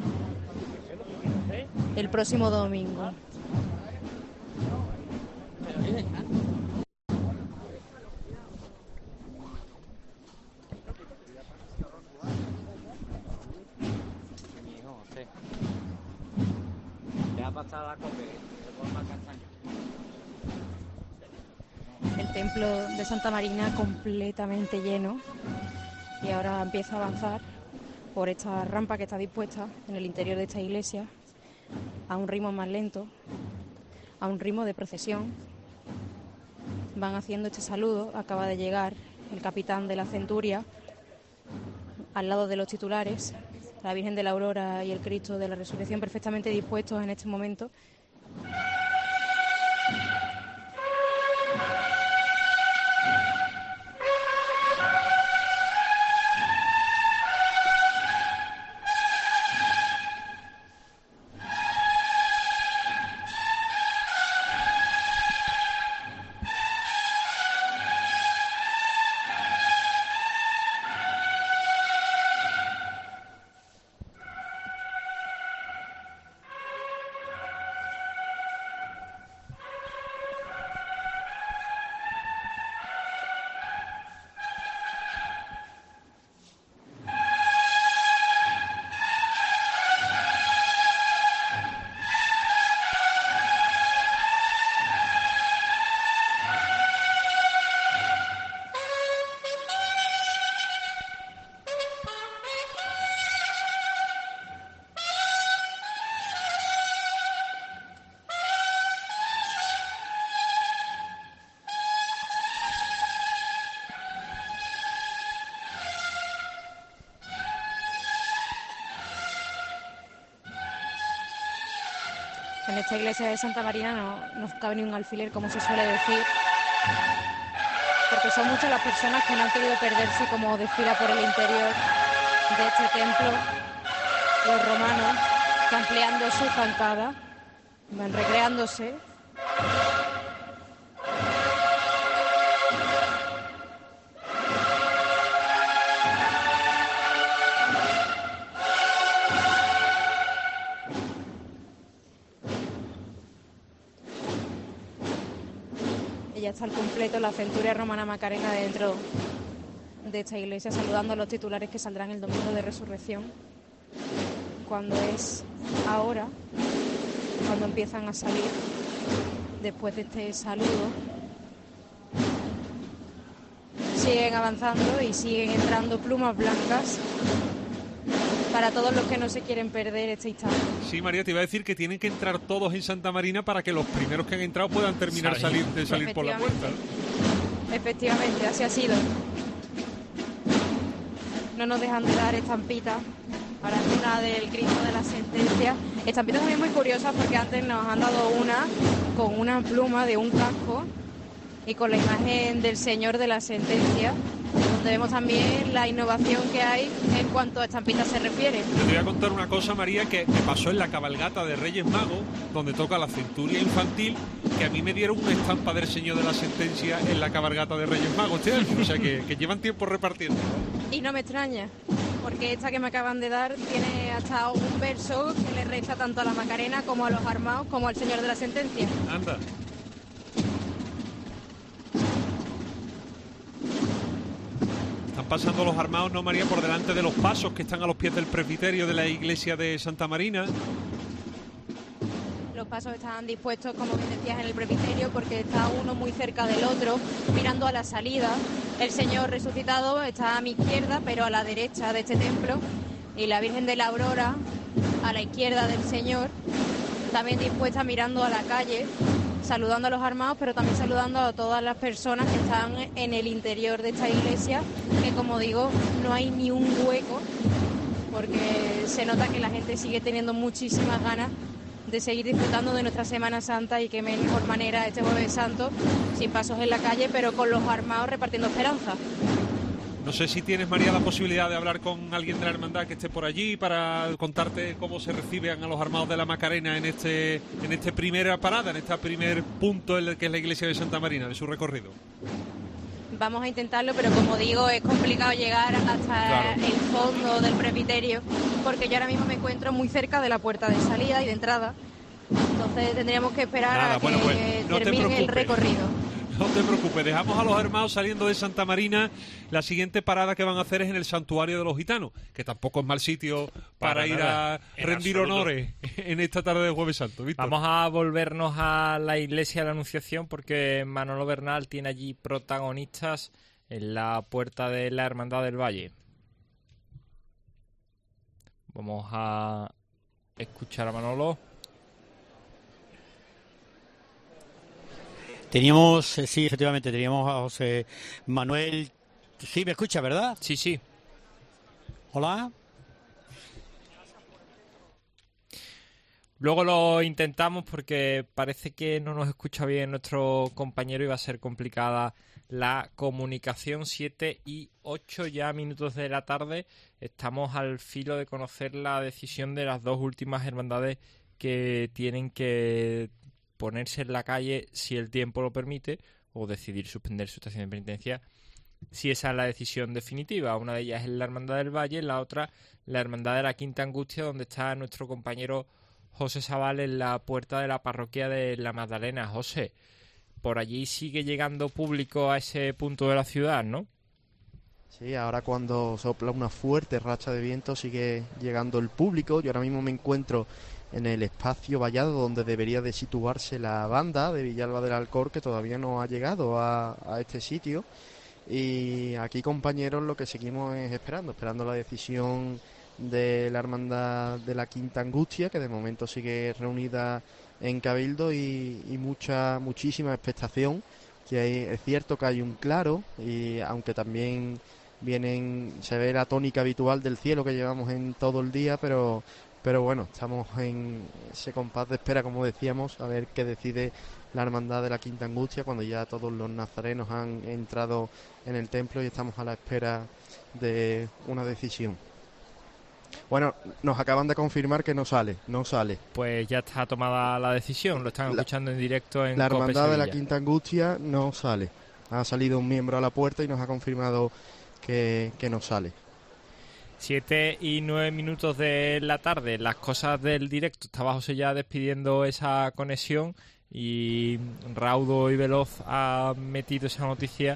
el próximo domingo. El templo de Santa Marina completamente lleno, y ahora empieza a avanzar por esta rampa que está dispuesta en el interior de esta iglesia a un ritmo más lento, a un ritmo de procesión. Van haciendo este saludo. Acaba de llegar el capitán de la Centuria al lado de los titulares, la Virgen de la Aurora y el Cristo de la Resurrección perfectamente dispuestos en este momento. En esta iglesia de Santa Marina no nos cabe ni un alfiler, como se suele decir, porque son muchas las personas que no han querido perderse como desfila por el interior de este templo los romanos, que ampliando su zancada van recreándose. Ya está al completo la Centuria Romana Macarena dentro de esta iglesia, saludando a los titulares que saldrán el domingo de Resurrección, cuando es ahora, cuando empiezan a salir después de este saludo. Siguen avanzando y siguen entrando plumas blancas para todos los que no se quieren perder este instante. Sí, María, te iba a decir que tienen que entrar todos en Santa Marina para que los primeros que han entrado puedan terminar salir, de salir por la puerta. Efectivamente, así ha sido. No nos dejan de dar estampitas Ahora es una del Cristo de la Sentencia. Estampitas también muy curiosas porque antes nos han dado una con una pluma de un casco y con la imagen del Señor de la Sentencia, donde vemos también la innovación que hay en cuanto a estampitas se refiere. Te voy a contar una cosa, María, que me pasó en la cabalgata de Reyes Magos, donde toca la centuria infantil, que a mí me dieron una estampa del Señor de la Sentencia en la cabalgata de Reyes Magos este año. O sea que, que llevan tiempo repartiendo. Y no me extraña, porque esta que me acaban de dar tiene hasta un verso que le reza tanto a la Macarena como a los armados como al Señor de la Sentencia. Anda. Están pasando los armados, ¿no, María?, por delante de los pasos que están a los pies del presbiterio de la iglesia de Santa Marina. Los pasos están dispuestos, como bien decías, en el presbiterio, porque está uno muy cerca del otro, mirando a la salida. El Señor resucitado está a mi izquierda, pero a la derecha de este templo, y la Virgen de la Aurora a la izquierda del Señor, también dispuesta mirando a la calle, saludando a los armados, pero también saludando a todas las personas que están en el interior de esta iglesia, que, como digo, no hay ni un hueco, porque se nota que la gente sigue teniendo muchísimas ganas de seguir disfrutando de nuestra Semana Santa, y qué mejor manera este Jueves Santo, sin pasos en la calle, pero con los armados repartiendo esperanza. No sé si tienes, María, la posibilidad de hablar con alguien de la hermandad que esté por allí para contarte cómo se reciben a los armados de la Macarena en este en este primera parada, en este primer punto en el que es la iglesia de Santa Marina, de su recorrido. Vamos a intentarlo, pero como digo, es complicado llegar hasta claro. el fondo del presbiterio, porque yo ahora mismo me encuentro muy cerca de la puerta de salida y de entrada. Entonces tendríamos que esperar Nada, a que bueno, pues, no termine el recorrido. No te preocupes, dejamos a los hermanos saliendo de Santa Marina. La siguiente parada que van a hacer es en el Santuario de los Gitanos, que tampoco es mal sitio para, para ir nada, a rendir absoluto. honores en esta tarde de Jueves Santo. ¿Víctor? Vamos a volvernos a la iglesia de la Anunciación, porque Manolo Bernal tiene allí protagonistas en la puerta de la Hermandad del Valle. Vamos a escuchar a Manolo. Teníamos, sí, efectivamente, teníamos a José Manuel. Sí, me escucha, ¿verdad? Sí, sí. Hola. Luego lo intentamos porque parece que no nos escucha bien nuestro compañero y va a ser complicada la comunicación. Siete y ocho ya minutos de la tarde. Estamos al filo de conocer la decisión de las dos últimas hermandades que tienen que ponerse en la calle si el tiempo lo permite, o decidir suspender su estación de penitencia si esa es la decisión definitiva. Una de ellas es la Hermandad del Valle, la otra la Hermandad de la Quinta Angustia, donde está nuestro compañero José Sabal en la puerta de la parroquia de la Magdalena. José, por allí sigue llegando público a ese punto de la ciudad, ¿no? Sí, ahora cuando sopla una fuerte racha de viento sigue llegando el público. Yo ahora mismo me encuentro en el espacio vallado donde debería de situarse la banda de Villalba del Alcor, que todavía no ha llegado a, a este sitio. Y aquí, compañeros, lo que seguimos es esperando, esperando la decisión de la Hermandad de la Quinta Angustia, que de momento sigue reunida en Cabildo, y, y mucha, muchísima expectación, que hay, es cierto que hay un claro, y aunque también vienen, se ve la tónica habitual del cielo que llevamos en todo el día, pero Pero bueno, estamos en ese compás de espera, como decíamos, a ver qué decide la Hermandad de la Quinta Angustia, cuando ya todos los nazarenos han entrado en el templo y estamos a la espera de una decisión. Bueno, nos acaban de confirmar que no sale, no sale. Pues ya está tomada la decisión, lo están la, escuchando en directo en La Cope Hermandad Sevilla. de la Quinta Angustia no sale. Ha salido un miembro a la puerta y nos ha confirmado que, que no sale. Siete y nueve minutos de la tarde, las cosas del directo. Estaba José ya despidiendo esa conexión y raudo y veloz ha metido esa noticia,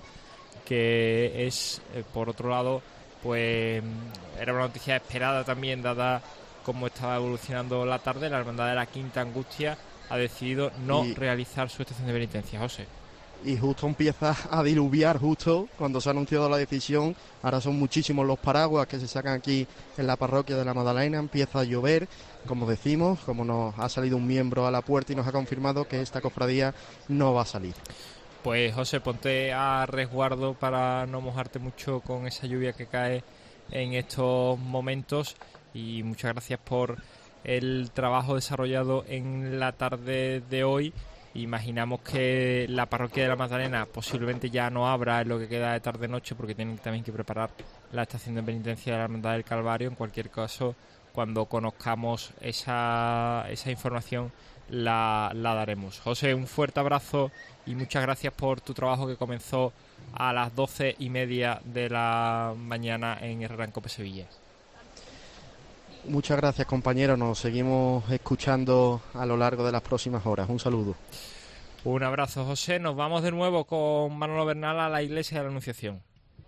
que es, eh, por otro lado, pues era una noticia esperada también, dada cómo estaba evolucionando la tarde. La Hermandad de la Quinta Angustia ha decidido no y... realizar su estación de penitencia. José. Y justo empieza a diluviar justo cuando se ha anunciado la decisión. Ahora son muchísimos los paraguas que se sacan aquí en la parroquia de la Magdalena. Empieza a llover, como decimos, como nos ha salido un miembro a la puerta y nos ha confirmado que esta cofradía no va a salir. Pues José, ponte a resguardo para no mojarte mucho con esa lluvia que cae en estos momentos. y muchas gracias por el trabajo desarrollado en la tarde de hoy. Imaginamos que la parroquia de la Magdalena posiblemente ya no abra en lo que queda de tarde-noche, porque tienen también que preparar la estación de penitencia de la Hermandad del Calvario. En cualquier caso, cuando conozcamos esa, esa información la, la daremos. José, un fuerte abrazo y muchas gracias por tu trabajo, que comenzó a las doce y media de la mañana en Herrera en Cope Sevilla. Muchas gracias, compañeros. Nos seguimos escuchando a lo largo de las próximas horas. Un saludo. Un abrazo, José. Nos vamos de nuevo con Manolo Bernal a la iglesia de la Anunciación.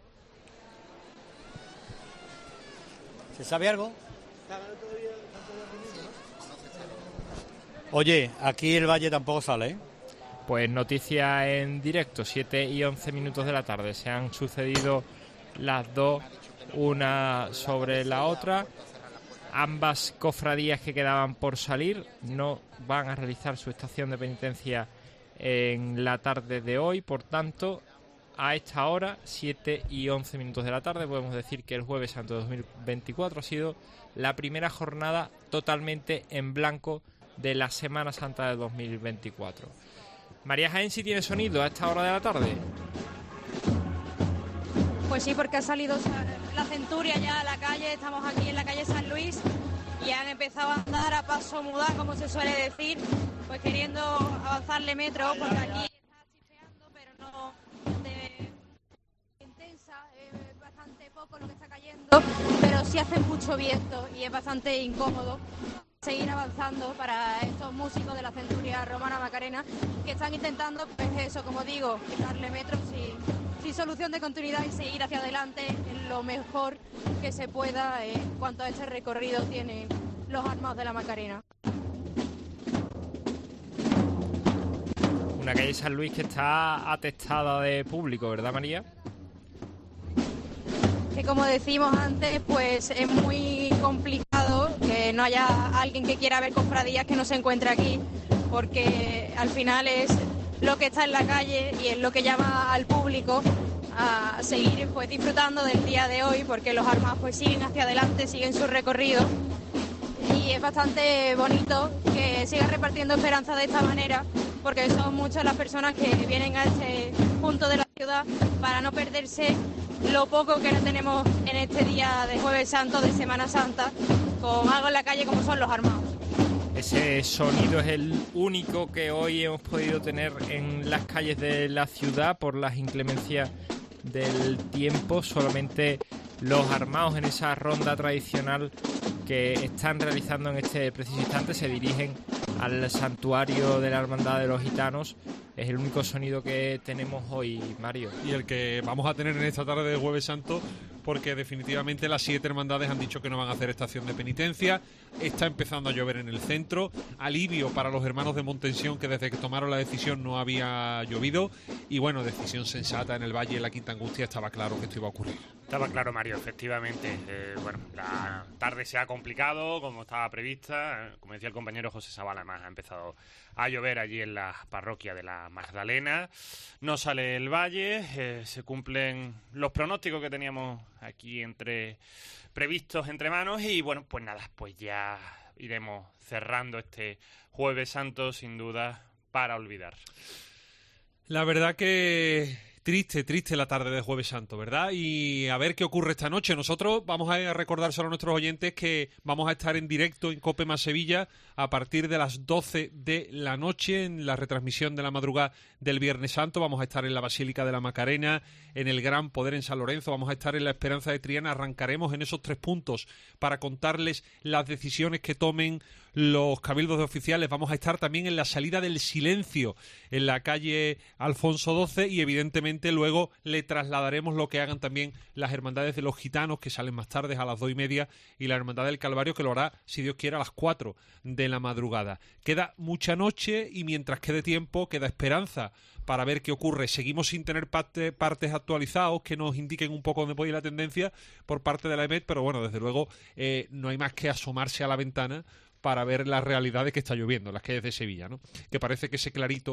¿Se sabe algo? Oye, aquí el Valle tampoco sale, ¿eh? Pues noticia en directo, siete y once minutos de la tarde. Se han sucedido las dos, una sobre la otra. Ambas cofradías que quedaban por salir no van a realizar su estación de penitencia en la tarde de hoy. Por tanto, a esta hora, siete y once minutos de la tarde, podemos decir que el Jueves Santo de dos mil veinticuatro ha sido la primera jornada totalmente en blanco de la Semana Santa de dos mil veinticuatro. María Jaén, si tiene sonido a esta hora de la tarde. Pues sí, porque ha salido la Centuria ya a la calle. Estamos aquí en la calle San Luis y han empezado a andar a paso mudar, como se suele decir, pues queriendo avanzarle metro, porque aquí está chispeando, pero no de intensa, es bastante poco lo que está cayendo, pero sí hace mucho viento y es bastante incómodo seguir avanzando para estos músicos de la Centuria Romana Macarena, que están intentando, pues eso, como digo, quitarle metros sin, sin solución de continuidad y seguir hacia adelante en lo mejor que se pueda en cuanto a este recorrido tienen los armados de la Macarena. Una calle San Luis que está atestada de público, ¿verdad, María? Que como decimos antes, pues es muy complicado que no haya alguien que quiera ver cofradías que no se encuentre aquí, porque al final es lo que está en la calle y es lo que llama al público a seguir pues disfrutando del día de hoy, porque los armados pues siguen hacia adelante, siguen su recorrido y es bastante bonito que sigan repartiendo esperanza de esta manera, porque son muchas las personas que vienen a este punto de la ciudad para no perderse lo poco que no tenemos en este día de Jueves Santo, de Semana Santa, con algo en la calle como son los armados. Ese sonido es el único que hoy hemos podido tener en las calles de la ciudad por las inclemencias del tiempo. Solamente los armados en esa ronda tradicional que están realizando en este preciso instante se dirigen al santuario de la Hermandad de los Gitanos. Es el único sonido que tenemos hoy, Mario. Y el que vamos a tener en esta tarde de Jueves Santo, porque definitivamente las siete hermandades han dicho que no van a hacer estación de penitencia. Está empezando a llover en el centro. Alivio para los hermanos de Montensión, que desde que tomaron la decisión no había llovido. Y bueno, decisión sensata en el Valle, en la Quinta Angustia, estaba claro que esto iba a ocurrir. Estaba claro, Mario, efectivamente. Eh, bueno, la tarde se ha complicado como estaba prevista. Como decía el compañero José Sabala, además ha empezado a llover allí en la parroquia de la Magdalena. No sale el Valle, eh, se cumplen los pronósticos que teníamos aquí entre previstos entre manos y bueno, pues nada, pues ya iremos cerrando este Jueves Santo sin duda para olvidar. La verdad que triste, triste la tarde de Jueves Santo, ¿verdad? Y a ver qué ocurre esta noche. Nosotros vamos a recordar solo a nuestros oyentes que vamos a estar en directo en Cope Más Sevilla a partir de las doce de la noche en la retransmisión de la madrugada del Viernes Santo. Vamos a estar en la Basílica de la Macarena, en el Gran Poder en San Lorenzo, vamos a estar en la Esperanza de Triana. Arrancaremos en esos tres puntos para contarles las decisiones que tomen los cabildos de oficiales. Vamos a estar también en la salida del silencio en la calle Alfonso doce y evidentemente luego le trasladaremos lo que hagan también las hermandades de los gitanos, que salen más tarde a las dos y media, y la hermandad del Calvario, que lo hará, si Dios quiere, a las cuatro de la madrugada. Queda mucha noche y mientras quede tiempo queda esperanza para ver qué ocurre. Seguimos sin tener parte, partes actualizados que nos indiquen un poco dónde puede ir la tendencia por parte de la E M E T, pero bueno, desde luego eh, no hay más que asomarse a la ventana para ver las realidades que está lloviendo en las calles de Sevilla, ¿no? Que parece que ese clarito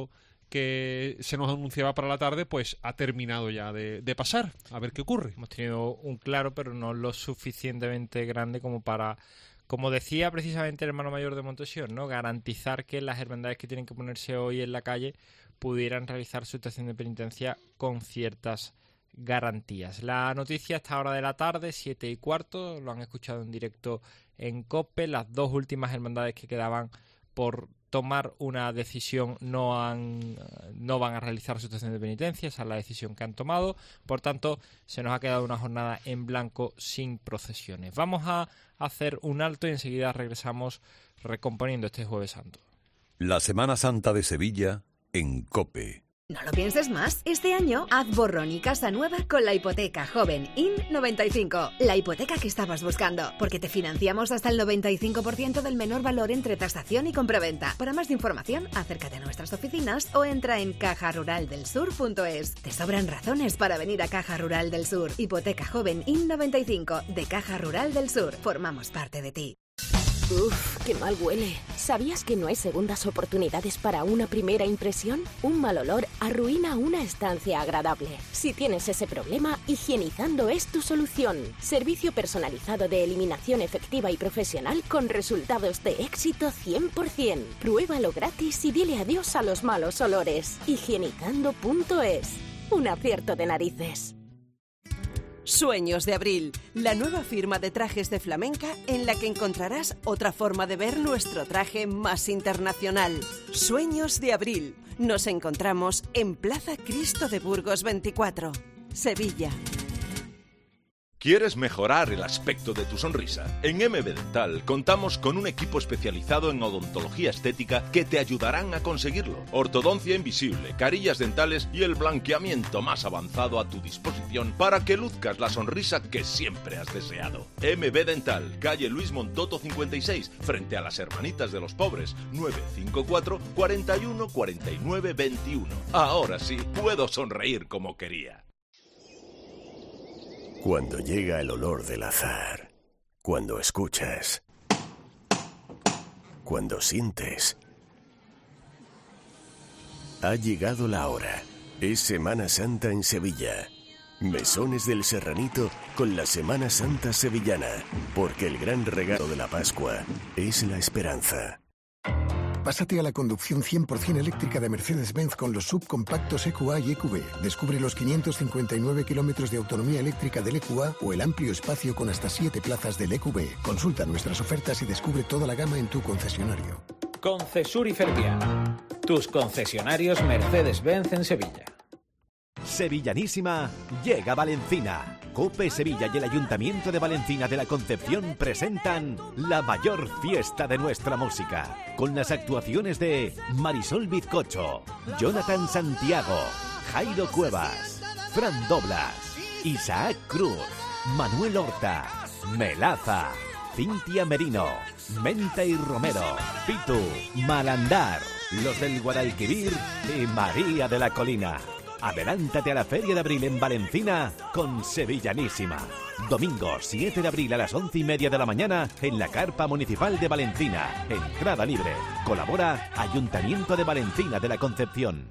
que se nos anunciaba para la tarde, pues ha terminado ya de, de pasar. A ver qué ocurre. Hemos tenido un claro, pero no lo suficientemente grande como para, como decía precisamente el hermano mayor de Montesión, ¿no? Garantizar que las hermandades que tienen que ponerse hoy en la calle pudieran realizar su estación de penitencia con ciertas garantías. La noticia a esta hora de la tarde, siete y cuarto, lo han escuchado en directo en COPE. Las dos últimas hermandades que quedaban por tomar una decisión no han no van a realizar su estación de penitencia. Esa es la decisión que han tomado. Por tanto, se nos ha quedado una jornada en blanco sin procesiones. Vamos a hacer un alto y enseguida regresamos recomponiendo este Jueves Santo. La Semana Santa de Sevilla en COPE. No lo pienses más. Este año, haz borrón y casa nueva con la hipoteca joven I N noventa y cinco. La hipoteca que estabas buscando, porque te financiamos hasta el noventa y cinco por ciento del menor valor entre tasación y compraventa. Para más información, acércate a nuestras oficinas o entra en caja rural del sur punto es. Te sobran razones para venir a Caja Rural del Sur. Hipoteca joven I N noventa y cinco de Caja Rural del Sur. Formamos parte de ti. Uf, qué mal huele. ¿Sabías que no hay segundas oportunidades para una primera impresión? Un mal olor arruina una estancia agradable. Si tienes ese problema, Higienizando es tu solución. Servicio personalizado de eliminación efectiva y profesional con resultados de éxito cien por ciento. Pruébalo gratis y dile adiós a los malos olores. Higienizando punto es. Un acierto de narices. Sueños de Abril, la nueva firma de trajes de flamenca en la que encontrarás otra forma de ver nuestro traje más internacional. Sueños de Abril. Nos encontramos en Plaza Cristo de Burgos veinticuatro, Sevilla. ¿Quieres mejorar el aspecto de tu sonrisa? En M B Dental contamos con un equipo especializado en odontología estética que te ayudarán a conseguirlo. Ortodoncia invisible, carillas dentales y el blanqueamiento más avanzado a tu disposición para que luzcas la sonrisa que siempre has deseado. M B Dental, calle Luis Montoto cincuenta y seis, frente a las Hermanitas de los Pobres, nueve cinco cuatro, cuatro uno, cuatro nueve dos uno. Ahora sí, puedo sonreír como quería. Cuando llega el olor del azahar, cuando escuchas, cuando sientes, ha llegado la hora. Es Semana Santa en Sevilla. Mesones del Serranito con la Semana Santa sevillana, porque el gran regalo de la Pascua es la esperanza. Pásate a la conducción cien por ciento eléctrica de Mercedes-Benz con los subcompactos E Q A y E Q B. Descubre los quinientos cincuenta y nueve kilómetros de autonomía eléctrica del E Q A o el amplio espacio con hasta siete plazas del E Q B. Consulta nuestras ofertas y descubre toda la gama en tu concesionario. Concesur y Fervial, tus concesionarios Mercedes-Benz en Sevilla. Sevillanísima llega Valencina. COPE Sevilla y el Ayuntamiento de Valencina de la Concepción presentan la mayor fiesta de nuestra música, con las actuaciones de Marisol Bizcocho, Jonathan Santiago, Jairo Cuevas, Fran Doblas, Isaac Cruz, Manuel Horta, Melaza, Cintia Merino, Menta y Romero, Pitu, Malandar, Los del Guadalquivir y María de la Colina. Adelántate a la Feria de Abril en Valencina con Sevillanísima. Domingo siete de abril a las once y media de la mañana en la Carpa Municipal de Valencina. Entrada libre. Colabora Ayuntamiento de Valencina de la Concepción.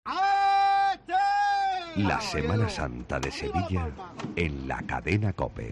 La Semana Santa de Sevilla en la cadena COPE.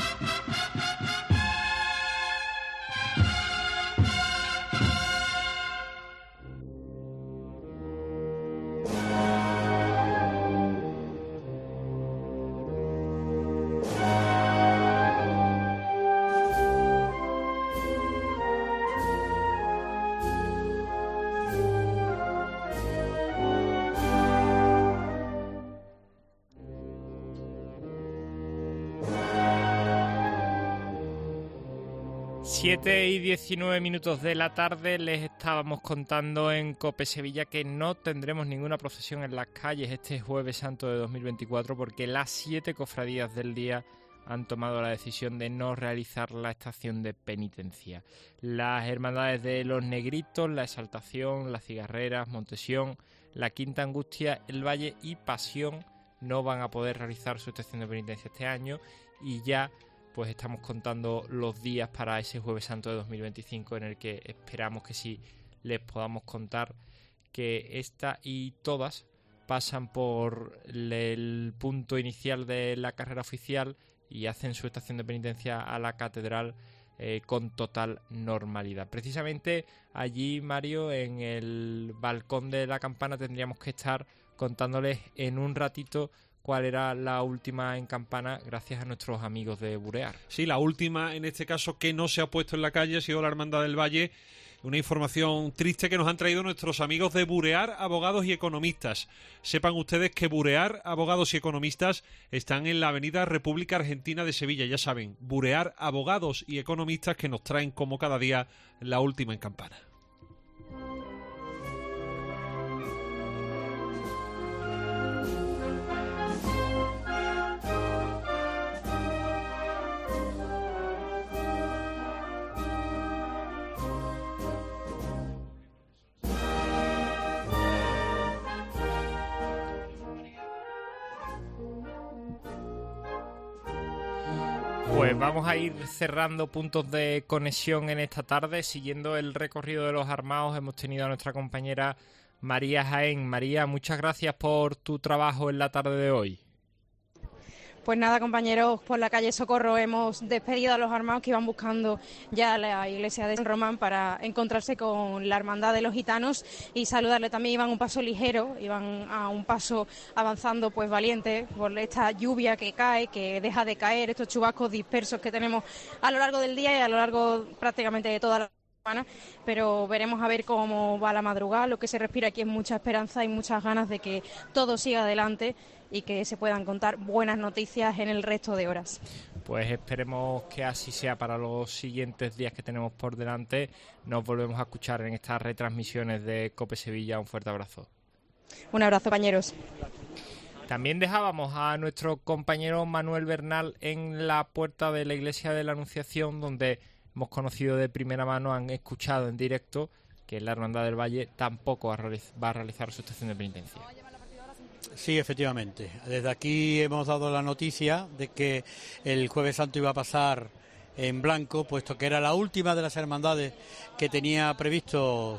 siete y diecinueve minutos de la tarde. Les estábamos contando en COPE Sevilla que no tendremos ninguna procesión en las calles este Jueves Santo de dos mil veinticuatro porque las siete cofradías del día han tomado la decisión de no realizar la estación de penitencia. Las hermandades de los Negritos, la Exaltación, las Cigarreras, Montesión, la Quinta Angustia, el Valle y Pasión no van a poder realizar su estación de penitencia este año y ya pues estamos contando los días para ese Jueves Santo de dos mil veinticinco en el que esperamos que sí les podamos contar que esta y todas pasan por el punto inicial de la carrera oficial y hacen su estación de penitencia a la catedral eh, con total normalidad. Precisamente allí, Mario, en el balcón de la campana tendríamos que estar contándoles en un ratito cuál era la última en campana, gracias a nuestros amigos de Burear. Sí, la última en este caso que no se ha puesto en la calle ha sido la Hermandad del Valle. Una información triste que nos han traído nuestros amigos de Burear, Abogados y Economistas. Sepan ustedes que Burear, Abogados y Economistas están en la avenida República Argentina de Sevilla. Ya saben, Burear, Abogados y Economistas, que nos traen como cada día la última en campana. Pues vamos a ir cerrando puntos de conexión en esta tarde. Siguiendo el recorrido de los armados, hemos tenido a nuestra compañera María Jaén. María, muchas gracias por tu trabajo en la tarde de hoy. Pues nada, compañeros, por la calle Socorro hemos despedido a los armados que iban buscando ya la iglesia de San Román para encontrarse con la hermandad de los gitanos y saludarle. También iban un paso ligero, iban a un paso avanzando pues valiente por esta lluvia que cae, que deja de caer, estos chubascos dispersos que tenemos a lo largo del día y a lo largo prácticamente de toda la semana. Pero veremos a ver cómo va la madrugada. Lo que se respira aquí es mucha esperanza y muchas ganas de que todo siga adelante y que se puedan contar buenas noticias en el resto de horas. Pues esperemos que así sea para los siguientes días que tenemos por delante. Nos volvemos a escuchar en estas retransmisiones de COPE Sevilla. Un fuerte abrazo. Un abrazo, compañeros. También dejábamos a nuestro compañero Manuel Bernal en la puerta de la Iglesia de la Anunciación, donde hemos conocido de primera mano, han escuchado en directo que la Hermandad del Valle tampoco va a realizar su estación de penitencia. Sí, efectivamente. Desde aquí hemos dado la noticia de que el Jueves Santo iba a pasar en blanco, puesto que era la última de las hermandades que tenía previsto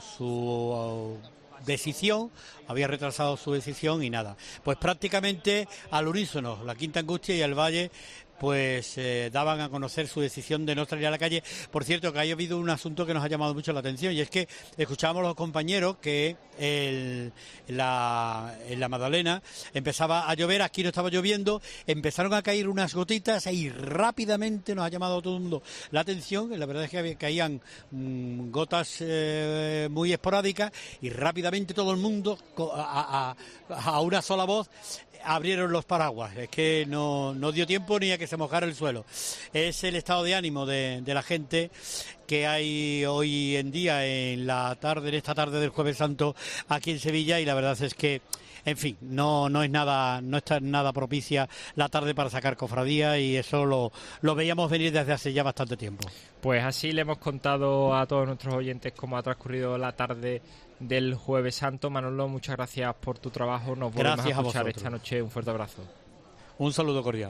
su decisión, había retrasado su decisión y nada. Pues prácticamente al unísono, la Quinta Angustia y el Valle pues eh, daban a conocer su decisión de no salir a la calle. Por cierto, que ha habido un asunto que nos ha llamado mucho la atención, y es que escuchábamos a los compañeros que el, la, en la Magdalena empezaba a llover, aquí no estaba lloviendo, empezaron a caer unas gotitas y rápidamente nos ha llamado a todo el mundo la atención. La verdad es que caían mmm, gotas eh, muy esporádicas y rápidamente todo el mundo a, a, a una sola voz abrieron los paraguas. Es que no, no dio tiempo ni a que se mojara el suelo. Es el estado de ánimo de, de la gente que hay hoy en día en la tarde, en esta tarde del Jueves Santo aquí en Sevilla, y la verdad es que, en fin, no, no es nada, no está nada propicia la tarde para sacar cofradía, y eso lo, lo veíamos venir desde hace ya bastante tiempo. Pues así le hemos contado a todos nuestros oyentes cómo ha transcurrido la tarde del Jueves Santo. Manolo, muchas gracias por tu trabajo. Nos volvemos gracias a escuchar a esta noche. Un fuerte abrazo. Un saludo cordial.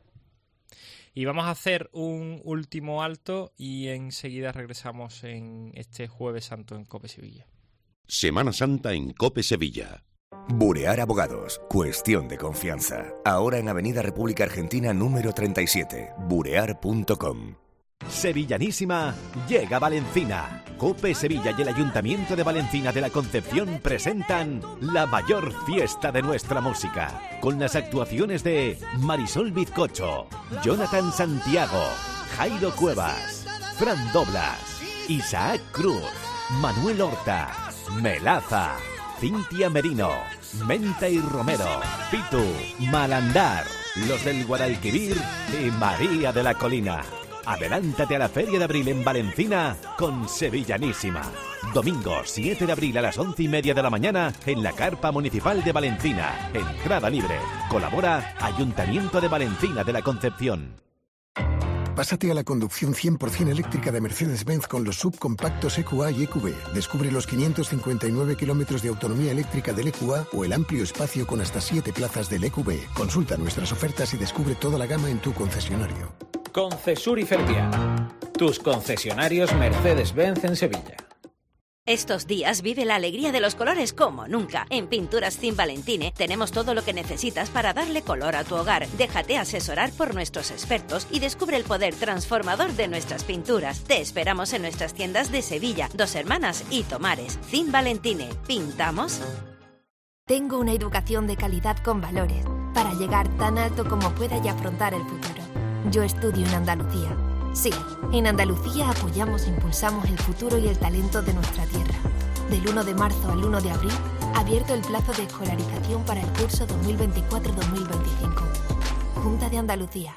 Y vamos a hacer un último alto y enseguida regresamos en este Jueves Santo en COPE Sevilla. Semana Santa en COPE Sevilla. Burear Abogados, cuestión de confianza. Ahora en Avenida República Argentina número treinta y siete, burear punto com. Sevillanísima llega Valencina. COPE Sevilla y el Ayuntamiento de Valencina de la Concepción presentan la mayor fiesta de nuestra música, con las actuaciones de Marisol Bizcocho, Jonathan Santiago, Jairo Cuevas, Fran Doblas, Isaac Cruz, Manuel Horta, Melaza, Cintia Merino, Menta y Romero, Pitu, Malandar, Los del Guadalquivir y María de la Colina. Adelántate a la Feria de Abril en Valencina con Sevillanísima. Domingo siete de abril a las once y media de la mañana en la Carpa Municipal de Valencina. Entrada libre. Colabora Ayuntamiento de Valencina de la Concepción. Pásate a la conducción cien por ciento eléctrica de Mercedes-Benz con los subcompactos E Q A y E Q B. Descubre los quinientos cincuenta y nueve kilómetros de autonomía eléctrica del E Q A o el amplio espacio con hasta siete plazas del E Q B. Consulta nuestras ofertas y descubre toda la gama en tu concesionario. Concesur y Fervial, tus concesionarios Mercedes-Benz en Sevilla. Estos días vive la alegría de los colores como nunca. En Pinturas Cin Valentine tenemos todo lo que necesitas para darle color a tu hogar. Déjate asesorar por nuestros expertos y descubre el poder transformador de nuestras pinturas. Te esperamos en nuestras tiendas de Sevilla, Dos Hermanas y Tomares. Cin Valentine, ¿pintamos? Tengo una educación de calidad con valores para llegar tan alto como pueda y afrontar el futuro. Yo estudio en Andalucía. Sí, en Andalucía apoyamos e impulsamos el futuro y el talento de nuestra tierra. Del uno de marzo al uno de abril, abierto el plazo de escolarización para el curso dos mil veinticuatro dos mil veinticinco. Junta de Andalucía.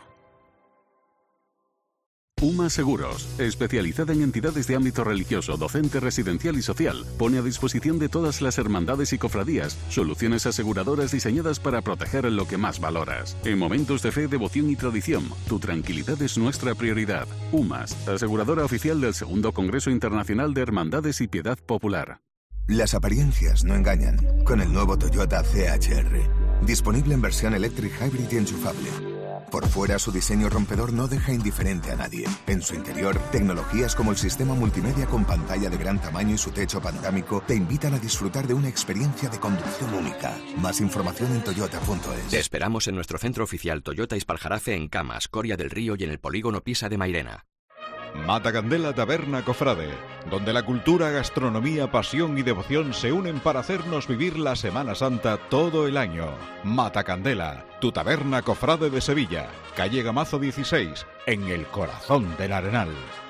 UMA Seguros, especializada en entidades de ámbito religioso, docente, residencial y social, pone a disposición de todas las hermandades y cofradías soluciones aseguradoras diseñadas para proteger lo que más valoras. En momentos de fe, devoción y tradición, tu tranquilidad es nuestra prioridad. UMAS, aseguradora oficial del segundo Congreso Internacional de Hermandades y Piedad Popular. Las apariencias no engañan. Con el nuevo Toyota C H R, disponible en versión Electric Hybrid y enchufable. Por fuera, su diseño rompedor no deja indiferente a nadie. En su interior, tecnologías como el sistema multimedia con pantalla de gran tamaño y su techo panorámico te invitan a disfrutar de una experiencia de conducción única. Más información en toyota punto es. Te esperamos en nuestro centro oficial Toyota Ispaljarafe en Camas, Coria del Río y en el polígono Pisa de Mairena. Matacandela Taberna Cofrade, donde la cultura, gastronomía, pasión y devoción se unen para hacernos vivir la Semana Santa todo el año. Matacandela, tu taberna cofrade de Sevilla, calle Gamazo dieciséis, en el corazón del Arenal.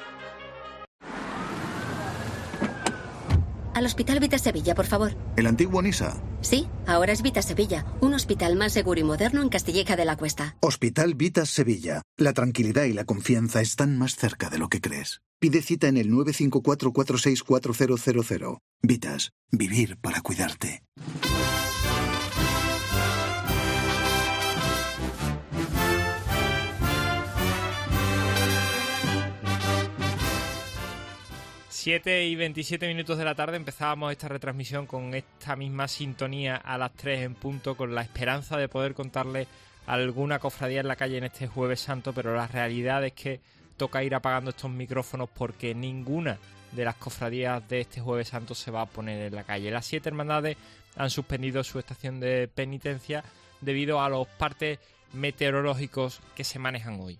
Al Hospital Vita Sevilla, por favor. ¿El antiguo Nisa? Sí, ahora es Vita Sevilla, un hospital más seguro y moderno en Castilleja de la Cuesta. Hospital Vita Sevilla. La tranquilidad y la confianza están más cerca de lo que crees. Pide cita en el nueve cinco cuatro cuatro seis cuatro cero cero cero. Vitas, vivir para cuidarte. siete y veintisiete minutos de la tarde empezábamos esta retransmisión con esta misma sintonía a las tres en punto, con la esperanza de poder contarle alguna cofradía en la calle en este Jueves Santo, pero la realidad es que toca ir apagando estos micrófonos porque ninguna de las cofradías de este Jueves Santo se va a poner en la calle. Las siete hermandades han suspendido su estación de penitencia debido a los partes meteorológicos que se manejan hoy.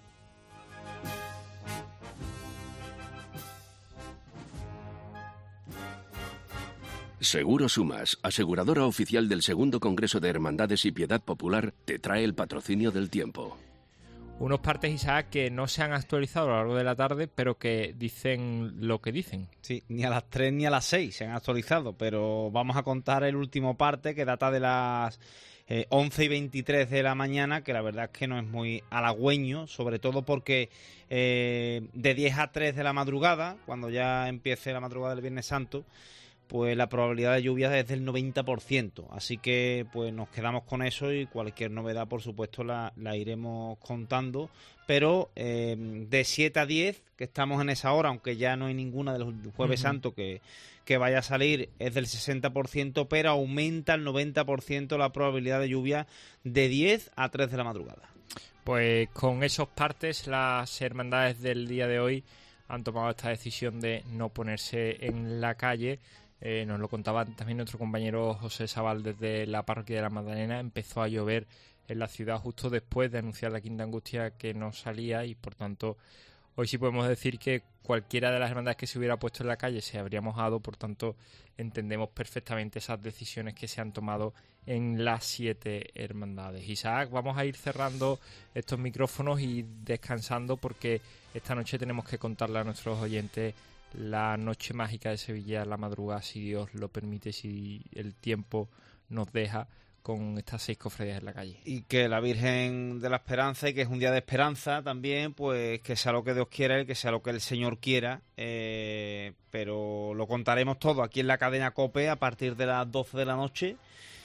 Seguro Sumas, aseguradora oficial del segundo Congreso de Hermandades y Piedad Popular, te trae el patrocinio del tiempo. Unos partes, Isaac, que no se han actualizado a lo largo de la tarde, pero que dicen lo que dicen. Sí, ni a las tres ni a las seis se han actualizado, pero vamos a contar el último parte que data de las eh, once y veintitrés de la mañana, que la verdad es que no es muy halagüeño, sobre todo porque eh, de diez a tres de la madrugada, cuando ya empiece la madrugada del Viernes Santo, pues la probabilidad de lluvia es del noventa por ciento, así que pues nos quedamos con eso y cualquier novedad por supuesto la, la iremos contando, pero eh, de siete a diez, que estamos en esa hora, aunque ya no hay ninguna de los Jueves uh-huh. Santo que, que vaya a salir, es del sesenta por ciento, pero aumenta el noventa por ciento la probabilidad de lluvia de diez a tres de la madrugada. Pues con esos partes las hermandades del día de hoy han tomado esta decisión de no ponerse en la calle. Eh, nos lo contaba también nuestro compañero José Sabal desde la parroquia de la Magdalena. Empezó a llover en la ciudad justo después de anunciar la Quinta Angustia que no salía y por tanto hoy sí podemos decir que cualquiera de las hermandades que se hubiera puesto en la calle se habría mojado, por tanto entendemos perfectamente esas decisiones que se han tomado en las siete hermandades. Isaac, vamos a ir cerrando estos micrófonos y descansando porque esta noche tenemos que contarle a nuestros oyentes la noche mágica de Sevilla, la madrugada, si Dios lo permite, si el tiempo nos deja, con estas seis cofradías en la calle. Y que la Virgen de la Esperanza, y que es un día de esperanza también, pues que sea lo que Dios quiera y que sea lo que el Señor quiera, eh, pero lo contaremos todo aquí en la cadena COPE a partir de las doce de la noche.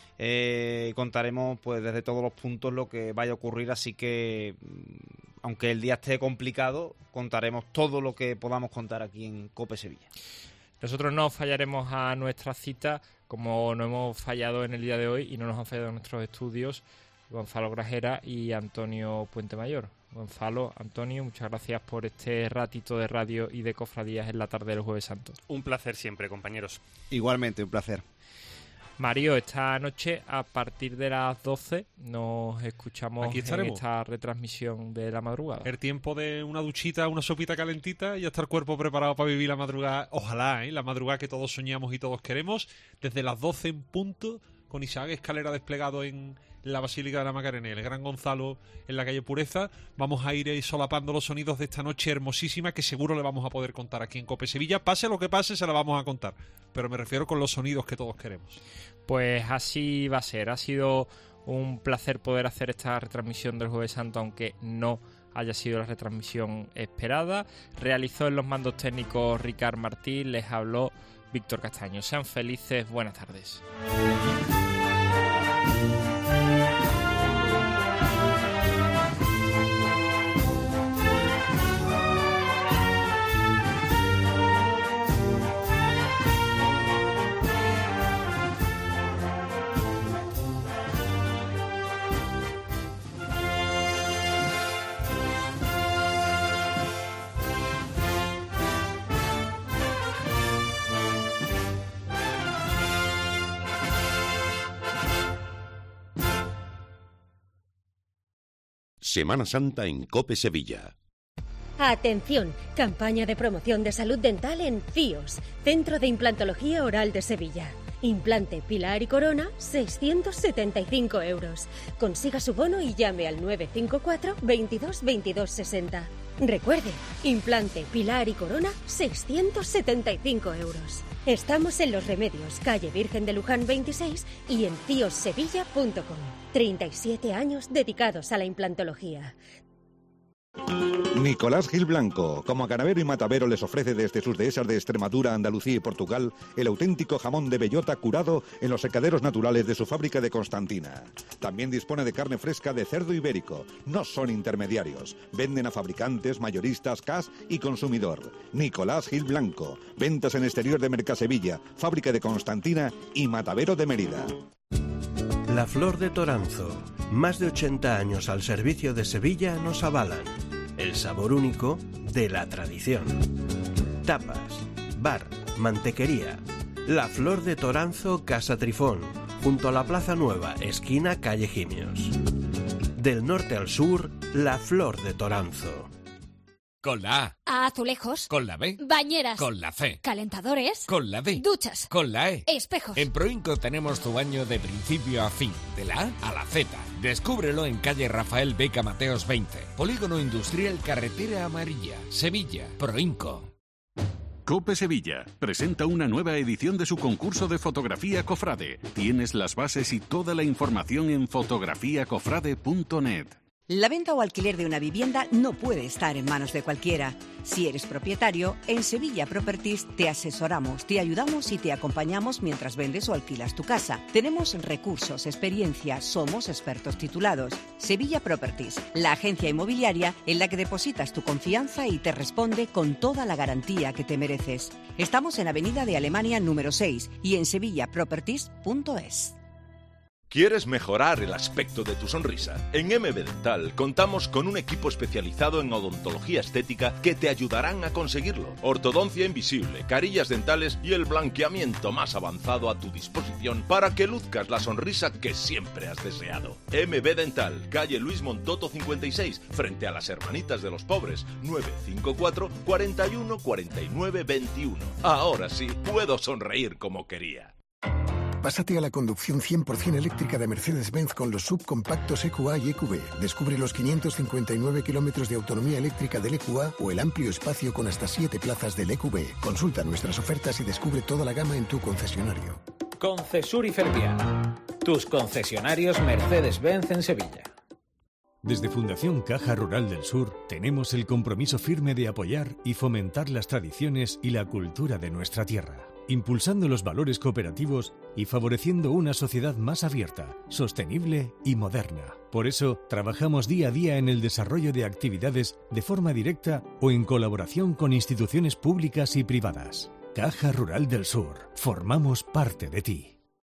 Eh, contaremos pues desde todos los puntos lo que vaya a ocurrir, así que aunque el día esté complicado, contaremos todo lo que podamos contar aquí en COPE Sevilla. Nosotros no fallaremos a nuestra cita, como no hemos fallado en el día de hoy y no nos han fallado nuestros estudios Gonzalo Grajera y Antonio Puente Mayor. Gonzalo, Antonio, muchas gracias por este ratito de radio y de cofradías en la tarde del Jueves Santo. Un placer siempre, compañeros. Igualmente, un placer. Mario, esta noche a partir de las doce nos escuchamos en esta retransmisión de la madrugada. El tiempo de una duchita, una sopita calentita y ya está el cuerpo preparado para vivir la madrugada. Ojalá, ¿eh? La madrugada que todos soñamos y todos queremos. Desde las doce en punto, con Isaac Escalera desplegado en la Basílica de la Macarena, el Gran Gonzalo en la calle Pureza. Vamos a ir ahí solapando los sonidos de esta noche hermosísima que seguro le vamos a poder contar aquí en COPE Sevilla. Pase lo que pase, se la vamos a contar. Pero me refiero con los sonidos que todos queremos. Pues así va a ser. Ha sido un placer poder hacer esta retransmisión del Jueves Santo, aunque no haya sido la retransmisión esperada. Realizó en los mandos técnicos Ricard Martín, les habló Víctor Castaño. Sean felices, buenas tardes. Semana Santa en COPE Sevilla. Atención, campaña de promoción de salud dental en CIOS, Centro de Implantología Oral de Sevilla. Implante Pilar y Corona, seiscientos setenta y cinco euros. Consiga su bono y llame al nueve cinco cuatro, veintidós, veintidós, sesenta. Recuerde, implante Pilar y Corona, seiscientos setenta y cinco euros. Estamos en Los Remedios, calle Virgen de Luján veintiséis y en cios sevilla punto com. treinta y siete años dedicados a la implantología. Nicolás Gil Blanco, como Canavero y Matavero, les ofrece desde sus dehesas de Extremadura, Andalucía y Portugal el auténtico jamón de bellota curado en los secaderos naturales de su fábrica de Constantina. También dispone de carne fresca de cerdo ibérico. No son intermediarios. Venden a fabricantes, mayoristas, C A S y consumidor. Nicolás Gil Blanco. Ventas en exterior de Mercasevilla, fábrica de Constantina y Matavero de Mérida. La Flor de Toranzo. Más de ochenta años al servicio de Sevilla nos avalan. El sabor único de la tradición. Tapas, bar, mantequería. La Flor de Toranzo, Casa Trifón, junto a la Plaza Nueva, esquina calle Gimios. Del norte al sur, La Flor de Toranzo. Con la A. A azulejos. Con la B. Bañeras. Con la C. Calentadores. Con la D. Duchas. Con la E. Espejos. En Proinco tenemos tu baño de principio a fin, de la A a la Z. Descúbrelo en calle Rafael Beca Mateos veinte. Polígono Industrial Carretera Amarilla, Sevilla. Proinco. COPE Sevilla presenta una nueva edición de su concurso de fotografía Cofrade. Tienes las bases y toda la información en fotografía cofrade punto net. La venta o alquiler de una vivienda no puede estar en manos de cualquiera. Si eres propietario, en Sevilla Properties te asesoramos, te ayudamos y te acompañamos mientras vendes o alquilas tu casa. Tenemos recursos, experiencia, somos expertos titulados. Sevilla Properties, la agencia inmobiliaria en la que depositas tu confianza y te responde con toda la garantía que te mereces. Estamos en Avenida de Alemania número seis y en sevilla properties punto es. ¿Quieres mejorar el aspecto de tu sonrisa? En M B Dental contamos con un equipo especializado en odontología estética que te ayudarán a conseguirlo. Ortodoncia invisible, carillas dentales y el blanqueamiento más avanzado a tu disposición para que luzcas la sonrisa que siempre has deseado. M B Dental, calle Luis Montoto cincuenta y seis, frente a las Hermanitas de los Pobres, nueve cinco cuatro, cuarenta y uno, cuarenta y nueve, veintiuno. Ahora sí, puedo sonreír como quería. Pásate a la conducción cien por ciento eléctrica de Mercedes-Benz con los subcompactos E Q A y E Q B. Descubre los quinientos cincuenta y nueve kilómetros de autonomía eléctrica del E Q A o el amplio espacio con hasta siete plazas del E Q B. Consulta nuestras ofertas y descubre toda la gama en tu concesionario. Concesur y Ferviana, tus concesionarios Mercedes-Benz en Sevilla. Desde Fundación Caja Rural del Sur tenemos el compromiso firme de apoyar y fomentar las tradiciones y la cultura de nuestra tierra, impulsando los valores cooperativos y favoreciendo una sociedad más abierta, sostenible y moderna. Por eso, trabajamos día a día en el desarrollo de actividades de forma directa o en colaboración con instituciones públicas y privadas. Caja Rural del Sur, formamos parte de ti.